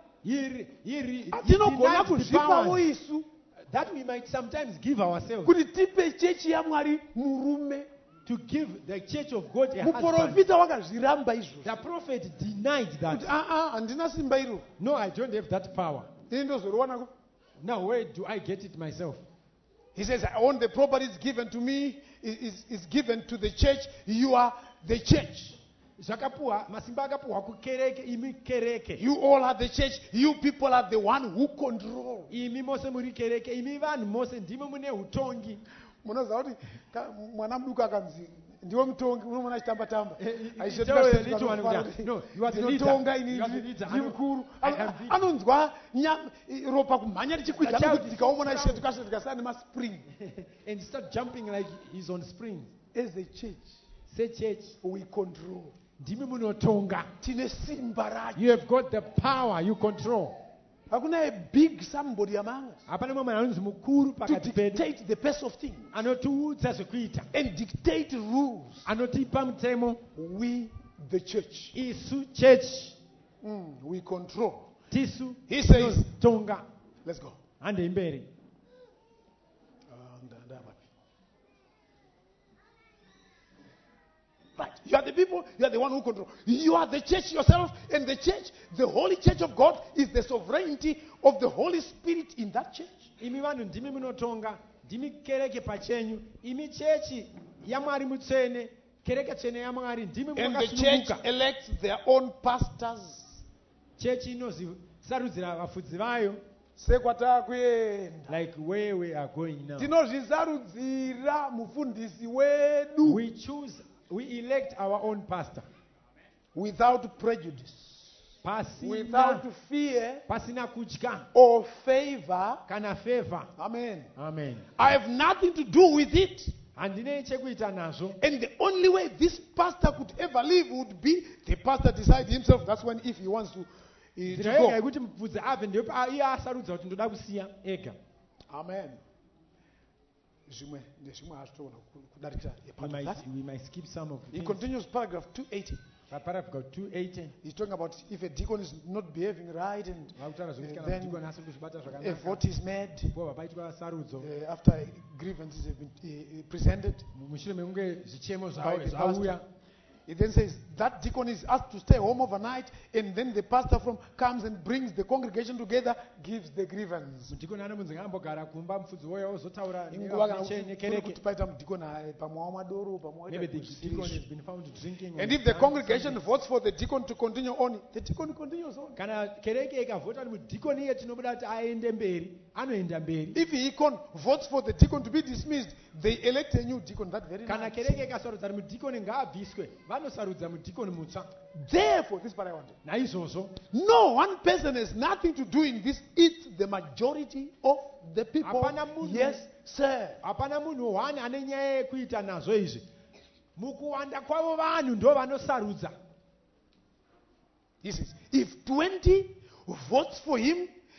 He atinogona denied the kuzvipawo powers isu that we might sometimes give ourselves, kuti tipe chechi yaMwari murume. to give the church of God a husband. Muprofita wakazviramba izvozvo The prophet denied kuti that. handina simba iro, No, I don't have that power. ini ndozoriwanako. Now where do I get it myself? He says, all the properties given to me is given to the church. You are the church. Zvakapuwa masimba akapuwa kukereke, imi kereke. You all are the church. You people are the one who control. Imi mose muri kereke, imi vanhu mose ndimo mune hutongi. Munoziva kuti mwana muduku akanzi ndiwe mutongi, unomona achitamba-tamba. Tell the little one, no, you are the leader. Ndinotonga You are the leader. ini mukuru. I am the- Anonzwa ropa kumhanya richikwidza The child nekuti is tikaomona strong. tikasara nemaspring. And start jumping like he's on spring. As a church, Say church, we control. ndimi munotonga. Tine simba racho. You have got the power, you control. Hakuna a big somebody among us Hapana mumwe anonzi mukuru to pakati pedu, dictate the pace of things anotiudza zvekuita, and dictate rules. anotipa mutemo. We, the church, Isu church, we control. tisu He says, tonga. let's go. Hande imberi. Right. You are the people, you are the one who control. You are the church yourself, and the church, the holy church of God, is the sovereignty of the Holy Spirit in that church. Imi vanhu ndimi munotonga, ndimi kereke pachenyu, imi chechi yaMwari mutsvene, kereke tsvene yaMwari, ndimi And the church makasununguka. elects their own pastors. Chechi inosarudzira vafudzi vayo, Sekwatakuenda. like where we are going now. Tinozvisarudzira mufundisi wedu We elect our own pastor. without prejudice, without Pasina, fear pasina kutya or favor. kana favor. Amen. Amen. I have nothing to do with it. Handine chekuita nazvo. And the only way this pastor could ever live would be the pastor decide himself. That's when if he wants to Nzira yega go. yekuti mubvudzi abve ndipo iye asarudza kuti ndoda kusiya ega. Amen. Zvimwe ndezvimwe hazvitogona kudarikira We apart from that. might skip some of the He things. continues paragraph 280. Paragraph 280. He's talking about if a deacon is not behaving right and Vakutaura zvokuti kana then mudikoni asiri kuzvibata a zvakanaka, vote is made po papaitwa sarudzo, after grievances have been presented. mushure mekunge zvichemo By the zvauya. It then says that deacon is asked to stay home overnight, and then the pastor comes and brings the congregation together, gives the grievance. Mudikoni anomunzi ngambogara kumba, mufudzi woyo ozotaura Inguva kana nekereke. kuti paita mudikoni pamwe wamadoro pamwe Maybe the waita deacon has zvisiri. been found drinking. And on if the Sunday. congregation votes for the deacon to continue on, the deacon continues on. Kana kereke ikavhota kuti mudhikoni iye tinobuda kuti aende mberi, anoenda mberi. If he votes for the deacon to be dismissed, they elect a new deacon that very Kana night. kereke ikasarudza kuti mudhikoni ngaabviswe, vanosarudza mudhikoni mutsva. Therefore, this is what I want. Naizvozvo, No one person has nothing to do in this. It's the majority of the people. Hapana munhu. Yes, sir. hapana munhu wani ane nyaya yekuita nazvo izvi. Mukuwanda kwavo vanhu ndo vanosarudza. He says, if 20 votes for him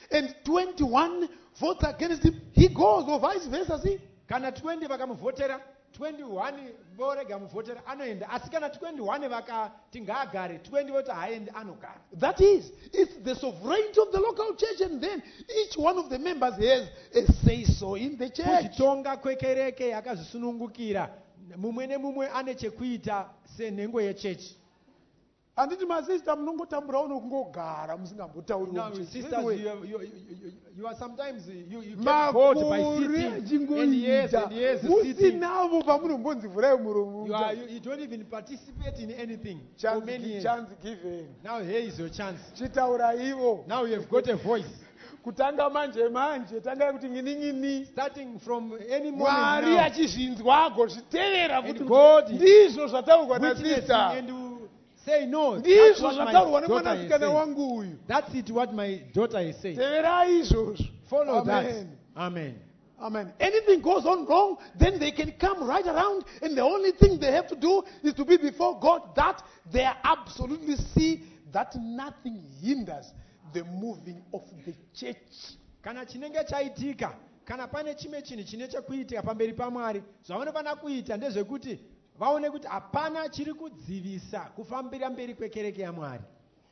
and 21 votes against him, he goes, or vice versa, see? kana 20 vakamuvhotera 21 vorega muvhotera anoenda, asi kana 21 vakati ngaagare 20 voti haaendi anogara. That is, it's the sovereignty of the local church, and then each one of the members has a say-so in the church. Kuzvitonga kwekereke yakazvisunungukira, mumwe nemumwe ane chekuita senhengo yechechi. Anditi masista munongotambura uno kungogara musingambotauri. Now, sisters, you are sometimes you get bored by sitting and years sitting. Musinavo pamunombonzivhurai muromo. You don't even participate in anything. Chance given. Now here is your chance. Chitaura ivo. Now you have got a voice. Kutanga manje tanga kuti ngini. Starting from any moment Mwari now. achizvinzwa agozvitevera And kuti God ndizvo zvataurwa witnessing nasista. and you say no. That's Ndizvo what zvataurwa my daughter is nemwanasikana saying. wangu uyu. That's it what my daughter is saying. Teverai izvozvo. Follow Amen. that. Amen. Amen. Anything goes on wrong, then they can come right around, and the only thing they have to do is to be before God, that they absolutely see that nothing hinders the moving of the church. Kana chinenge chaitika, kana pane chimwe chinhu chine chekuitika pamberi paMwari, zvavanofanira kuita ndezvekuti vaone kuti hapana chiri kudzivisa kufambira mberi kwekereke yaMwari.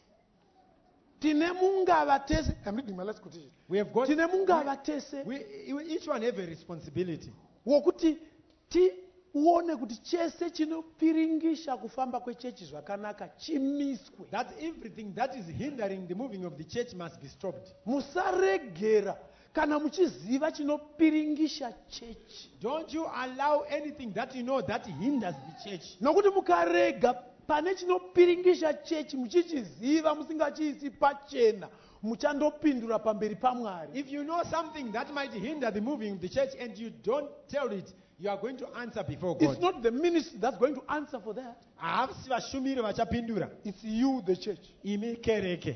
Tine mungava tese. I'm reading my last quotation. We have got, Tine mungava tese. each one have a responsibility. Wokuti tione kuti chese chinopiringisha kufamba kwechechi zvakanaka chimiswe. That everything that is hindering the moving of the church must be stopped. Musaregera kana muchiziva chinopiringisha chechi. Don't you allow anything that you know that hinders the church. Nokuti mukarega pane chinopiringisha chechi muchichiziva musingachiisi pachena muchandopindura pamberi paMwari. If you know something that might hinder the moving of the church and you don't tell it, you are going to answer before God. It's not the ministry that's going to answer for that. Havasi vashumiri vachapindura. It's you, the church. Imi kereke.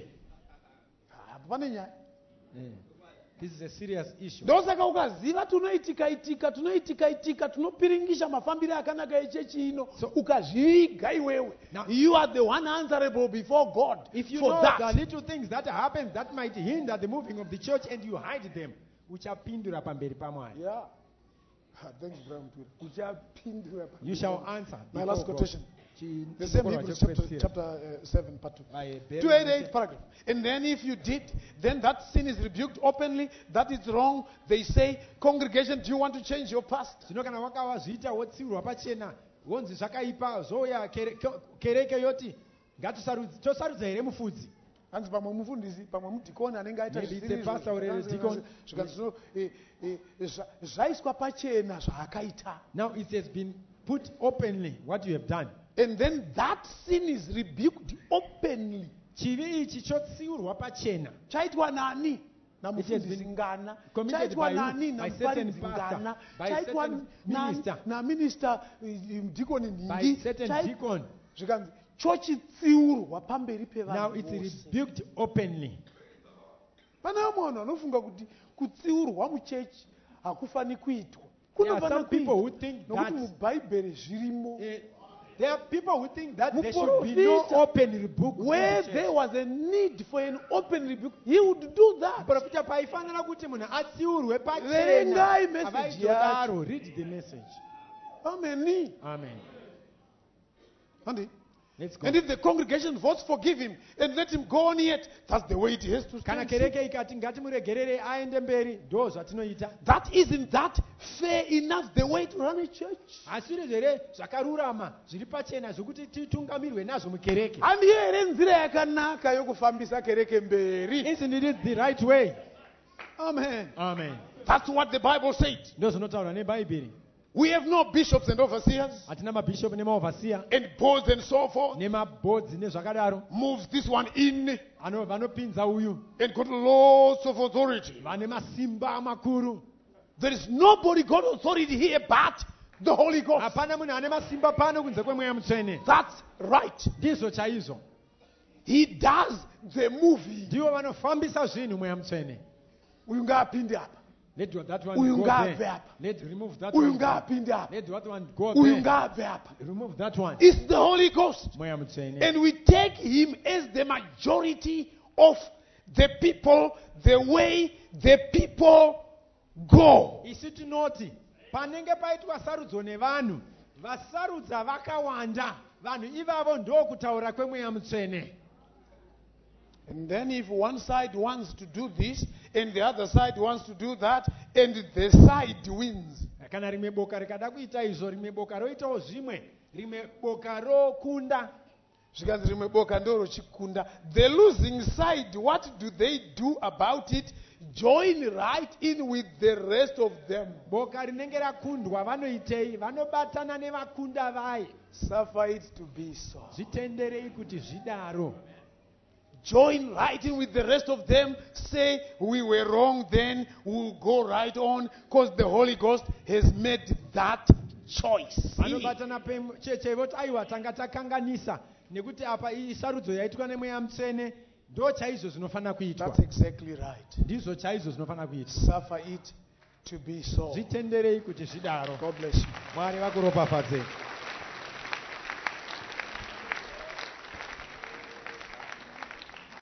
Pane nyaya. This is a serious issue. Ndosaka ukaziva tunoitika tunopiringisha mafambiro akanaka echechi ino ukazviiga iwewe. Now, You are the one answerable before God If you for know that. the little things that happen that might hinder the moving of the church and you hide them, uchapindura pamberi paMwari. Yeah. Thanks, Brother Mturi. Uchapindura pamberi. You shall answer. My before last God. quotation. Chi- The same chikoro Hebrews chekupedzisira. chapter 7, part 2. By Berry- 288 paragraph. And then if you did, then that sin is rebuked openly. That is wrong. They say, congregation, do you want to change your past? Zvino kana wakavazviita wotsiurwa pachena wonzi zvakaipa zouya kereke yoti tosarudza here mufudzi. Hanzi pamwe mufundisi pamwe mudhikoni anenge aita Maybe it's a pastor or a deacon. zvaiswa pachena zvaakaita. Now it has been put openly what you have done. And then that sin is rebuked openly. Chivi ichi chotsiurwa pachena. Chaitwa nani? It has Namufundisi been ngana. committed Chaitwa by you, nani? by certain Namuparidzi pastor, ngana. by Chaitwa certain minister. na minister mudhikoni By ningi. certain deacon. Zvikanzi chochitsiurwa pamberi Now pevanhu it's vose. rebuked openly. Pane vamwe vanhu vanofunga kuti kutsiurwa muchechi hakufani kuitwa. There are Kunofana some people who kuitwa. think Nokuti that mubhaibheri zvirimo. there are people who think that there should be no Muprofita, open rebuke. in where the church. there was a need for an open rebuke, he would do that. Profita paifanira kuti munhu atsiurwe Verengai pachena. message Avaitodaro. Read the message. Amen. Amen. Andi? Let's go. And if the congregation votes forgive him and let him go on yet, that's the way it has to Kana stand. kereke ikati ngatimuregerere aende mberi, ndo zvatinoita. That isn't that fair enough the way to run a church? Asi here zvakarurama zviri pachena zvokuti titungamirwe nazvo mukereke. Handiyo here nzira yakanaka yokufambisa kereke mberi? Isn't it the right way? Amen. Amen. That's what the Bible said. Ndo zvinotaura nebhaibheri. We have no bishops and overseers Hatina mabhishop nemaovhasiya and boards and so forth. nemabhodzi nezvakadaro. Moves this one in Vanopinza uyu. and got lots of authority. Vane masimba makuru. There is nobody got authority here but the Holy Ghost. Hapana munhu ane masimba pano kunze kwemweya mutsvene. That's right. Ndizvo chaizvo. He does the movie. Ndivo vanofambisa zvinhu mweya mutsvene. Uyu ngaapinde apa. Let that one Uyu go ngaabve there. apa. Let remove that Uyu one. ngaapinde apa. Let that one go Uyu there. ngaabve apa. Remove that one. It's the Holy Ghost. Mweya mutsvene. And we take him as the majority of the people the way the people go. isi tinoti panenge paitwa sarudzo nevanhu, vasarudza vakawanda, vanhu ivavo ndokutaura kwemweya mutsvene. And then if one side wants to do this and the other side wants to do that, and the side wins. Kana rimwe boka rikada kuita izvo, rimwe boka roitawo zvimwe, rimwe boka rokunda. Zvikanzi rimwe boka ndoro chikunda. The losing side, what do they do about it? Join right in with the rest of them. Boka rinenge rakundwa vanoitei? Vanobatana nevakunda vai. Suffer it to be so. Zvitenderei kuti zvidaro. Join right in with the rest of them. Say, we were wrong then, we'll go right on, because the Holy Ghost has made that choice. Vanobatana cheche voti aiwa tanga takanganisa nekuti apa isarudzo yaitwa nemweya mutsvene ndo chaizvo zvinofana kuitwa. That's exactly right. Ndizvo chaizvo zvinofana kuitwa. Suffer it to be so. Zvitenderei kuti zvidaro. God bless you. Mwari vakuropafadze.